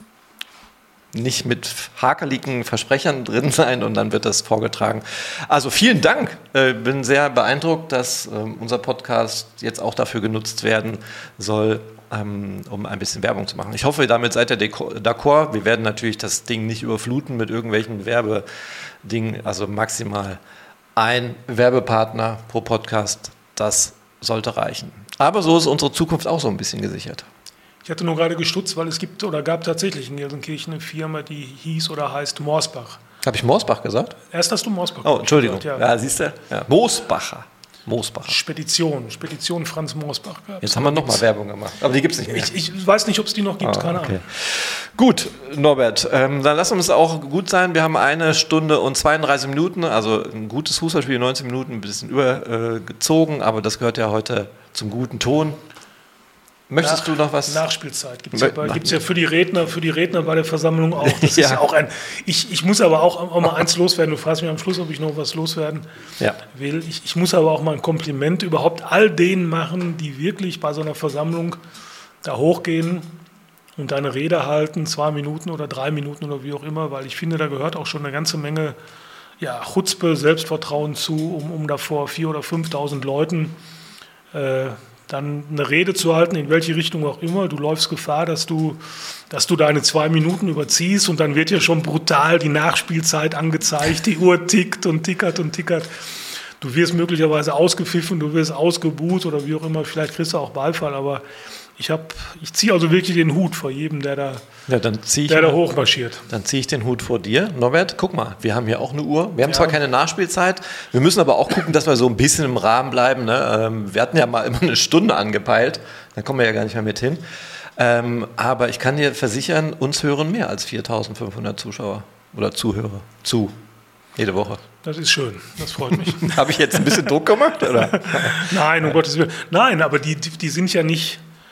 nicht mit hakeligen Versprechern drin sein und dann wird das vorgetragen. Also vielen Dank. Ich äh, bin sehr beeindruckt, dass ähm, unser Podcast jetzt auch dafür genutzt werden soll, ähm, um ein bisschen Werbung zu machen. Ich hoffe, damit seid ihr d'accord. Wir werden natürlich das Ding nicht überfluten mit irgendwelchen Werbedingen, also maximal ein Werbepartner pro Podcast. Das sollte reichen. Aber so ist unsere Zukunft auch so ein bisschen gesichert. Ich hatte nur gerade gestutzt, weil es gibt oder gab tatsächlich in Gelsenkirchen eine Firma, die hieß oder heißt Moosbach. Habe ich Moosbach gesagt? Erst hast du Moosbach gesagt. Oh, Entschuldigung. Gesagt, ja. Ja, siehst du? Ja. Moosbacher. Moosbacher. Spedition. Spedition Franz Moosbach. Gab's. Jetzt haben wir nochmal Werbung gemacht. Aber die gibt es nicht mehr. Ich, ich weiß nicht, ob es die noch gibt. Ah, keine okay. Ahnung. Gut, Norbert. Ähm, dann lass uns auch gut sein. Wir haben eine Stunde und zweiunddreißig Minuten. Also ein gutes Fußballspiel, neunzehn Minuten, ein bisschen übergezogen. Aber das gehört ja heute zum guten Ton. Möchtest Nach, du noch was? Nachspielzeit gibt es ja, ja für die Redner, für die Redner bei der Versammlung auch. Das ja. ist ja auch ein. Ich, ich muss aber auch, auch mal eins loswerden. Du fragst mich am Schluss, ob ich noch was loswerden ja. will. Ich, ich muss aber auch mal ein Kompliment überhaupt all denen machen, die wirklich bei so einer Versammlung da hochgehen und eine Rede halten, zwei Minuten oder drei Minuten oder wie auch immer, weil ich finde, da gehört auch schon eine ganze Menge ja, Chutzpe, Selbstvertrauen zu, um, um da vor viertausend oder fünftausend Leuten äh, dann eine Rede zu halten, in welche Richtung auch immer. Du läufst Gefahr, dass du, dass du deine zwei Minuten überziehst und dann wird ja schon brutal die Nachspielzeit angezeigt, die Uhr tickt und tickert und tickert. Du wirst möglicherweise ausgepfiffen, du wirst ausgebuht oder wie auch immer, vielleicht kriegst du auch Beifall, aber ich, hab, ich ziehe also wirklich den Hut vor jedem, der da, ja, dann zieh ich der mal, da hochmarschiert. Dann ziehe ich den Hut vor dir. Norbert, guck mal, wir haben hier auch eine Uhr. Wir haben ja. zwar keine Nachspielzeit, wir müssen aber auch gucken, dass wir so ein bisschen im Rahmen bleiben. Ne? Wir hatten ja mal immer eine Stunde angepeilt, da kommen wir ja gar nicht mehr mit hin. Ähm, aber ich kann dir versichern, uns hören mehr als viertausendfünfhundert Zuschauer oder Zuhörer zu. Jede Woche. Das ist schön, das freut mich. Habe ich jetzt ein bisschen Druck gemacht? Oder? Nein, um Gottes Willen. Nein, aber die, die, die sind ja nicht...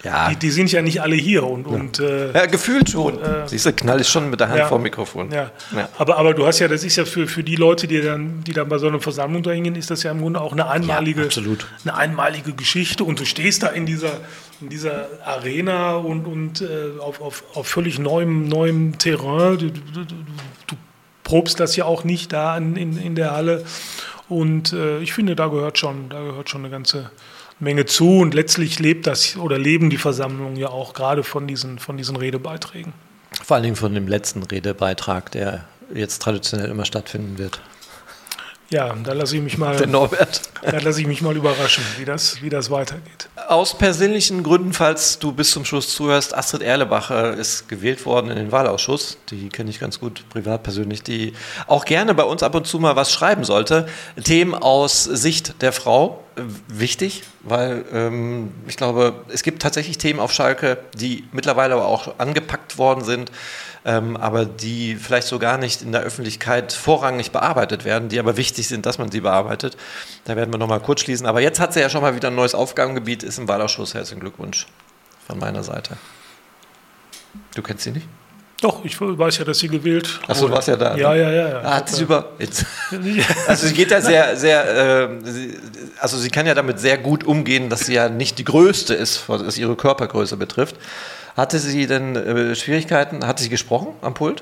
Ja. Die, die sind ja nicht alle hier. Und, und, äh, ja, gefühlt schon. Äh, Siehst du, knall ich schon mit der Hand ja, vor dem Mikrofon. Ja. Ja. Aber, aber du hast ja, das ist ja für, für die Leute, die dann, die dann bei so einer Versammlung da hingehen, ist das ja im Grunde auch eine einmalige, ja, absolut. eine einmalige Geschichte. Und du stehst da in dieser, in dieser Arena und, und äh, auf, auf, auf völlig neuem, neuem Terrain. Du, du, du, du probst das ja auch nicht da in, in, in der Halle. Und äh, ich finde, da gehört schon, da gehört schon eine ganze Menge zu, und letztlich lebt das oder leben die Versammlungen ja auch gerade von diesen, von diesen Redebeiträgen. Vor allen Dingen von dem letzten Redebeitrag, der jetzt traditionell immer stattfinden wird. Ja, da lasse ich mich mal, Der Norbert. Da lasse ich mich mal überraschen, wie das, wie das weitergeht. Aus persönlichen Gründen, falls du bis zum Schluss zuhörst, Astrid Erlebacher ist gewählt worden in den Wahlausschuss. Die kenne ich ganz gut privat persönlich, die auch gerne bei uns ab und zu mal was schreiben sollte. Themen aus Sicht der Frau, wichtig, weil ähm, ich glaube, es gibt tatsächlich Themen auf Schalke, die mittlerweile aber auch angepackt worden sind, ähm, aber die vielleicht so gar nicht in der Öffentlichkeit vorrangig bearbeitet werden, die aber wichtig sind, dass man sie bearbeitet. Da werden wir nochmal kurz schließen. Aber jetzt hat sie ja schon mal wieder ein neues Aufgabengebiet, ist im Wahlausschuss. Herzlichen Glückwunsch von meiner Seite. Du kennst sie nicht? Doch, ich weiß ja, dass sie gewählt wurde. Achso, du warst ja da. Ja, ja, ja. ja. Ah, hat sie über. Jetzt. Also sie geht da sehr, sehr, äh, sie, also sie kann ja damit sehr gut umgehen, dass sie ja nicht die Größte ist, was ihre Körpergröße betrifft. Hatte sie denn äh, Schwierigkeiten? Hat sie gesprochen am Pult?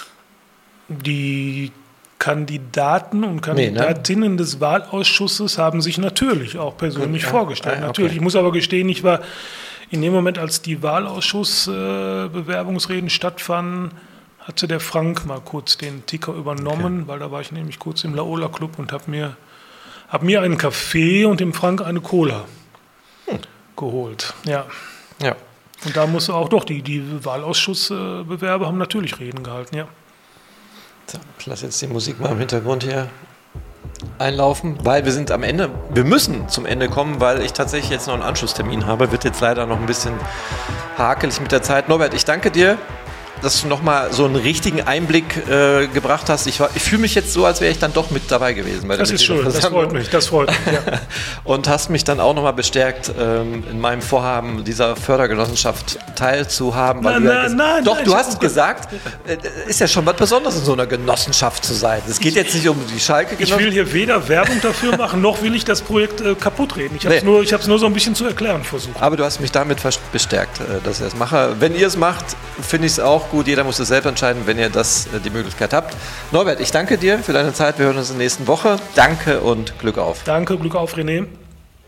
Die Kandidaten und Kandidatinnen nee, ne? des Wahlausschusses haben sich natürlich auch persönlich ja, vorgestellt. Ja, okay. Natürlich. Ich muss aber gestehen, ich war in dem Moment, als die Wahlausschussbewerbungsreden äh, stattfanden, hatte der Frank mal kurz den Ticker übernommen, okay. weil da war ich nämlich kurz im Laola Club und habe mir, hab mir einen Kaffee und dem Frank eine Cola hm. geholt. Ja. ja. Und da musste auch doch, die, die Wahlausschussbewerber haben natürlich Reden gehalten, ja. So, ich lasse jetzt die Musik mal im Hintergrund hier einlaufen, weil wir sind am Ende, wir müssen zum Ende kommen, weil ich tatsächlich jetzt noch einen Anschlusstermin habe, wird jetzt leider noch ein bisschen hakelig mit der Zeit. Norbert, ich danke dir, dass du nochmal so einen richtigen Einblick äh, gebracht hast. Ich, ich fühle mich jetzt so, als wäre ich dann doch mit dabei gewesen. Bei das ist schön, das freut mich, das freut mich. Ja. Und hast mich dann auch nochmal bestärkt, ähm, in meinem Vorhaben, dieser Fördergenossenschaft teilzuhaben. Weil nein, du nein, ja nein, doch, nein, du hast gesagt, äh, ist ja schon was Besonderes, in so einer Genossenschaft zu sein. Es geht jetzt nicht um die Schalke-Genossenschaft. Ich will hier weder Werbung dafür machen, noch will ich das Projekt äh, kaputt reden. Ich habe es nee. nur, nur so ein bisschen zu erklären versucht. Aber du hast mich damit bestärkt, äh, dass ich das mache. Wenn ihr es macht, finde ich es auch gut. Jeder muss es selbst entscheiden, wenn ihr das äh, die Möglichkeit habt. Norbert, ich danke dir für deine Zeit. Wir hören uns in der nächsten Woche. Danke und Glück auf. Danke, Glück auf, René.